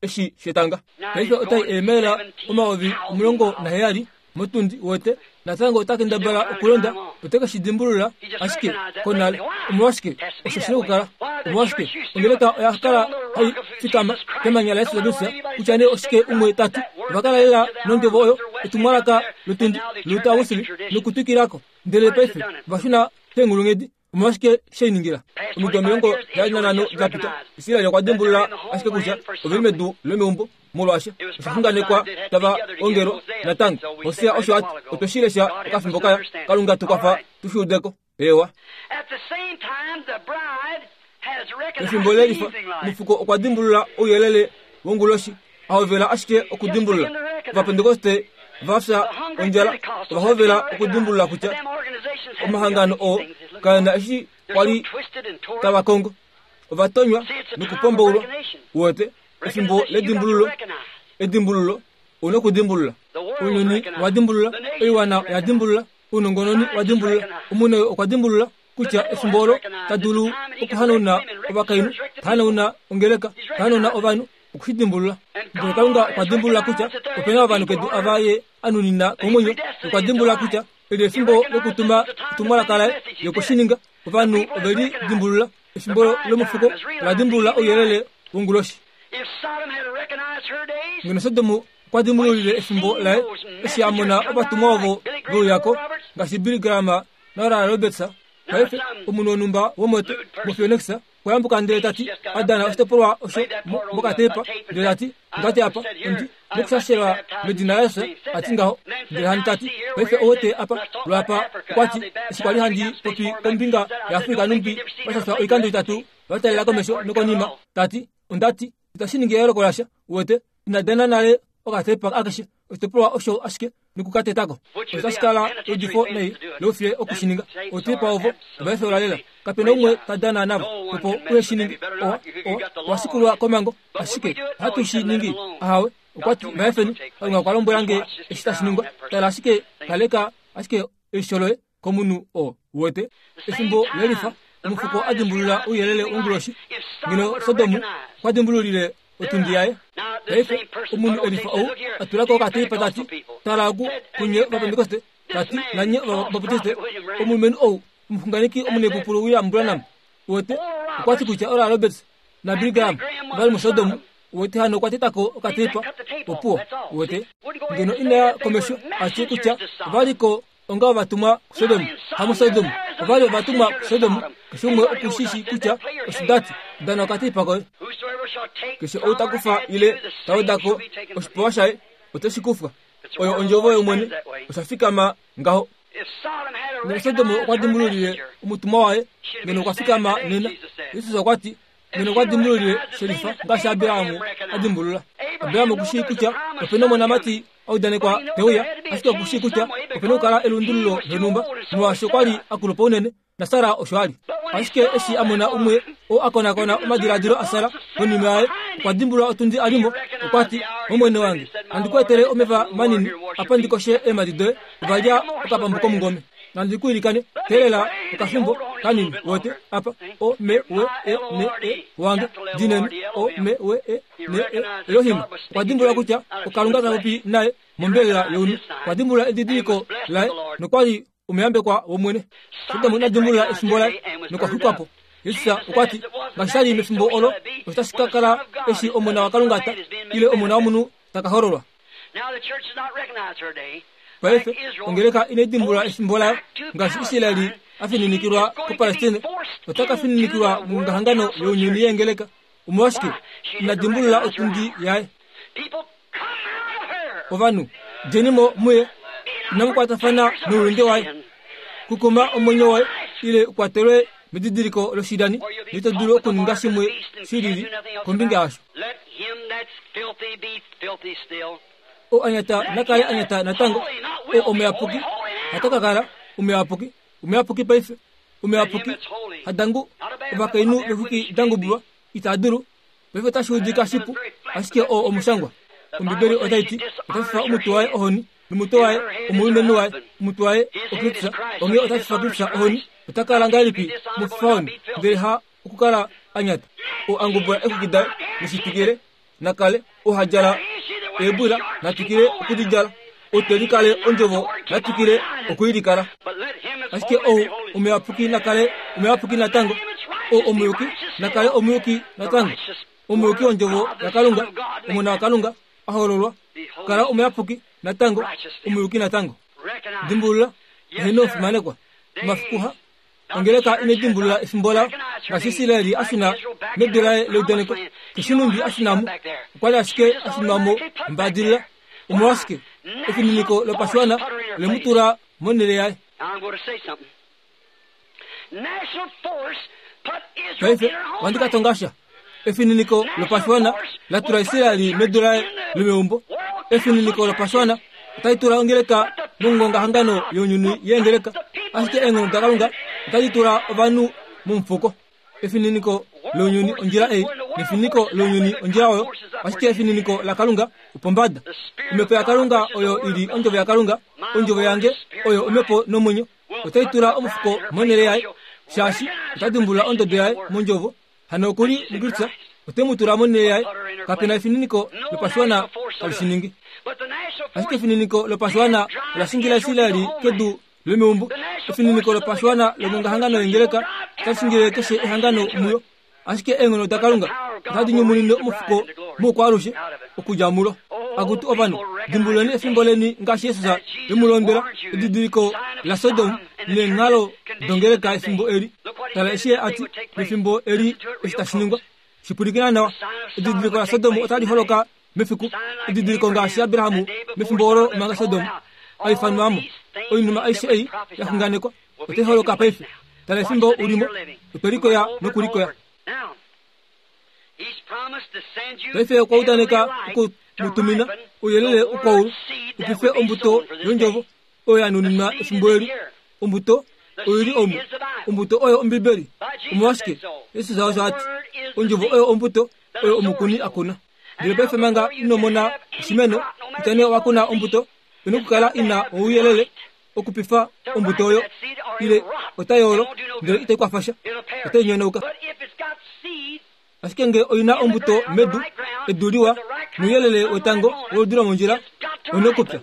eshi shetanga kaifa utai emela umaovi umulongo na heyali mutundi wote natanga utaki ndabala ukulonda uteka shidimbulula ashike konale umwashike ushashire ukala umwashike ungeleka yakala hai fikama kemanya lesu dusa kuchane oshike umwe tatu bakala ila nonge boyo etumaraka lutundi lutawusili lukutukirako ndele pefe bashuna tengulungedi umwashike sheningira umugamyongo yalina nano zapita isira ya kwadembulula ashike kucha obimedu lemumbo mulwasha ushafungane kwa taba ongero natanga osia oshwat otoshilesha kafimbokaya kalunga tukafa tushudeko ewa at the same time the bride has recognized mufuko okwadembulula oyelele wonguloshi awevela ashike okudimbulula vapentekoste vafsa onjala vahovela okudimbulula kucha omahangano o kana eshi wali tabakongo vatonywa nukupomboulwa wote efimbo ledimbululo edimbululo ono kudimbulula unyoni wadimbulula ewana yadimbulula unongononi wadimbulula umune okadimbulula kucha efimbolo tadulu okuhanuna obakainu hanuna ongeleka hanuna obanu okuhidimbulula ngokalunga kwadimbulula kucha opena abantu kedu abaye anunina komunyo kwadimbulula kucha ele fimbo lokutuma tumala kala yokushininga obanu obeli dimbulula efimbolo lomufuko la dimbulula oyelele unguloshi if Sodom had recognized her days ngene sodomu kwadimbulule efimbo la esiamona obatumovo boyako ngasi biligrama nara robetsa kaife umunonumba womote mofionexa kwambuka ndele tati adana ostepolwa osho mokatepa ndele tati ngati apa ndi mukusashela medina yasa atingaho ndele hani tati kaife owote apa lwapa kwati isikwali handi popi kombinga ya Afrika numbi basasa oikando itatu watalila komesho nokonima tati undati itashiningi yero kolasha wote inadena nale okatepa akashi ostepolwa osho ashike nikukatetako otaskala odifo nei lofie okushininga otipa ovo baife olalela kapena umwe tadana nabo popo uyeshiningi o o wasikulwa komango ashike hatushiningi ahawe ukwati baifeni nga kwalombo yange eshitashiningwa tala ashike kaleka ashike esholoe komunu o wote efimbo lelifa umufuko adimbulula uyelele unguloshi ngino sodomu kwadimbululile otundiyaye kaife umunu elifa au atulako kati patati talagu kunye bapendekoste tati nanye baputiste umunu menu au mfunganiki umune pupulu uya mbranam wote kwati kucha ora roberts na brigam bali musodomu wote hano kwati tako katipa opuo wote ngino ina komesho achi kucha baliko onga batuma sodomu hamu sodomu bali batuma sodomu kishumwe okushishi kucha osidati dana katipa ko kisho utakufa ile tawdako osipowashaye otashikufa oyo onjovo yomwene usafika ma ngaho nesodomu kwadimbululile umutuma waye ngeno kwafika ma nena yesu kwati ngeno kwadimbululile sherifa ngasha abiramu adimbulula abiramu kushikucha openo mona mati audane kwa teuya asito kushikucha openo kala elundululo henumba nwa shokwali akulupo unene nasara oshwali ashike eshi amona umwe o akona kona umadiradiro asara bonimaye kwadimbula otundi alimo okwati omwene wange andikwetere omeva manini apandikoshe emadide vaja okapambuko mungome nandikuilikane telela okafimbo kanini wote apa o me we e ne e wange dineni o me we e ne e elohima kwadimbula kucha okalungaza upi naye mombelela yonu kwadimbula edidiko lai nokwali umeambe kwa omwene soda muna dimbula efimbola nokwa hukapo yesa ukwati ngashali mefimbo olo utashikakala eshi omona wakalungata ile omona omunu takahorolwa kaife ongeleka ine dimbula efimbola ngashi Israeli afininikirwa ku Palestine utaka fininikirwa mungahangano yonyuni yengeleka umwashike na dimbula otundi yae ovanu jenimo muye namkwata fana nurunde wae kukuma omonyo wae ile kwatere mididiriko loshidani nito dulo kuningashi mwe shiriri kumbinga asho o anyata nakale anyata natango o omeapuki ataka kala umeapuki umeapuki paife umeapuki hadangu bakainu lehuki dangu buwa itaduru paife tashudika shipu ashike o omushangwa umbiberi otaiti utafa umutuwae ohoni numutowae umulunde wae mutwae okritsa onge otafa kitsa ohoni utakala ngalipi mufoni ndeha ukukala anyata o angubwa ekugida musitigere nakale o hajala ebura natikire okudijala o telikale onjovo natikire okuyidikara aske o umeapuki nakale umeapuki natango o omuyuki nakale omuyuki natango omuyuki onjovo nakalunga umuna kalunga ahorolwa kala umeapuki natango omuyuki natango dimbula heno fumanekwa mafukuha angeleka ine dimbula ifimbola ngasisileri asuna medula leudeneko kisunumbi asunamu kwala aske asunamo mbadilla umwaske ifiniko lo paswana le mutura monere yae Kaife wandika tongasha ifiniko lo paswana la turaisirali medula lumeumbo ifiniko lo paswana taitura angeleka mungonga hangano yonyuni yengeleka aske engo dakalunga taitura vanu mumfuko efininiko lonyuni onjira e efiniko lonyuni onjira oyo aske efininiko la kalunga upombada umepo ya kalunga oyo ili onjove ya kalunga onjove yange oyo umepo nomunyo utaitura omufuko monere yae shashi utadimbula ondodo yae monjovo hanokuri mugritsa utemutura monere yae kapena efininiko lepaswana alishiningi aske efininiko lepaswana la singila silali kedu lemeumbu efininiko lepaswana lemunga hangano yengeleka tasingile keshe hangano muyo aske engono dakalunga tadinyo munino mufuko mukwarushe okujamulo agutu obanu dimbuleni efimboleni ngashi yesusa lemulondera didiriko la sodom ne ngalo dongeleka efimbo eri tala eshe ati efimbo eri estashiningwa shipurikina nawa didiriko la sodom otadi holoka mefiku didiriko ngashi abrahamu mefimboro manga sodom aifanwamu oinuma aishe ei yakunganeko ote holoka paife tala efimbo urimo uperiko ya nokuriko ya Taife kwa udaneka uko mutumina uyelele uko ukife ombuto yonjovo oya nunima simboeri ombuto oyiri omu ombuto oyo ombiberi umwaske esi zawo zati onjovo oyo ombuto oyo omukuni akuna dilebe femanga inomona simeno itane wakuna ombuto inukukala ina uyelele okupifa ombuto oyo ile otayoro ndele ite kwa fasha ite nyonoka askenge oina ombuto medu eduriwa muyelele otango odura monjira onokopya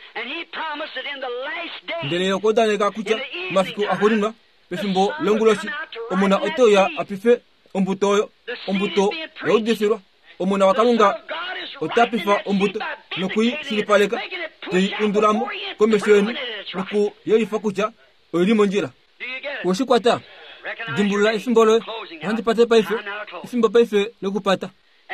ndele yokodane ka kucha mafiku akoringa pefimbo longuloshi omona otoya apife ombuto oyo ombuto yodesirwa omona wakalunga otapifa ombuto nokui silipaleka tei unduramo komesheni noku yeifa kucha oyiri monjira woshikwata dimbula ifimbolo handi pate paife ifimbo paife lokupata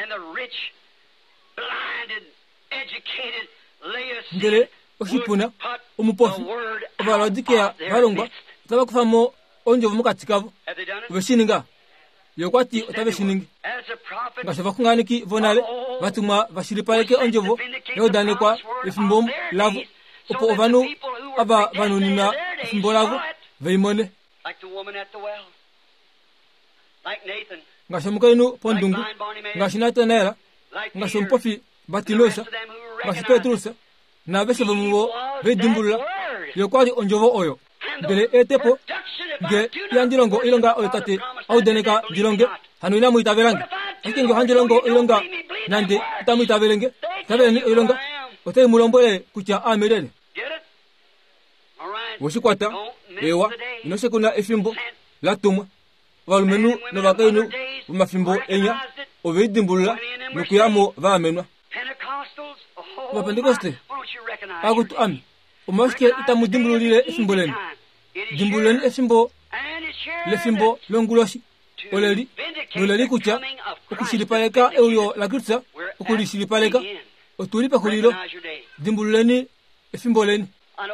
ngere oshipuna umupofi obaladikea balongwa taba kufamo onjovo mukatikavo beshininga yokwati otabeshiningi ngasaba kunganiki vonale batuma bashilipaleke onjovo yodane kwa ifimbo lavu opo ovanu aba banunina ifimbo lavu veimone like the woman at the well, like Nathan, ngashamukainu pondungu ngashinatanaela like ngashampofi batinosa ngasipetrusa na beshe bamubo bedimbula yokwali onjovo oyo ndele etepo nge yandirongo ilonga oyekate audeneka dilonge hanuina muitabelange akinge handirongo ilonga nande tamuitabelenge tabeleni ilonga ote mulombole kucha amelele woshikwata ewa inose kuna efimbo latumwa valumenu na bakainu mafimbo enya obedimbula nokuyamo vamenwa Pentecoste agutu ami umaske itamudimbululile efimboleni dimbuleni efimbo lefimbo longuloshi oleri noleri kucha okushilipaleka euyo la Kristo okushilipaleka otulipa kulilo dimbuleni efimboleni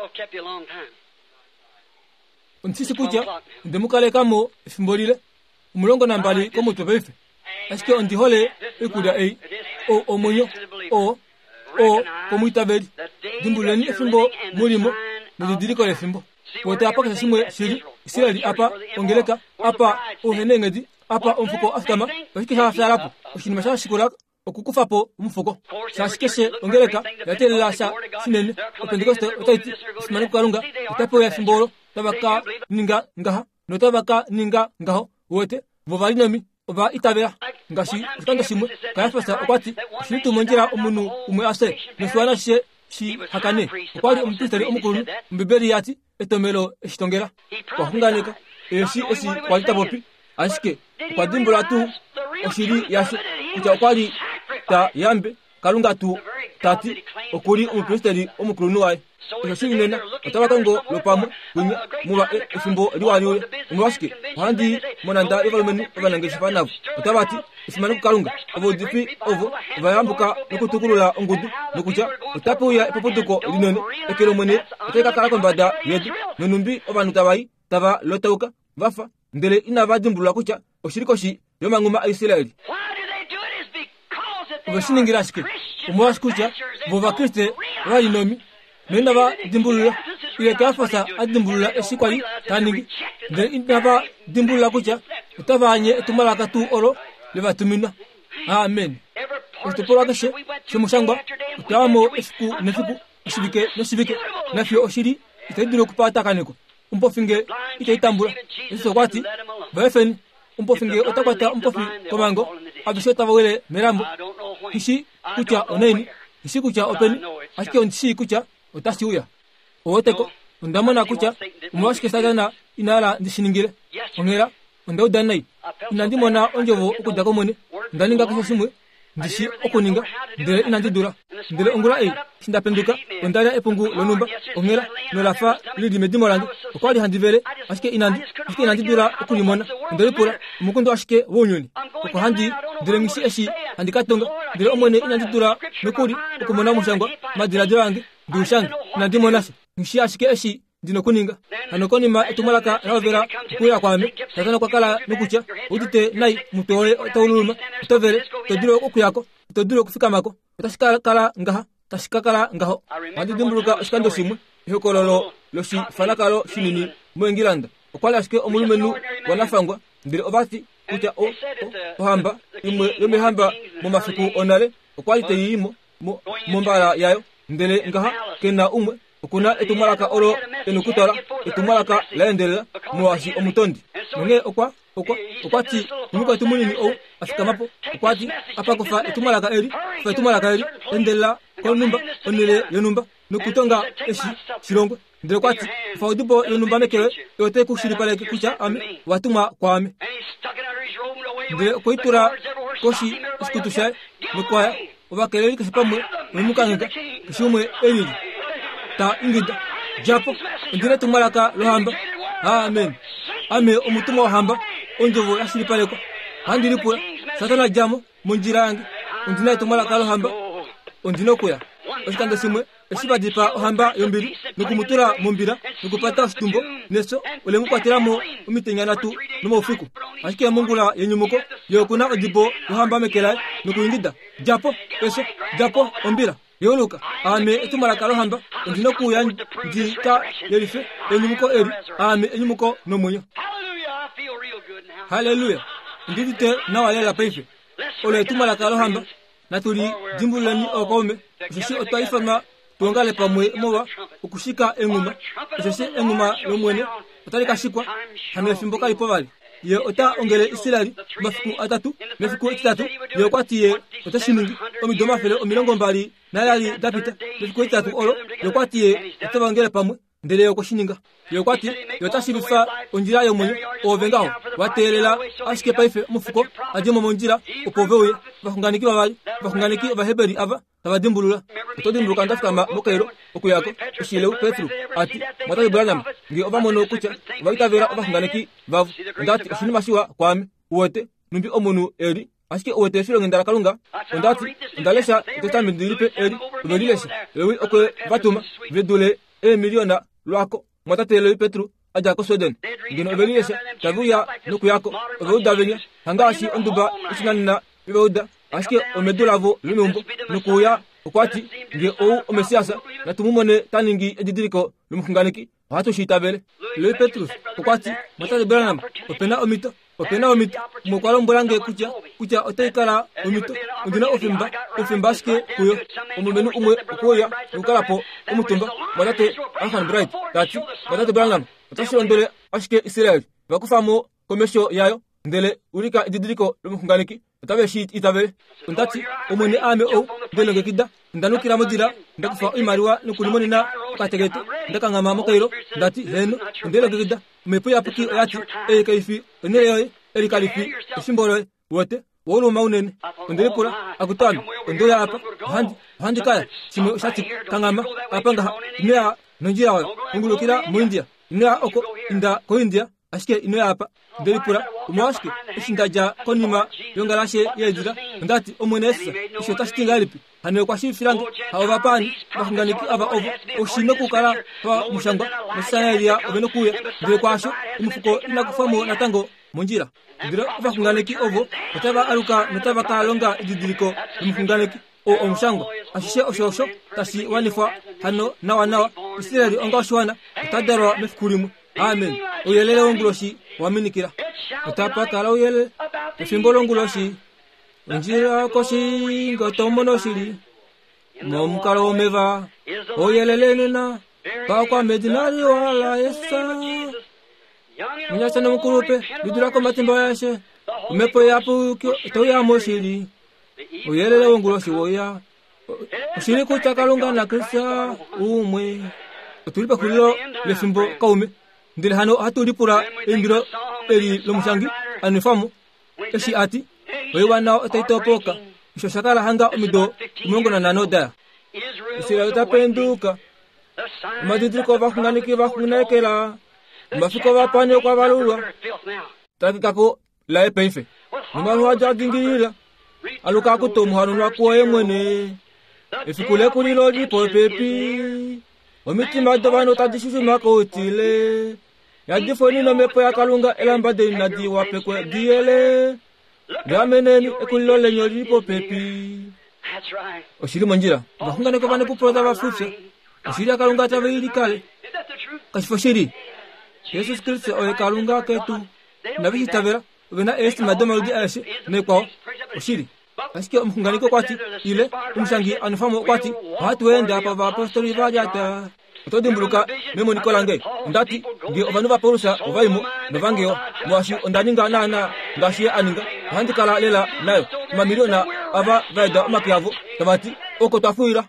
Nsisi kucha ndemukale kamo ifimbolile umulongo nambali ko mutobefe aske ondihole ikuda ei o omonyo o o komuitabeli dimbuleni ifimbo mulimo nidiriko lefimbo wote apa kasimwe shiri sirali apa ongeleka apa ohenengedi apa omfuko aftama bashike hafyarapo oshinima shikura okukufapo umfuko shashikeshe ongeleka yatela sha sinene Pentecoste otaiti simani kalunga itapo ya fimbolo tabaka ninga ngaha no tabaka ninga ngaho wote vovalinomi oba itabera ngashi kanda simwe kayafasa kwati shintu monjira umuntu umwe ase neswana she shi hakane kwali umtitari umukuru mbiberi yati etomelo eshitongera kwakunganeka eshi esi kwalita bopi ashike kwadimbula tu oshiri yashi kuja kwali ta yambe kalunga tu tati okuri umpresteri umukuru nuwaye eshi nena atabakango lopamwe kunya muba efimbo liwaliwe umwashike handi monanda evalumeni evanange shifanavu utabati isimanu kalunga ovo difi ovo vayambuka nukutukulula ngudu nukuja utapuya epopotuko linene ekelo mwene eteka kala kombada yedu nunumbi ovanu tabai tava lotauka vafa ndele inavadimbulula kucha oshirikoshi yomanguma aisraeli vashiningira shike umwashikucha vova kriste valinomi nenda va dimbulula ile kafasa adimbulula esikwali taningi ndele inava dimbulula kucha utavanye etumalaka tu oro leva tumina amen utopora kashe shemushangwa utamo esiku nefiku esibike nesibike nafyo oshiri itedino kupata kaneko umpofinge itaitambula esokwati baefen umpofinge otakwata umpofi komango abishota wele merambo kishi kucha oneni kishi kucha openi ashike onchi kucha otasiuya owoteko ndamona kucha umwashike sagana inala ndishiningire ongera ndaudanai inandimona onjovo okudako mone ndaninga kushimwe ndishi okuninga ndele inandidura ndele ongura e sindapenduka ondala epungu lonumba ongera nolafa lidi medimorandi okwali handivere ashike inandi ashike inandidura okulimona ndele pura umukundo ashike wonyoni oko handi ndele ngisi eshi handikatonga ndele omone inandidura nokuri okumona mushangwa madira dirange dushanga inandimonasi ngisi ashike eshi dino kuninga anokoni ma etumalaka ravera kuya kwame tatana kwakala nukucha udite nai mutore tawuluma tovere todiro okuyako todiro kufika mako utashika kala ngaha tashika kala ngaho andi dimbuluka uskando simwe hekololo loshi fanakalo shinini mwengilanda okwala ashike omulumenu wanafangwa ndire obati kucha o ohamba imwe yome hamba mu mafiku onale okwali teyimo mu mbala yayo ndele ngaha kena umwe okuna etumalaka oro enukutala etumalaka laendelela muwashi omutondi nge okwa okwa okwati nuko tumunini o afikamapo okwati apakofa etumalaka eri fa etumalaka eri endelela konumba onele yonumba nukutonga eshi shirongwe ndele kwati fa udipo yonumba mekele yote kushiripale kucha ame watuma kwame ndele koitura koshi iskutushay nukwaya obakeleli kisipamwe numukanga kishumwe enili ta ingida japo ndire tumalaka lohamba amen ame omutuma ohamba onjovo yashiripaleko handiripo satana jamo munjira yange undina tumalaka lohamba ondino kuya osikanda simwe esibadipa ohamba yombiri nukumutura mumbira nukupata situmbo neso olemukwatiramu umitenyana tu nomofiku ashike mungula yenyumuko yokuna odibo ohamba mekela nukuyingida japo eso japo ombira yoluka ame etumalaka lohamba ndino kuya ndika yerife enyumuko eri ame enyumuko nomunyo haleluya ndidite nawalela paife ole etumalaka lohamba natuli dimbulani okome sisi otaifama tuangale pamwe mowa ukushika enguma sisi enguma lomwene otalika shikwa hamefimboka ipovali ye ota ongele isilali mafiku atatu mafiku itatu ye kwati ye otashiningi omidoma fele omilongo mbali nalali dapita mafiku itatu olo ye kwati ye otabangele pamwe ndele yokoshininga ye kwati yotashibifa onjira yomwenye ovengaho watelela ashike paife mufuko ajemo monjira opoveuye bakunganiki babali bakunganiki baheberi ava tabadimbulula todimbuluka ndafika mokairo okuyako ushileu petru ati mwatali branham ngi obamono kucha baitavera bakunganiki bavu ndati oshinimasiwa kwame uwete numbi omunu eri ashike uwete shilo ngendala kalunga ndati ndalesha tetambi ndilipe eri ubelilesha lewi okwe batuma vedule e miliona lwako mwatatele petru aja ko Sweden ngino ubelilesha tavuya nukuyako ubudavenya hangashi onduba isinanina bibauda ashike omedulavo lumumbo nukuya okwati nge o omesiasa natumumone taningi edidiriko lumukunganiki watu shitabele le Petrus okwati matale branham opena omito opena omito mukwalo mbulange kucha kucha oteikala omito undina ofimba ofimbashike kuyo omumenu umwe okuya ukalapo omutumba matate ahan bright tati matate branham otashondole ashike Israel bakufamo komesho yayo ndele urika ididiriko lumukunganiki tabe shit itabe untati omone ame o ndele ngekida ndanukira modira ndakufa imariwa nukulimoni na kategete ndakanga mokairo ndati heno ndele ngekida mepo yapuki yati e kaifi ndele eri kalifi simbolo wote wolu maunene ndele pura akutana ndele apa handi handi kaya simo shati kangama apanga nya nonjira wa ngulukira mu India nya oko inda ko India ashike ino apa ndele pura umwashike ishindaja konima yongarashe yezira ndati omonesa isho tastingalipi hane kwa shifirange haba pani bakunganiki aba ovo oshino kukara pa mushangwa musayeria obenokuye ndele kwasho umufuko inakufamo natango munjira ndiro bakunganiki ovo otaba aruka notaba kalonga ididiriko umukunganiki o omushangwa ashishe oshosho tasi wanifa hano nawa nawa isireli ongoshwana tadaro mefukurimu amen uyelele wonguloshi waminikira otapa kala uyele usimbolo nguloshi njira koshi ngotomono shiri momkalo omeva uyelele nena kwa medinari wala yesa unyasa na mkurupe lidurako matimba yashe umepo yapu toya moshiri uyelele wonguloshi woya ushiri kutakalunga na krista umwe tulipa kulilo lesimbo kaume ndile hano hatu lipura ingiro eri lomushangi anifamu eshi ati wewa nao taitopoka isho shakala hanga omido umungo na nanoda isira utapenduka umadidriko vakunganiki vakunekela umafiko vapane kwa valulwa takikako la epeife numanu wajadingirira aluka kutomuhanu lwakuwa mwene ifikule kulilo lipo pepi omitima dobano tadishishi makotile yadifoni no mepo ya kalunga elambade nadi wapekwe diele yameneni ekulilo lenyo lipo pepi oshiri monjira bakungane ko bane puproda bafutse oshiri kalunga tabe kale kashifo shiri Jesus Kristo o kalunga ketu nabi tabera bena esti madoma di ashe ne kwa oshiri aske umkungane ko kwati ile umshangi anfamo kwati hatu wenda apa ba apostoli vajata todimbuluka memo nikolange ndati ngi ovanuva porusa ovaimo novangeo mwashi ondaninga nana ngashi aninga handikala lela nayo mamiliona ava vaida makiavo tabati oko tafuira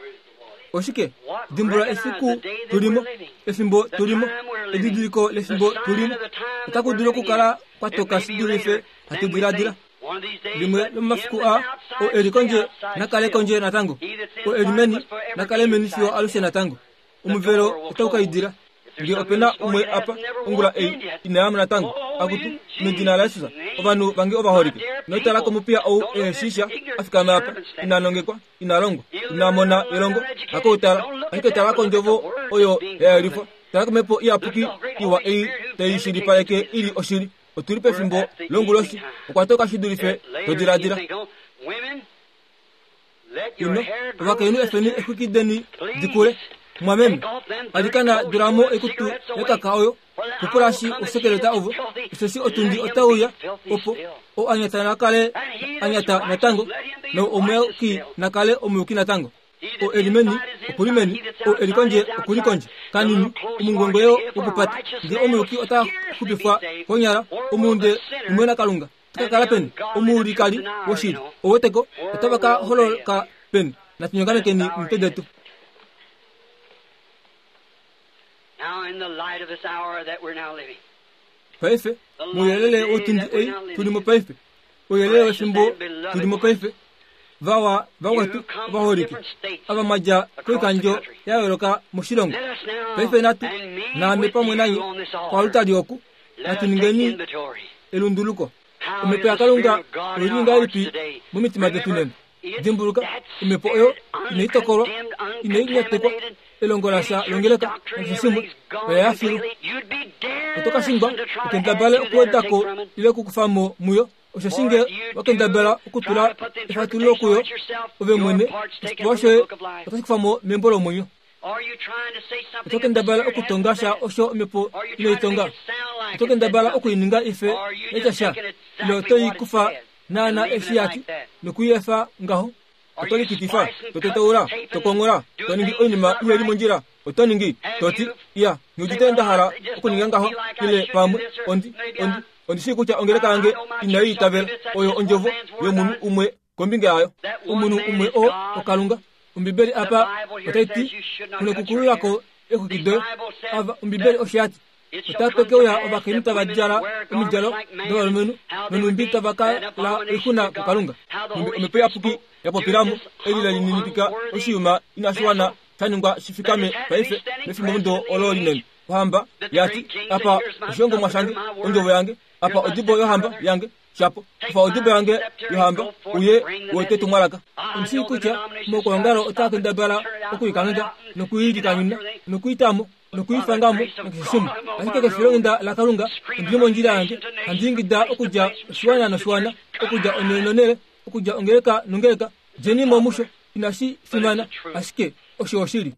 oshike dimbula esiku tulimo esimbo tulimo edidiliko lesimbo tulimo takudilo kukala kwatoka sidurife hatubiradira limwe lomafku a o erikonje nakale konje natango o erimeni nakale menisio aluse natango umuvero utauka idira ngi opena umwe apa ungula ei inama natango akutu medina lasusa obanu bangi obahorike notala ko mupia au e shisha afika mapa inanongekwa inalongo inamona elongo akotala aketala ko njovo oyo erifo taka mepo iapuki iwa ei teishiri paleke ili oshiri oturipe fimbo longuloshi okwatoka shidurife todiradira ino wakenu efeni ekwikideni dikure mwamemi alikana duramo ekutu ekakaoyo kupurashi usekeleta ovo isesi otundi otauya opo o anyata nakale anyata natango no omeki nakale omuki natango o elimeni okulimeni o elikonje okulikonje kanini umungwengeyo ukupata ndi omuki ota kubifa konyara omunde umwena kalunga takala pen omuri kali woshiri oweteko otabaka holo ka pen natinyongane keni mtedetu. Now in the light of this hour that we're now living. Paife, muyelele otundi ei tulimo paife. Muyelele simbo tulimo paife. Vawa vawa tu vahoriki. Aba maja kwekanjo yaweroka mushirongo. Paife natu na mepa mwenayi kwa utadi oku natu ningeni elunduluko. Umepe akalunga ulinga ipi mumitima detunene. Dimbuluka umepo oyo ineitokoro ineinetekwa elongolasa longeleka nsimu ya firu kutoka simba ukendabale okuwetako ile kukufamo muyo oshasinge wakendabela okutula ifatulilo kuyo ove mwene washe otakufamo membolo muyo otokendabala okutongasha osho mepo ileitonga otokendabala okuininga ife echasha ilo toyi kufa nana esiyati nikuyefa ngaho otoni kitifa tototora tokongora toningi onima ile limonjira otoningi toti ya nujitenda hara okuninga ngaho ile pamu ondi ondi ondisiku cha ongere kange inayi tabel oyo onjovo yo munu umwe kombinga ayo umunu umwe o okalunga umbibeli apa otaiti kule kukuru yako eko kido ava umbibeli oshiati utatoke ya obakimita bajara umijalo do menu menu mbita baka la ikuna kukalunga umepe apuki yapo piramu eli la ninipika oshiuma inashwana tanunga sifikame paife mefimo ndo ololinen hamba yati apa shongo mwashange onjovo yange apa odibo yo hamba yange chapo fa odibo yange yo hamba uye wote tumalaka umsiku cha moko ngaro otaka ndabala okuyikanga nokuyidi kanyina nokuyitamo nokuifangamo nakishumu akike kefilonda la kalunga ndimo njira yange andingida okuja shwana na shwana okuja onenonere okuja ongereka nongereka jeni momusho inashi simana ashike oshoshiri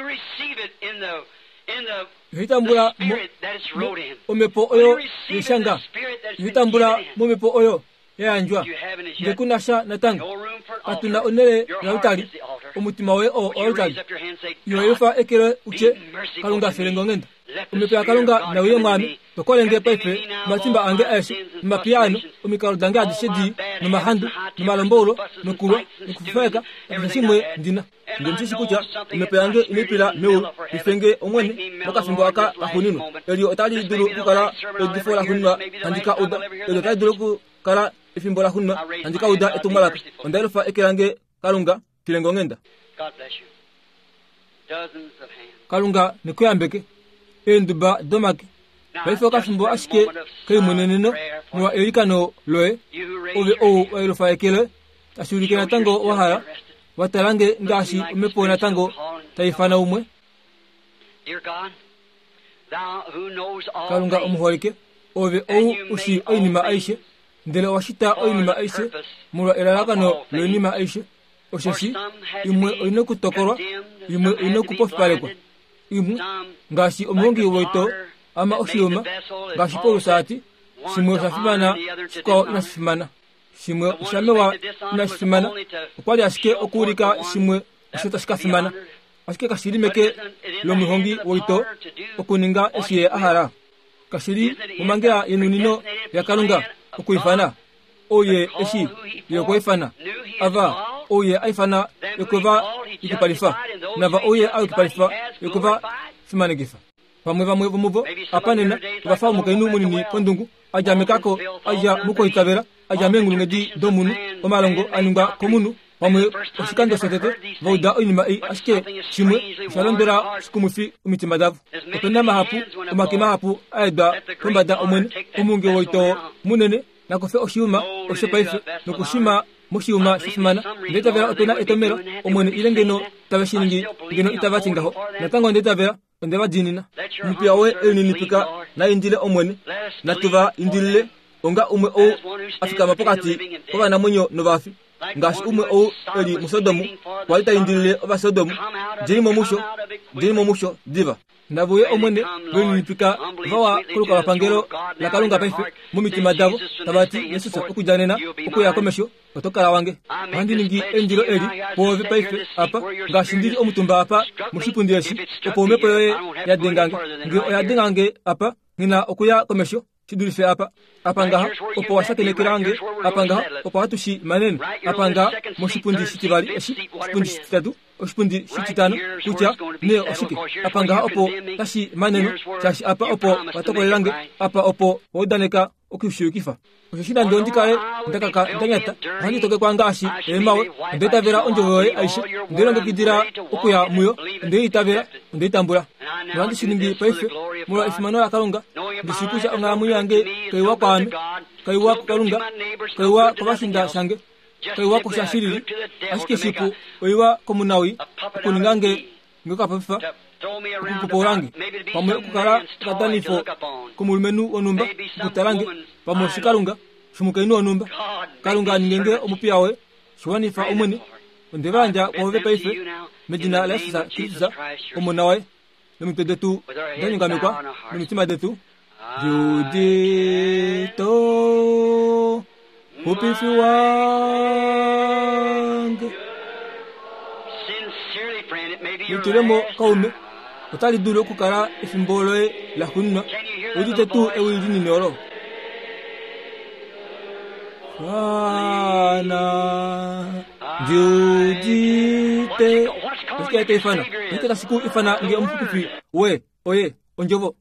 hitambula omepo oyo yeshanga hitambula momepo oyo yanjwa ngekunasha natanga atuna onere na utali omutima we o otali yoyefa ekere uche kalunga ferengo ngenda umepe kalunga na uye mwami tokolenge pepe matimba ange eshi mapiano umikalo danga dishedi no mahandu no malombolo no kuwa no kufeka ndishimwe ndina ndimtishi kucha umepe ange imepira meu ifenge omwene bakafimbo aka ahunino eli otali dulu kukala edifola hunwa andika oda eli otali dulu kukala ifimbo la hunwa andika oda etumalaka ondaelofa ekerange kalunga kilengo ngenda kalunga nikuyambeke enduba domaki baifo kafimbo ashike kay muneneno no erikano loe ove o elofa ekele ashurike na tango wahara watarange ngashi umepo na tango taifana umwe kalunga umuhorike ove o ushi oinima aishe ndele washita oinima aishe mura elalakano loinima aishe osheshi imwe oino kutokorwa imwe oino kupofipalekwa imwe ngashi omuhongi woito ama oshiuma ngashi polo sati simwe shafimana shiko inashifimana simwe shamewa inashifimana ukwali ashike okurika simwe shota shikafimana ashike kashirimeke lomuhongi woito okuninga eshiye ahara kashiri umangea yenunino ya kalunga okuifana oye eshi yokoifana ava oye aifana yokuva ikipalifa nava oye au ikipalifa yokuva fimanegifa pamwe pamwe pumuvo apanena vafa mukainu munini kondungu aja mekako aja muko itabera aja mengulungedi domunu omalongo anunga komunu pamwe osikando setete voda oinima i ashike chimwe shalondera sikumufi umitimadavu openda mahapu umakima hapu aida kumbada omwene umunge woito munene nakofe oshiuma oshepaife nokushima mushiuma shifimana ndeta vera otona etomero omwene ilengeno tabashiningi ngeno itabatingaho natango ndeta vera ondeba dinina mpia we elinipika na indile omwene natuva indile onga umwe o afika mapokati kwa na munyo novafi ngashi umwe o eli musodomu walita indile oba sodomu jeni momusho jeni momusho diva nabuye omwene elinipika vawa kuluka bapangelo la kalunga paife mumitima davo tabati yesusa okujanena okuyakomesho otokala wange andi ningi endilo eli pove paife apa ngashi ndili omutumba apa mushipundi yeshi opome poye yadengange ngi oyadengange apa ngina okuya komesho chidulise apa apa ngaha opo wasakelekerange apa ngaha opo hatushi manene apa ngaha mushipundi shitibali eshi shipundi shititatu oshipundi shititano kucha ne oshike apa ngaha opo tashi maneno chashi apa opo watokolerange apa opo wodaneka okishukifa oshishina ndondikae ndakaka ndanyata handi toke kwa ngashi emawe ndeta vera onjowe aisha ndelo ngidira okuya muyo ndeitavera ndeitambula nandi shiningi paife mura ifimano akalunga ndisikuja onga muyo yange kaiwa kwanu kaiwa kalunga kaiwa kwashinda shange kaiwa kushashiriri ashike sipu oiwa komunawi kuningange ngoka pafa kuporange pamwe kukara kadanifo kumulmenu onumba kutarange pamwe shikalunga shumukainu onumba kalunga ningenge omupiawe shwanifa omuni ndebanja kwove paife medina lesa kirisa omunawe nemitedetu danyingamekwa nemitima detu judito upifi wange Nituremo kaume utali dulu kukara ifimbolo la hunna udite tu ewili ni noro Bwana judite usikia taifana nikita siku ifana nge mfukufi we oye onjovo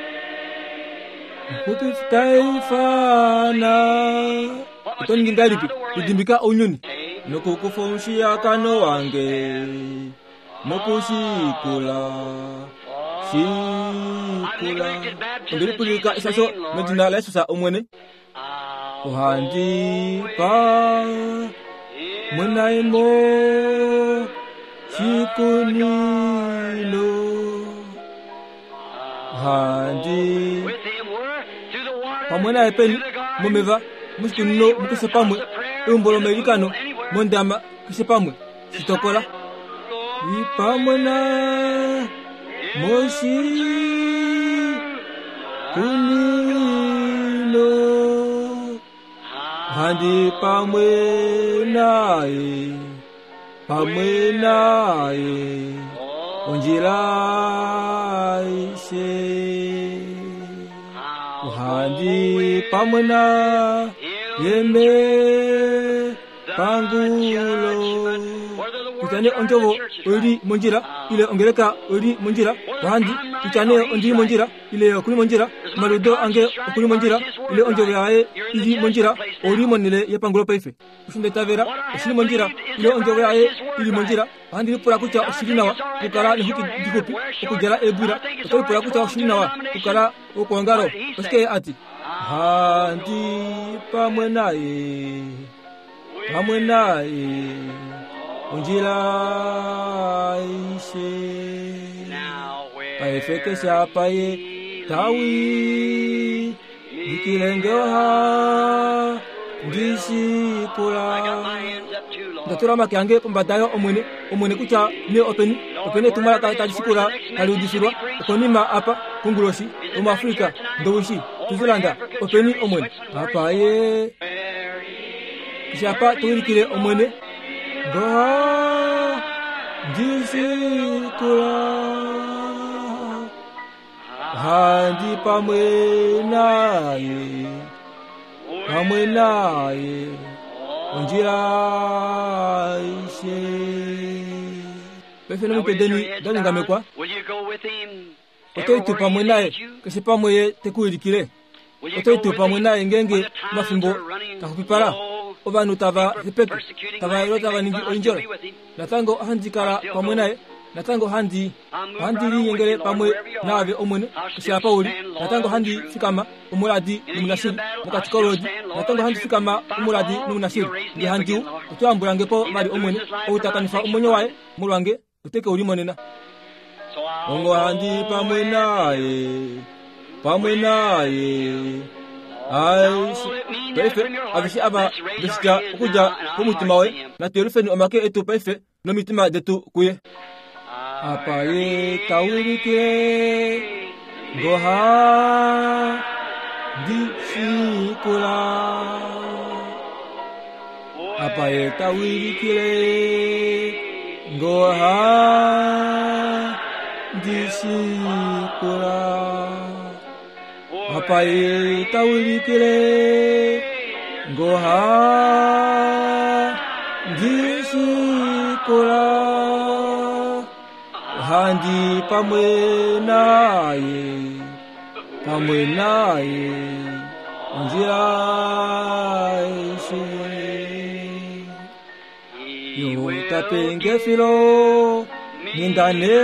mfukufi taifana utoni ngindalipi idimbika onyoni nokukufumshia kano wange mokushikula shikula ndilipulika isaso medina la susa omwene uhandi pa munaimo shikunino uhandi pamwena epeni mumeva mushikunino mukisepamwe umbolo merikano mondama kisepamwe sitokola ipamwena moshi kunino handi pamwe naye pamwe naye onjira ise handi pamwe na yeme pangulo tutane onjovo ori monjira ile ongereka ori monjira handi tutane ondi monjira ile okuni monjira maludo ange okuni monjira ile onjovo yae ili monjira ori monile yepangulo paife ushinde tavera ushini monjira ile onjovo yae ili monjira handi pura kucha ushini nawa ukara ni huki dikopi ukujala ebura ukari pura kucha ushini nawa ukara ukongaro uske ati handi pamwe naye pamwe naye unjila ise paefekesha paye tawi ikilengeha ndisikula ndatura makange pambadayo omwene omwene kucha ne openi openi tumala ka tajisikula kaludisirwa konima apa kunguloshi mu Afrika ndowishi tuzulanda openi omwene apa ye japa tuirikile omwene Ba disikula handi pamwe naye pamwe naye onjira ise pefena mupedeni dani ngamekwa otoitu pamwe naye kesi pamwe ye tekuirikile otoitu pamwe naye ngenge mafimbo takupipara obanu tava hipeke tava ilo tava ningi oinjora natango handi kala pamwe naye natango handi handi liyengele pamwe nawe omwene kisia pauli natango handi fikama umuradi numunashiri mukatikoloji natango handi fikama umuradi numunashiri ndi handi utuambulange po mali omwene outakanifa umwenye wae mulwange uteke ulimonena ongo handi pamwe naye pamwe naye Aisha pefe abishi aba bishja kuja kumutima we na terufeni omake etu pefe no mitima detu kuye apa ye tawirike goha disikula apa ye tawirike goha disikula apa ye tawirikile goha disikula handi pamwe naye pamwe naye onjira ise yo tapenge filo nindane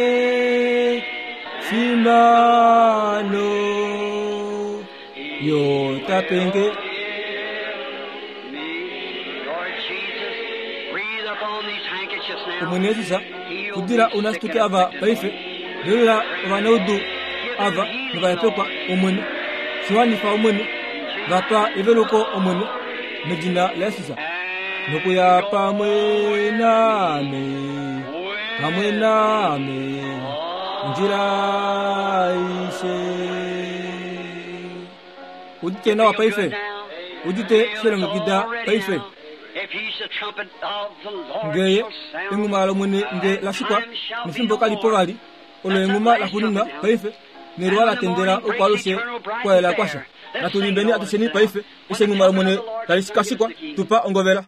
finano yo tapenge umunezisa kudira unastuke ava paife dira vanaudu ava nivaepepa umwene siwani fa umwene vapa iveluko umwene medina lesisa nukuya pamwe name pamwe name njira ise udite na paife udite serengo kida paife ngeye enguma la mune nge la sikwa nifimbo kali povali ole enguma la kunina paife nerwala tendera ukwalose kwa la kwasha na tulimbeni atusheni paife ishengumalo mwene kalishikashikwa tupa ongovela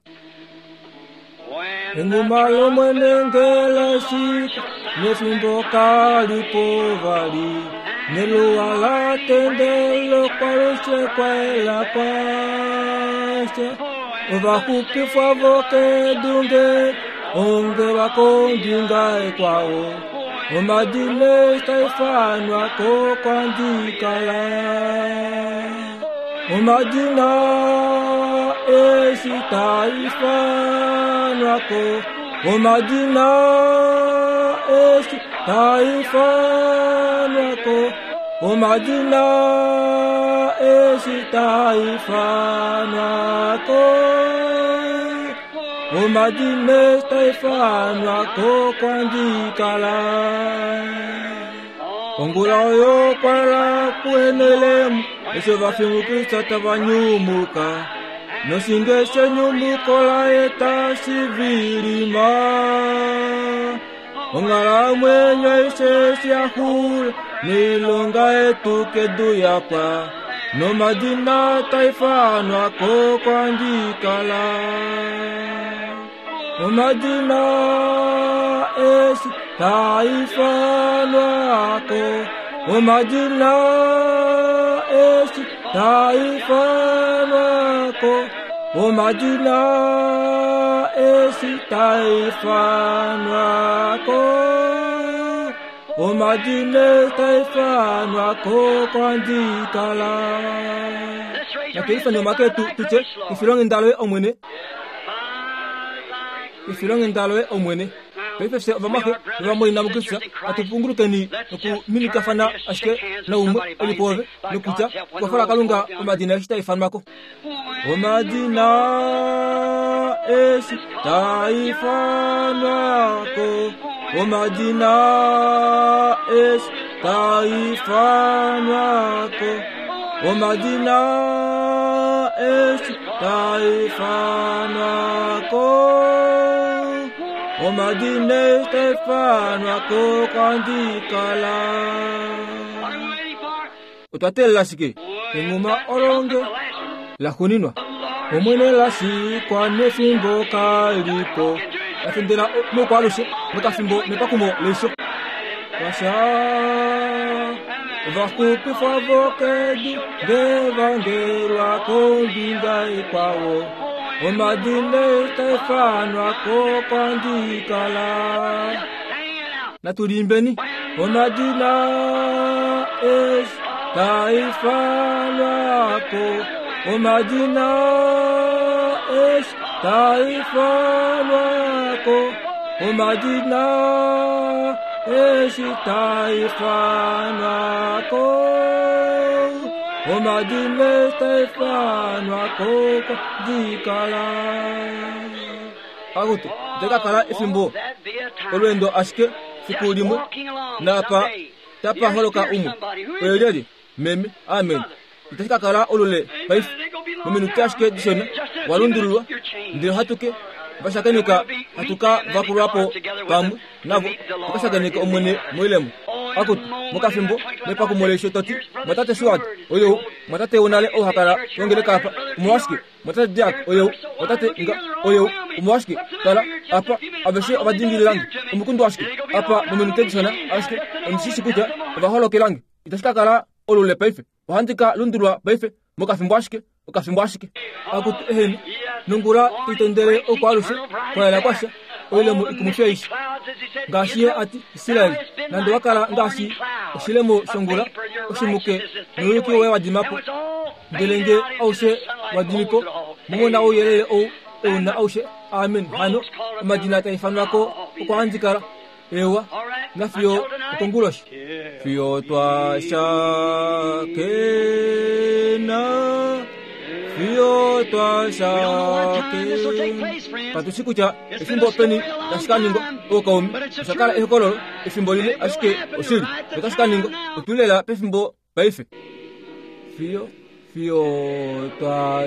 engumalo mwene ngela shika nefimbo kalipo vali Nelo ala tendelo kwalushe kwela kwashe Ova kupi favoke dunge Onge wako ndinga ekwao Omadine staifanwa ko kwandikala Omadina esi taifanwa ko Omadina esi taifanwa ko Omadina esi taifanwa ko Omadine taifanwa ko kwandikala Ongula yo kwala kuenelemu Esho vafimu krista tabanyumuka No singeshe nyumukola eta sivilima Ongala mwenye ishe siahula Nilonga etu kedu yapa No madina taifanwa ko kwandikala O madina esi taifanwa ko O madina esi taifanwa ko O madina esi taifanwa ko O madina taifanwa ko kwandikala Na taifa no maketu tuche ifilongi ndalwe omwene Ifilongi ndalwe omwene Pepe se vamake vamo inamukisa atupunguluke ni ku minika fana ashke na umwe olipove nukuta kwa fala kalunga omadina esta ifanmako omadina esi taifanmako omadina esi taifanmako omadina esi taifanmako Omadine Stefano ko kwandikala Utatela sike Enguma oronge La kuninwa Omwene la si kwa nefimbo kalipo Atendela no kwa lushe Meka fimbo mepa kumo lesho Kasha Vakupi favokedu Devangerwa kondinga ikwawo Omadine Stefano ko kwandikala Na tulimbeni Omadina es taifano ko Omadina es taifano ko Omadina es taifano ko Omadine Stefano ko kwandikala Agutu Deka kala ifimbo Olwendo ashke Sikulimu Napa Tapa holoka umu Oyededi Meme Amen Itashika kala olule Baif Muminutashke dishona Walundurua Ndil hatuke Bashakanika Hatuka Vapurapo Kamu Navu Bashakanika omwene Mwilemu Akut Mukafimbo Mepa kumolesho toti Matate suad Oyo Matate unale ohakara Yongele kapa Umwashki Matate diak Oyo Matate nga Oyo Umwashki Kala Apa Abeshe abadingi langi Umukundu ashki Apa muminute dishona Ashki Umsisi kuja Vaholo kilangi Itashika kala olule paife Wahantika lundurua paife Mukafimbo ashki Mukafimbo ashki Akut eheni Nungura itondere okwarushe Kwa ela kwasha Oilemu ikumufeishi Ngashie ati Israeli Nando wakala ngashi Oshilemo shongula Oshimuke Nuruki uwe wajimapo Ndelenge aushe wajimiko Mumona uyelele ou Euna aushe Amen Hano Madina taifano wako Kwa anjikara Ewa Na fiyo Ukongulosh Fiyo twa shakena Fiyo twa shakena Patusiku cha Ifimbo peni Yashikaningo Okaumi Shakala ekololo Ifimbo lile ashike Osiri Yashikaningo Utulela pefimbo Baife Fiyo Fiyo twa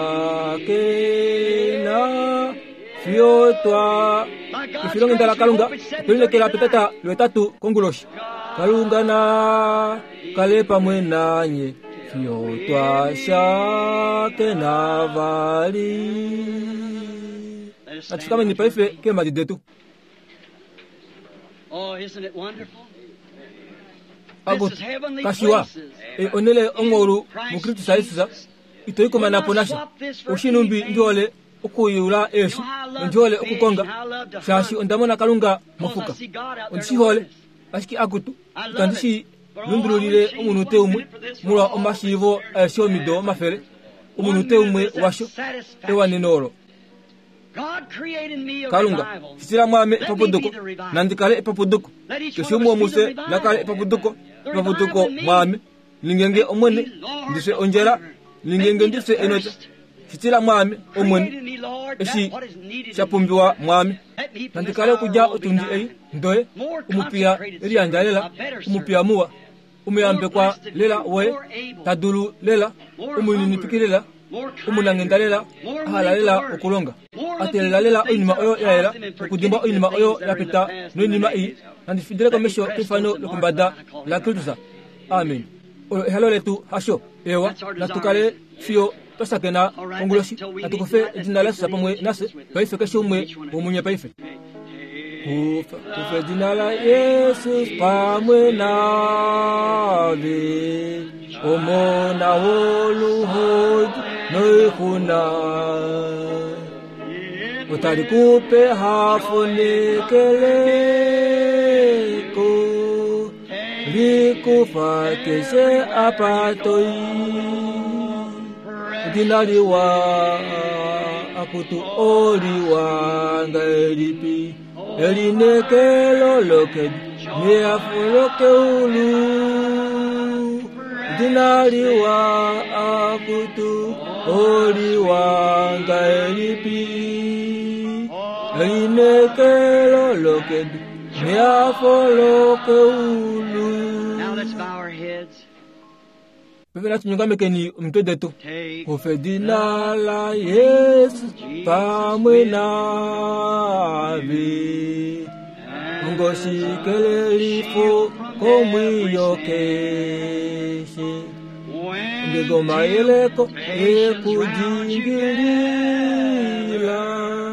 shakena Fiyo twa Ifilongi ndala kalunga Tulile kela petata Luetatu konguloshi Kalunga na Kalepa mwenanye Fiotwa shake navali. Natukame ni paife kema didetu. Oh, isn't it wonderful? Ago kashiwa e onele ongoru mukritu saisa itoiko manaponasha oshinumbi njole okuyura eshi njole okukonga shashi ondamona kalunga mafuka onshihole ashiki akutu kandishi lundululile umunute umwe mula omashivo eshomido mafere umunute umwe washo ewaninoro kalunga sitira mwame epapodoko nandikale epapodoko keshumu omuse nakale epapodoko epapodoko mwame lingenge omwene ndise onjera lingenge ndise enota sitira mwame omwene eshi shapumbiwa mwame nandikale kuja otundi ei ndoye umupia erianjalela umupia muwa umuyambe kwa lela we tadulu lela umuninipikilela umunangendalela ahalalela okulonga atelelalela oinima oyo yaela okudimba oinima oyo yapita noinima iyi nandifidile komesho kifano lokumbada la kultusa amen oyo ehalo letu hasho ewa natukale fio tosakena onguloshi natukofe edina la sapamwe nase paife keshomwe omunye paife kufe edina la Yesus pamwe nawe omona woluhoji noikuna utarikupe hafunekeleko likufateshe apatoi dinaliwa akutu oliwa ngaelipi elinekelo lokedi neafuloke ulu dinaliwa akutu oliwa ngaelipi elinekelo lokedi neafuloke ulu. Now let's bow our heads. Bebela tunyongamekeni mtodetu kufedina la Yesu pamwe nawe ngoshikelelifu komwiyokeshe ngegoma yeleko ekujingilila